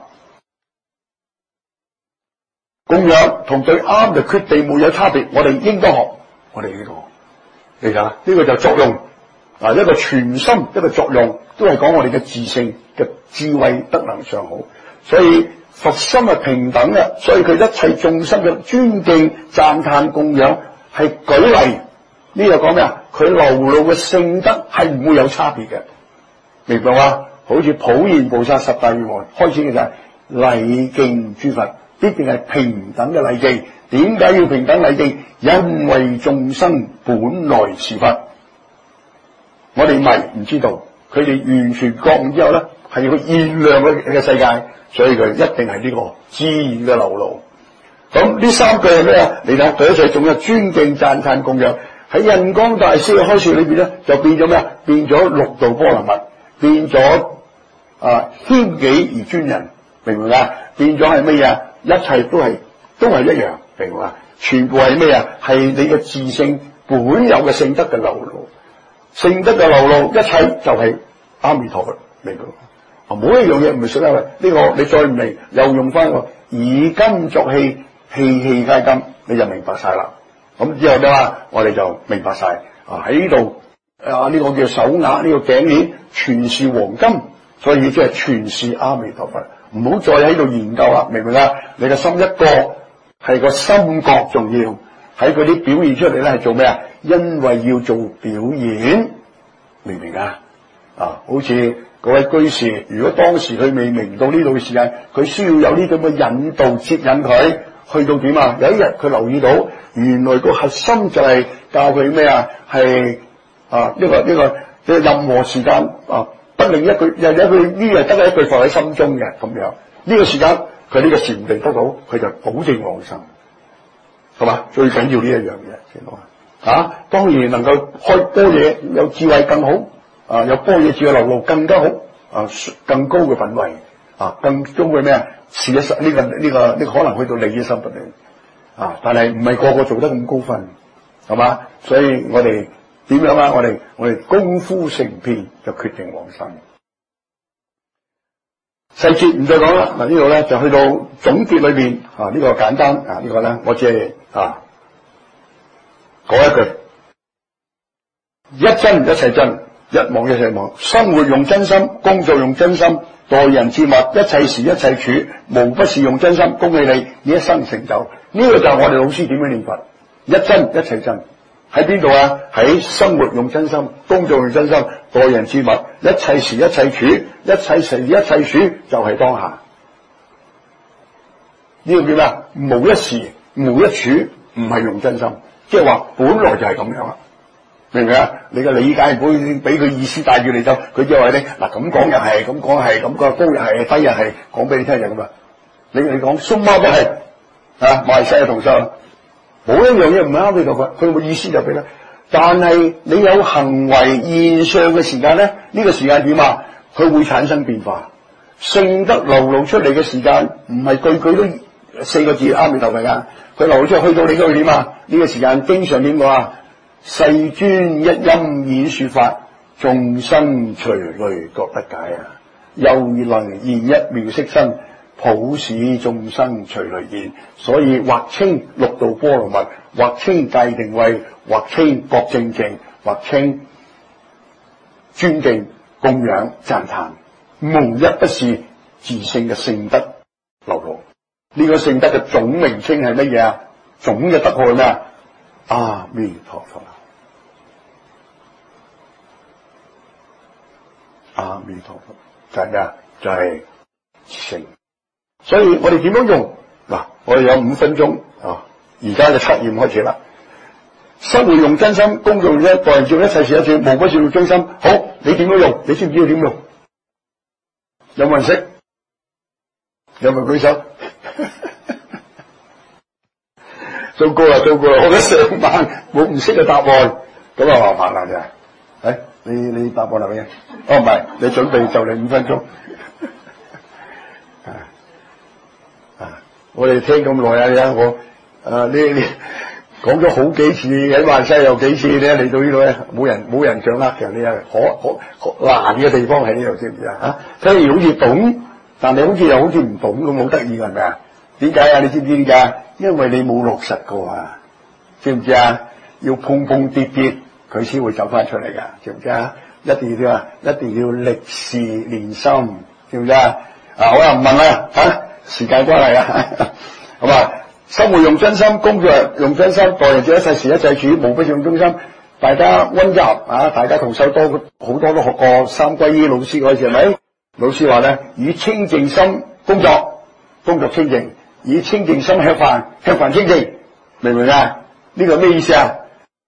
供養同對啱嘅決定沒有差別。我哋應該學，我哋呢個。你睇下，呢個就作用啊，一個全心，一個作用，都係講我哋嘅自性嘅智慧德能上好。所以佛心係平等嘅，所以佢一切眾生嘅尊敬、讚歎、供養係舉例。呢個講咩啊？佢流露嘅聖德係唔會有差別嘅，明白嘛？好似普賢菩薩十大願王開始嘅就係禮敬諸佛，必定係平等嘅禮敬。點解要平等禮敬？因為眾生本來是佛，我哋迷唔知道，佢哋完全覺悟之後咧，係要去現量嘅世界，所以佢一定係呢個自然嘅流露。咁呢三句係咩啊？你睇對一切眾生尊敬、讚歎、供養，喺印光大師嘅開示裏邊咧，就變咗咩啊？變咗六度波羅蜜，變咗謙己而尊人，明唔明啊？變咗係乜嘢？一切都係一樣。明白嘛？全部係咩啊？係你嘅自性本有嘅聖德嘅流露，聖德嘅流露，一切就係阿彌陀佛，明白嘛？冇一樣嘢唔係屬於呢個，你再唔明，又用翻個以金作器，器器皆金，你就明白晒啦。咁之後咧，我哋就明白晒喺呢度呢個叫手鐲，呢個頸鏈全是黃金，所以即係全是阿彌陀佛。唔好再喺度研究啦，明唔明啊？你嘅心一個。係個心覺重要，喺嗰啲表現出嚟咧係做咩啊？因為要做表演，明唔明啊？好似嗰位居士，如果當時佢未明到呢度嘅時間，佢需要有呢咁嘅引導接引佢去到點啊？有一日佢留意到，原來個核心就係教佢咩啊？係任何時間不令一句，有一句呢係得一句放喺心中嘅咁樣。呢個時間。佢呢個禪定得到，佢就保證往生，係嘛？最緊要呢一樣嘢，知道嘛？當然能夠開般若有智慧更好，有般若智慧流露更加好，更高嘅品位，更高嘅咩啊？事實上呢個可能去到利益心不利，但係唔係個個做得咁高分，係嘛？所以我哋點樣啊？我哋功夫成片就決定往生。細節唔再講啦，嗱呢度咧就去到總結裏邊呢個簡單呢個咧，我只係講一句：一真一切真，一妄一切妄。生活用真心，工作用真心，待人接物一切時一切處，無不是用真心。恭喜你一生成就。呢個就係我哋老師點樣念佛，一真一切真。喺邊度啊？喺生活用真心，工作用真心，待人接物一切時一切處，一切時一切處就係當下。呢個叫咩？無一時無一處，唔係用真心，即係話本來就係咁樣啦，明唔明啊？你嘅理解唔會俾佢意思帶住你走，佢就話你嗱咁講又係，咁講係，咁個高又係，低又係，講俾你聽就咁啊。你講蘇媽都係賣世嘅同修。冇一樣嘢唔係啱你度嘅，佢冇意思就俾啦。但係你有行為現象嘅時間咧，呢個時間點啊？佢會產生變化。聖德流露出嚟嘅時間唔係句句都四個字啱你頭㗎，佢流露出去到你嗰度點啊？呢個時間經常點講啊？世尊一音演說法，眾生隨類各得解啊！又能現一妙色身。普使眾生隨類現，所以或稱六度波羅蜜，或稱界定位，或稱覺正淨，或稱尊敬供養讚歎，無一不是自性嘅聖德流露。呢個聖德嘅總名稱係乜嘢啊？總嘅德號係咩啊？阿彌陀佛。 阿彌陀佛，就係咩啊？就係誠。所以我哋點樣用嗱？我哋有5分鐘啊！而家嘅測驗開始啦。生活用真心，工作用一待人接物，一切事一切，無不是用真心。好，你點樣用？你知唔知道點用？有冇人識？有冇舉手？糟糕啦，糟糕啦！我覺得上晚冇唔識嘅答案，咁啊麻煩啦就係。你答案係咩？哦，唔係，你準備就你5分鐘。我哋聽咁耐啊！你睇我你講咗好幾次，喺萬西有幾次咧，嚟到呢度咧，冇人掌握嘅，你係可難嘅地方喺呢度，知唔知啊？睇嚟好似懂，但係好似又好似唔懂咁，好得意嘅係咪啊？點解啊？你知唔知點解？因為你冇落實過啊，知唔知啊？要碰碰跌跌，佢先會走翻出嚟噶，知唔知啊？一定要歷事練心，知唔知啊？好啦，唔問啦嚇，時間關係啊，咁啊，生活用真心，工作用真心，待人接物，一切事一切處，無不是用真心。大家溫習啊，大家同修多好多都學過三皈依，老師嗰時係咪？老師話咧，以清淨心工作，工作清淨；以清淨心吃飯，吃飯清淨。明唔明啊？呢個咩意思啊？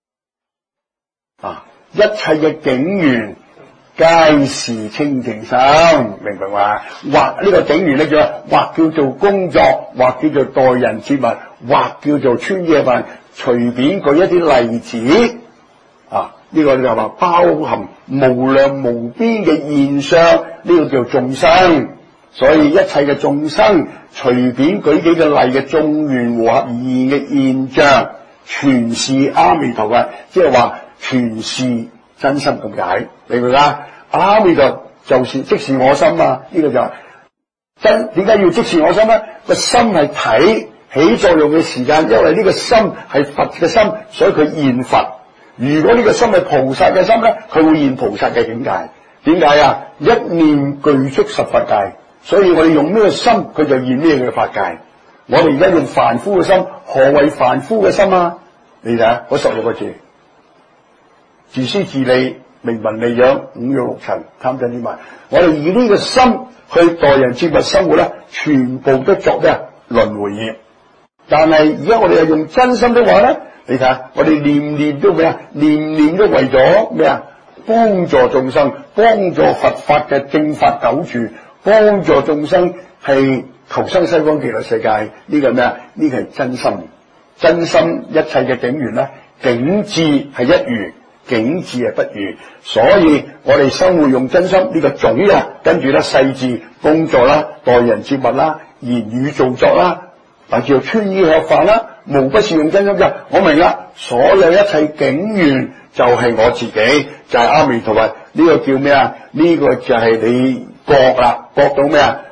一切嘅境緣皆是清淨心，明唔明話？或呢個境緣咧或叫做工作，或叫做待人接物，或叫做穿衣飯，隨便舉一啲例子啊！呢個就話包含無量無邊嘅現象，呢個叫眾生。所以一切嘅眾生，隨便舉幾個例嘅眾緣和合而現嘅現象，全是阿彌陀佛，即係話全是真心咁解，明唔明啊？阿彌陀就是即是我心啊！呢個就係真。點解要即是我心咧？個心係體起作用嘅時間，因為呢個心係佛嘅心，所以佢現佛。如果呢個心係菩薩嘅心咧，佢會現菩薩嘅境界。點解啊？一念具足十法界，所以我哋用咩個心，佢就現咩嘅法界。我哋而家用凡夫嘅心，何謂凡夫嘅心啊？你睇下嗰16個字：自私自利、名聞利養、五欲六塵、貪嗔痴慢。我哋以呢個心去待人接物生活咧，全部都作咩輪迴業。但係而家我哋係用真心的話咧，你睇下我哋念念都咩啊？念念都為咗咩啊？幫助眾生，幫助佛法嘅正法久住，幫助眾生係求生西方極樂世界。呢個咩啊？呢個係真心。真心一切嘅境緣咧，境智係一如，境智係不如。所以我哋生活用真心呢個種啊，跟住咧細緻工作啦、待人接物啦、言語造作啦，乃至穿衣吃飯啦，無不是用真心啫。我明啦，所有一切境緣就係我自己，就係阿彌陀佛。呢個叫咩啊？呢個就係你覺啦，覺到咩啊？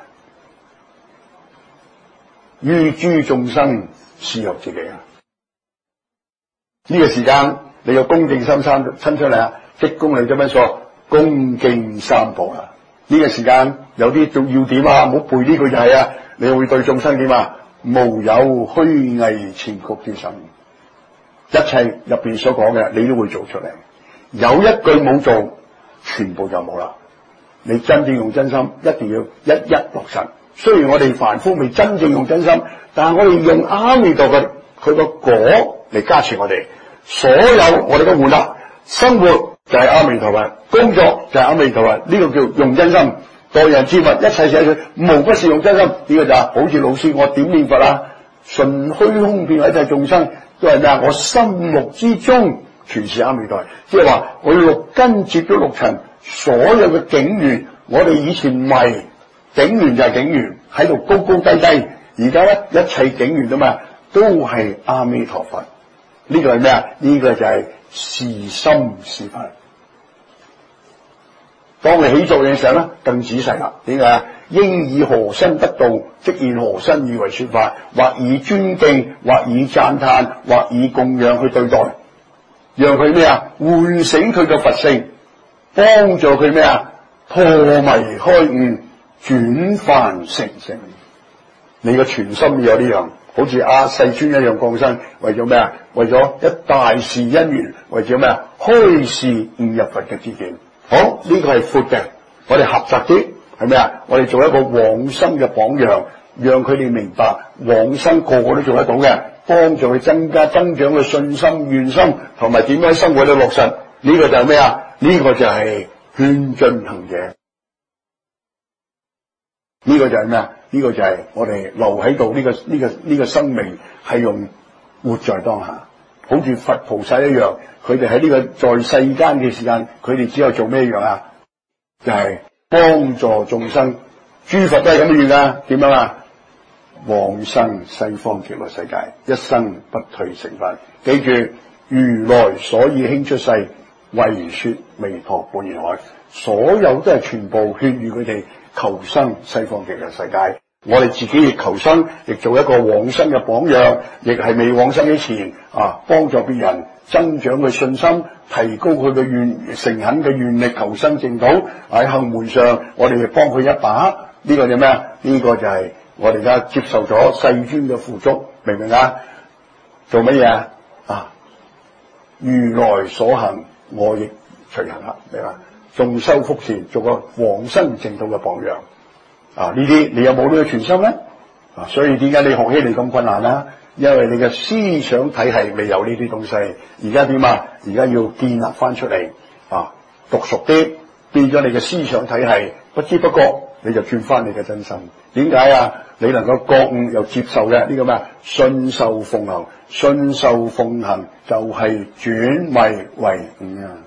於諸眾生是由自己啊！呢個時間你個恭敬心親出嚟啊！即恭你做乜數？恭敬三寶啊！呢個時間有啲仲要點啊？唔好背呢句就係啊！你會對眾生點啊？無有虛偽纏曲之心，一切入邊所講嘅你都會做出嚟。有一句冇做，全部就冇啦。你真正用真心，一定要一一落實。雖然我哋凡夫未真正用真心，但係我哋用阿彌陀佛佢個果嚟加持我哋。所有我哋都換啦，生活就係阿彌陀佛，工作就係阿彌陀佛，呢個叫用真心。待人接物，一切事佢無不是用真心。呢個就係好似老師我點念佛啊，純虛空遍一切眾生都係咩啊？我心目之中全是阿彌陀佛，即係話我六根接咗六塵，所有嘅境緣，我哋以前迷境緣就係境緣，喺度高高低低，而家咧一切境緣啊嘛，都係阿彌陀佛。呢個係咩啊？呢個就係是心是佛。當你起作嘅時候咧，更仔細啦。點解啊？應以何身得道，即現何身以為說法，或以尊敬，或以讚歎，或以供養去對待，讓佢咩啊？喚醒佢嘅佛性，幫助佢咩啊？破迷開悟，轉凡成聖。你嘅全心要有呢樣。好似阿世尊一樣降生，為咗咩啊？為咗一大事因緣，為咗咩啊？開示悟入佛嘅知見。好，呢個係闊嘅。 我哋狹窄啲，係咪啊？我哋做一個往生嘅榜樣，讓佢哋明白往生個個都做得到嘅，幫助佢增長嘅信心、願心，同埋點樣喺生活度落實。呢個就係咩啊？呢個就係勸進行者。呢個就係咩啊？呢個就係我哋留喺度呢個生命係用活在當下，好似佛菩薩一樣，佢哋喺呢個在世間嘅時間，佢哋只有做咩樣啊？就係幫助眾生。諸佛都係咁樣噶，點樣啊？往生西方極樂世界，一生不退成佛。記住，如來所以興出世，為說彌陀本願海，所有都係全部勸喻佢哋求生西方極樂世界。我哋自己亦求生，亦做一個往生嘅榜樣，亦係未往生之前幫助別人增長佢信心，提高佢嘅誠懇嘅願力求生淨土。喺後門上，我哋亦幫佢一把。呢個就咩啊？呢個就係我哋而家接受咗世尊嘅付囑，明唔明啊？做乜嘢啊？如來所行，我亦隨行啦，明嘛？眾修福善，做個往生淨土嘅榜樣。呢啲你有冇呢個全心咧？所以點解你學起嚟咁困難啦？因為你嘅思想體系未有呢啲東西。而家點啊？而家要建立翻出嚟讀熟啲，變咗你嘅思想體系，不知不覺你就轉翻你嘅真心。點解啊？你能夠覺悟又接受嘅呢個咩？信受奉行，信受奉行就係轉迷為悟啊！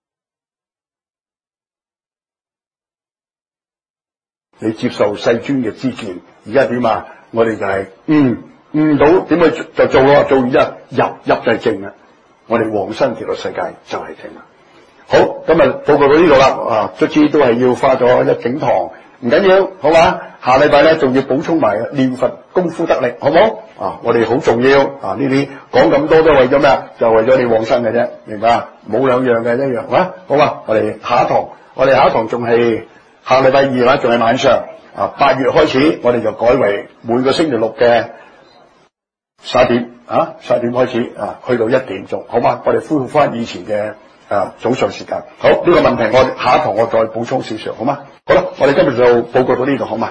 你接受世尊嘅知見，而家點啊？我哋就係悟到點去就做咯，做完之後入就係正啦。我哋往生極樂世界就係正啦。好，今日報告到呢度啦，卒之都係要花咗一整堂，唔緊要，好嘛？下禮拜咧仲要補充埋念佛功夫得力，好唔好？我哋好重要呢啲講咁多都為咗咩啊？就為咗你往生嘅啫，明白？冇兩樣嘅一樣，好嘛？我哋下一堂仲係下禮拜二啦，仲係晚上8月開始，我哋就改為每個星期六嘅11點11點開始去到1點鐘，好嘛？我哋恢復翻以前嘅早上時間。好，呢個問題我下一堂我再補充少少，好嘛？好啦，我哋今日就報告到呢度，好嘛？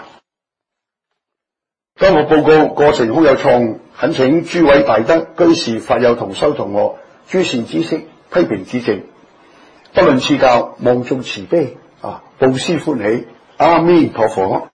今日報告過程好有創意，懇請諸位大德居士法友同修同學諸善知識批評指正，不論賜教，望眾慈悲布施歡喜，阿彌陀佛。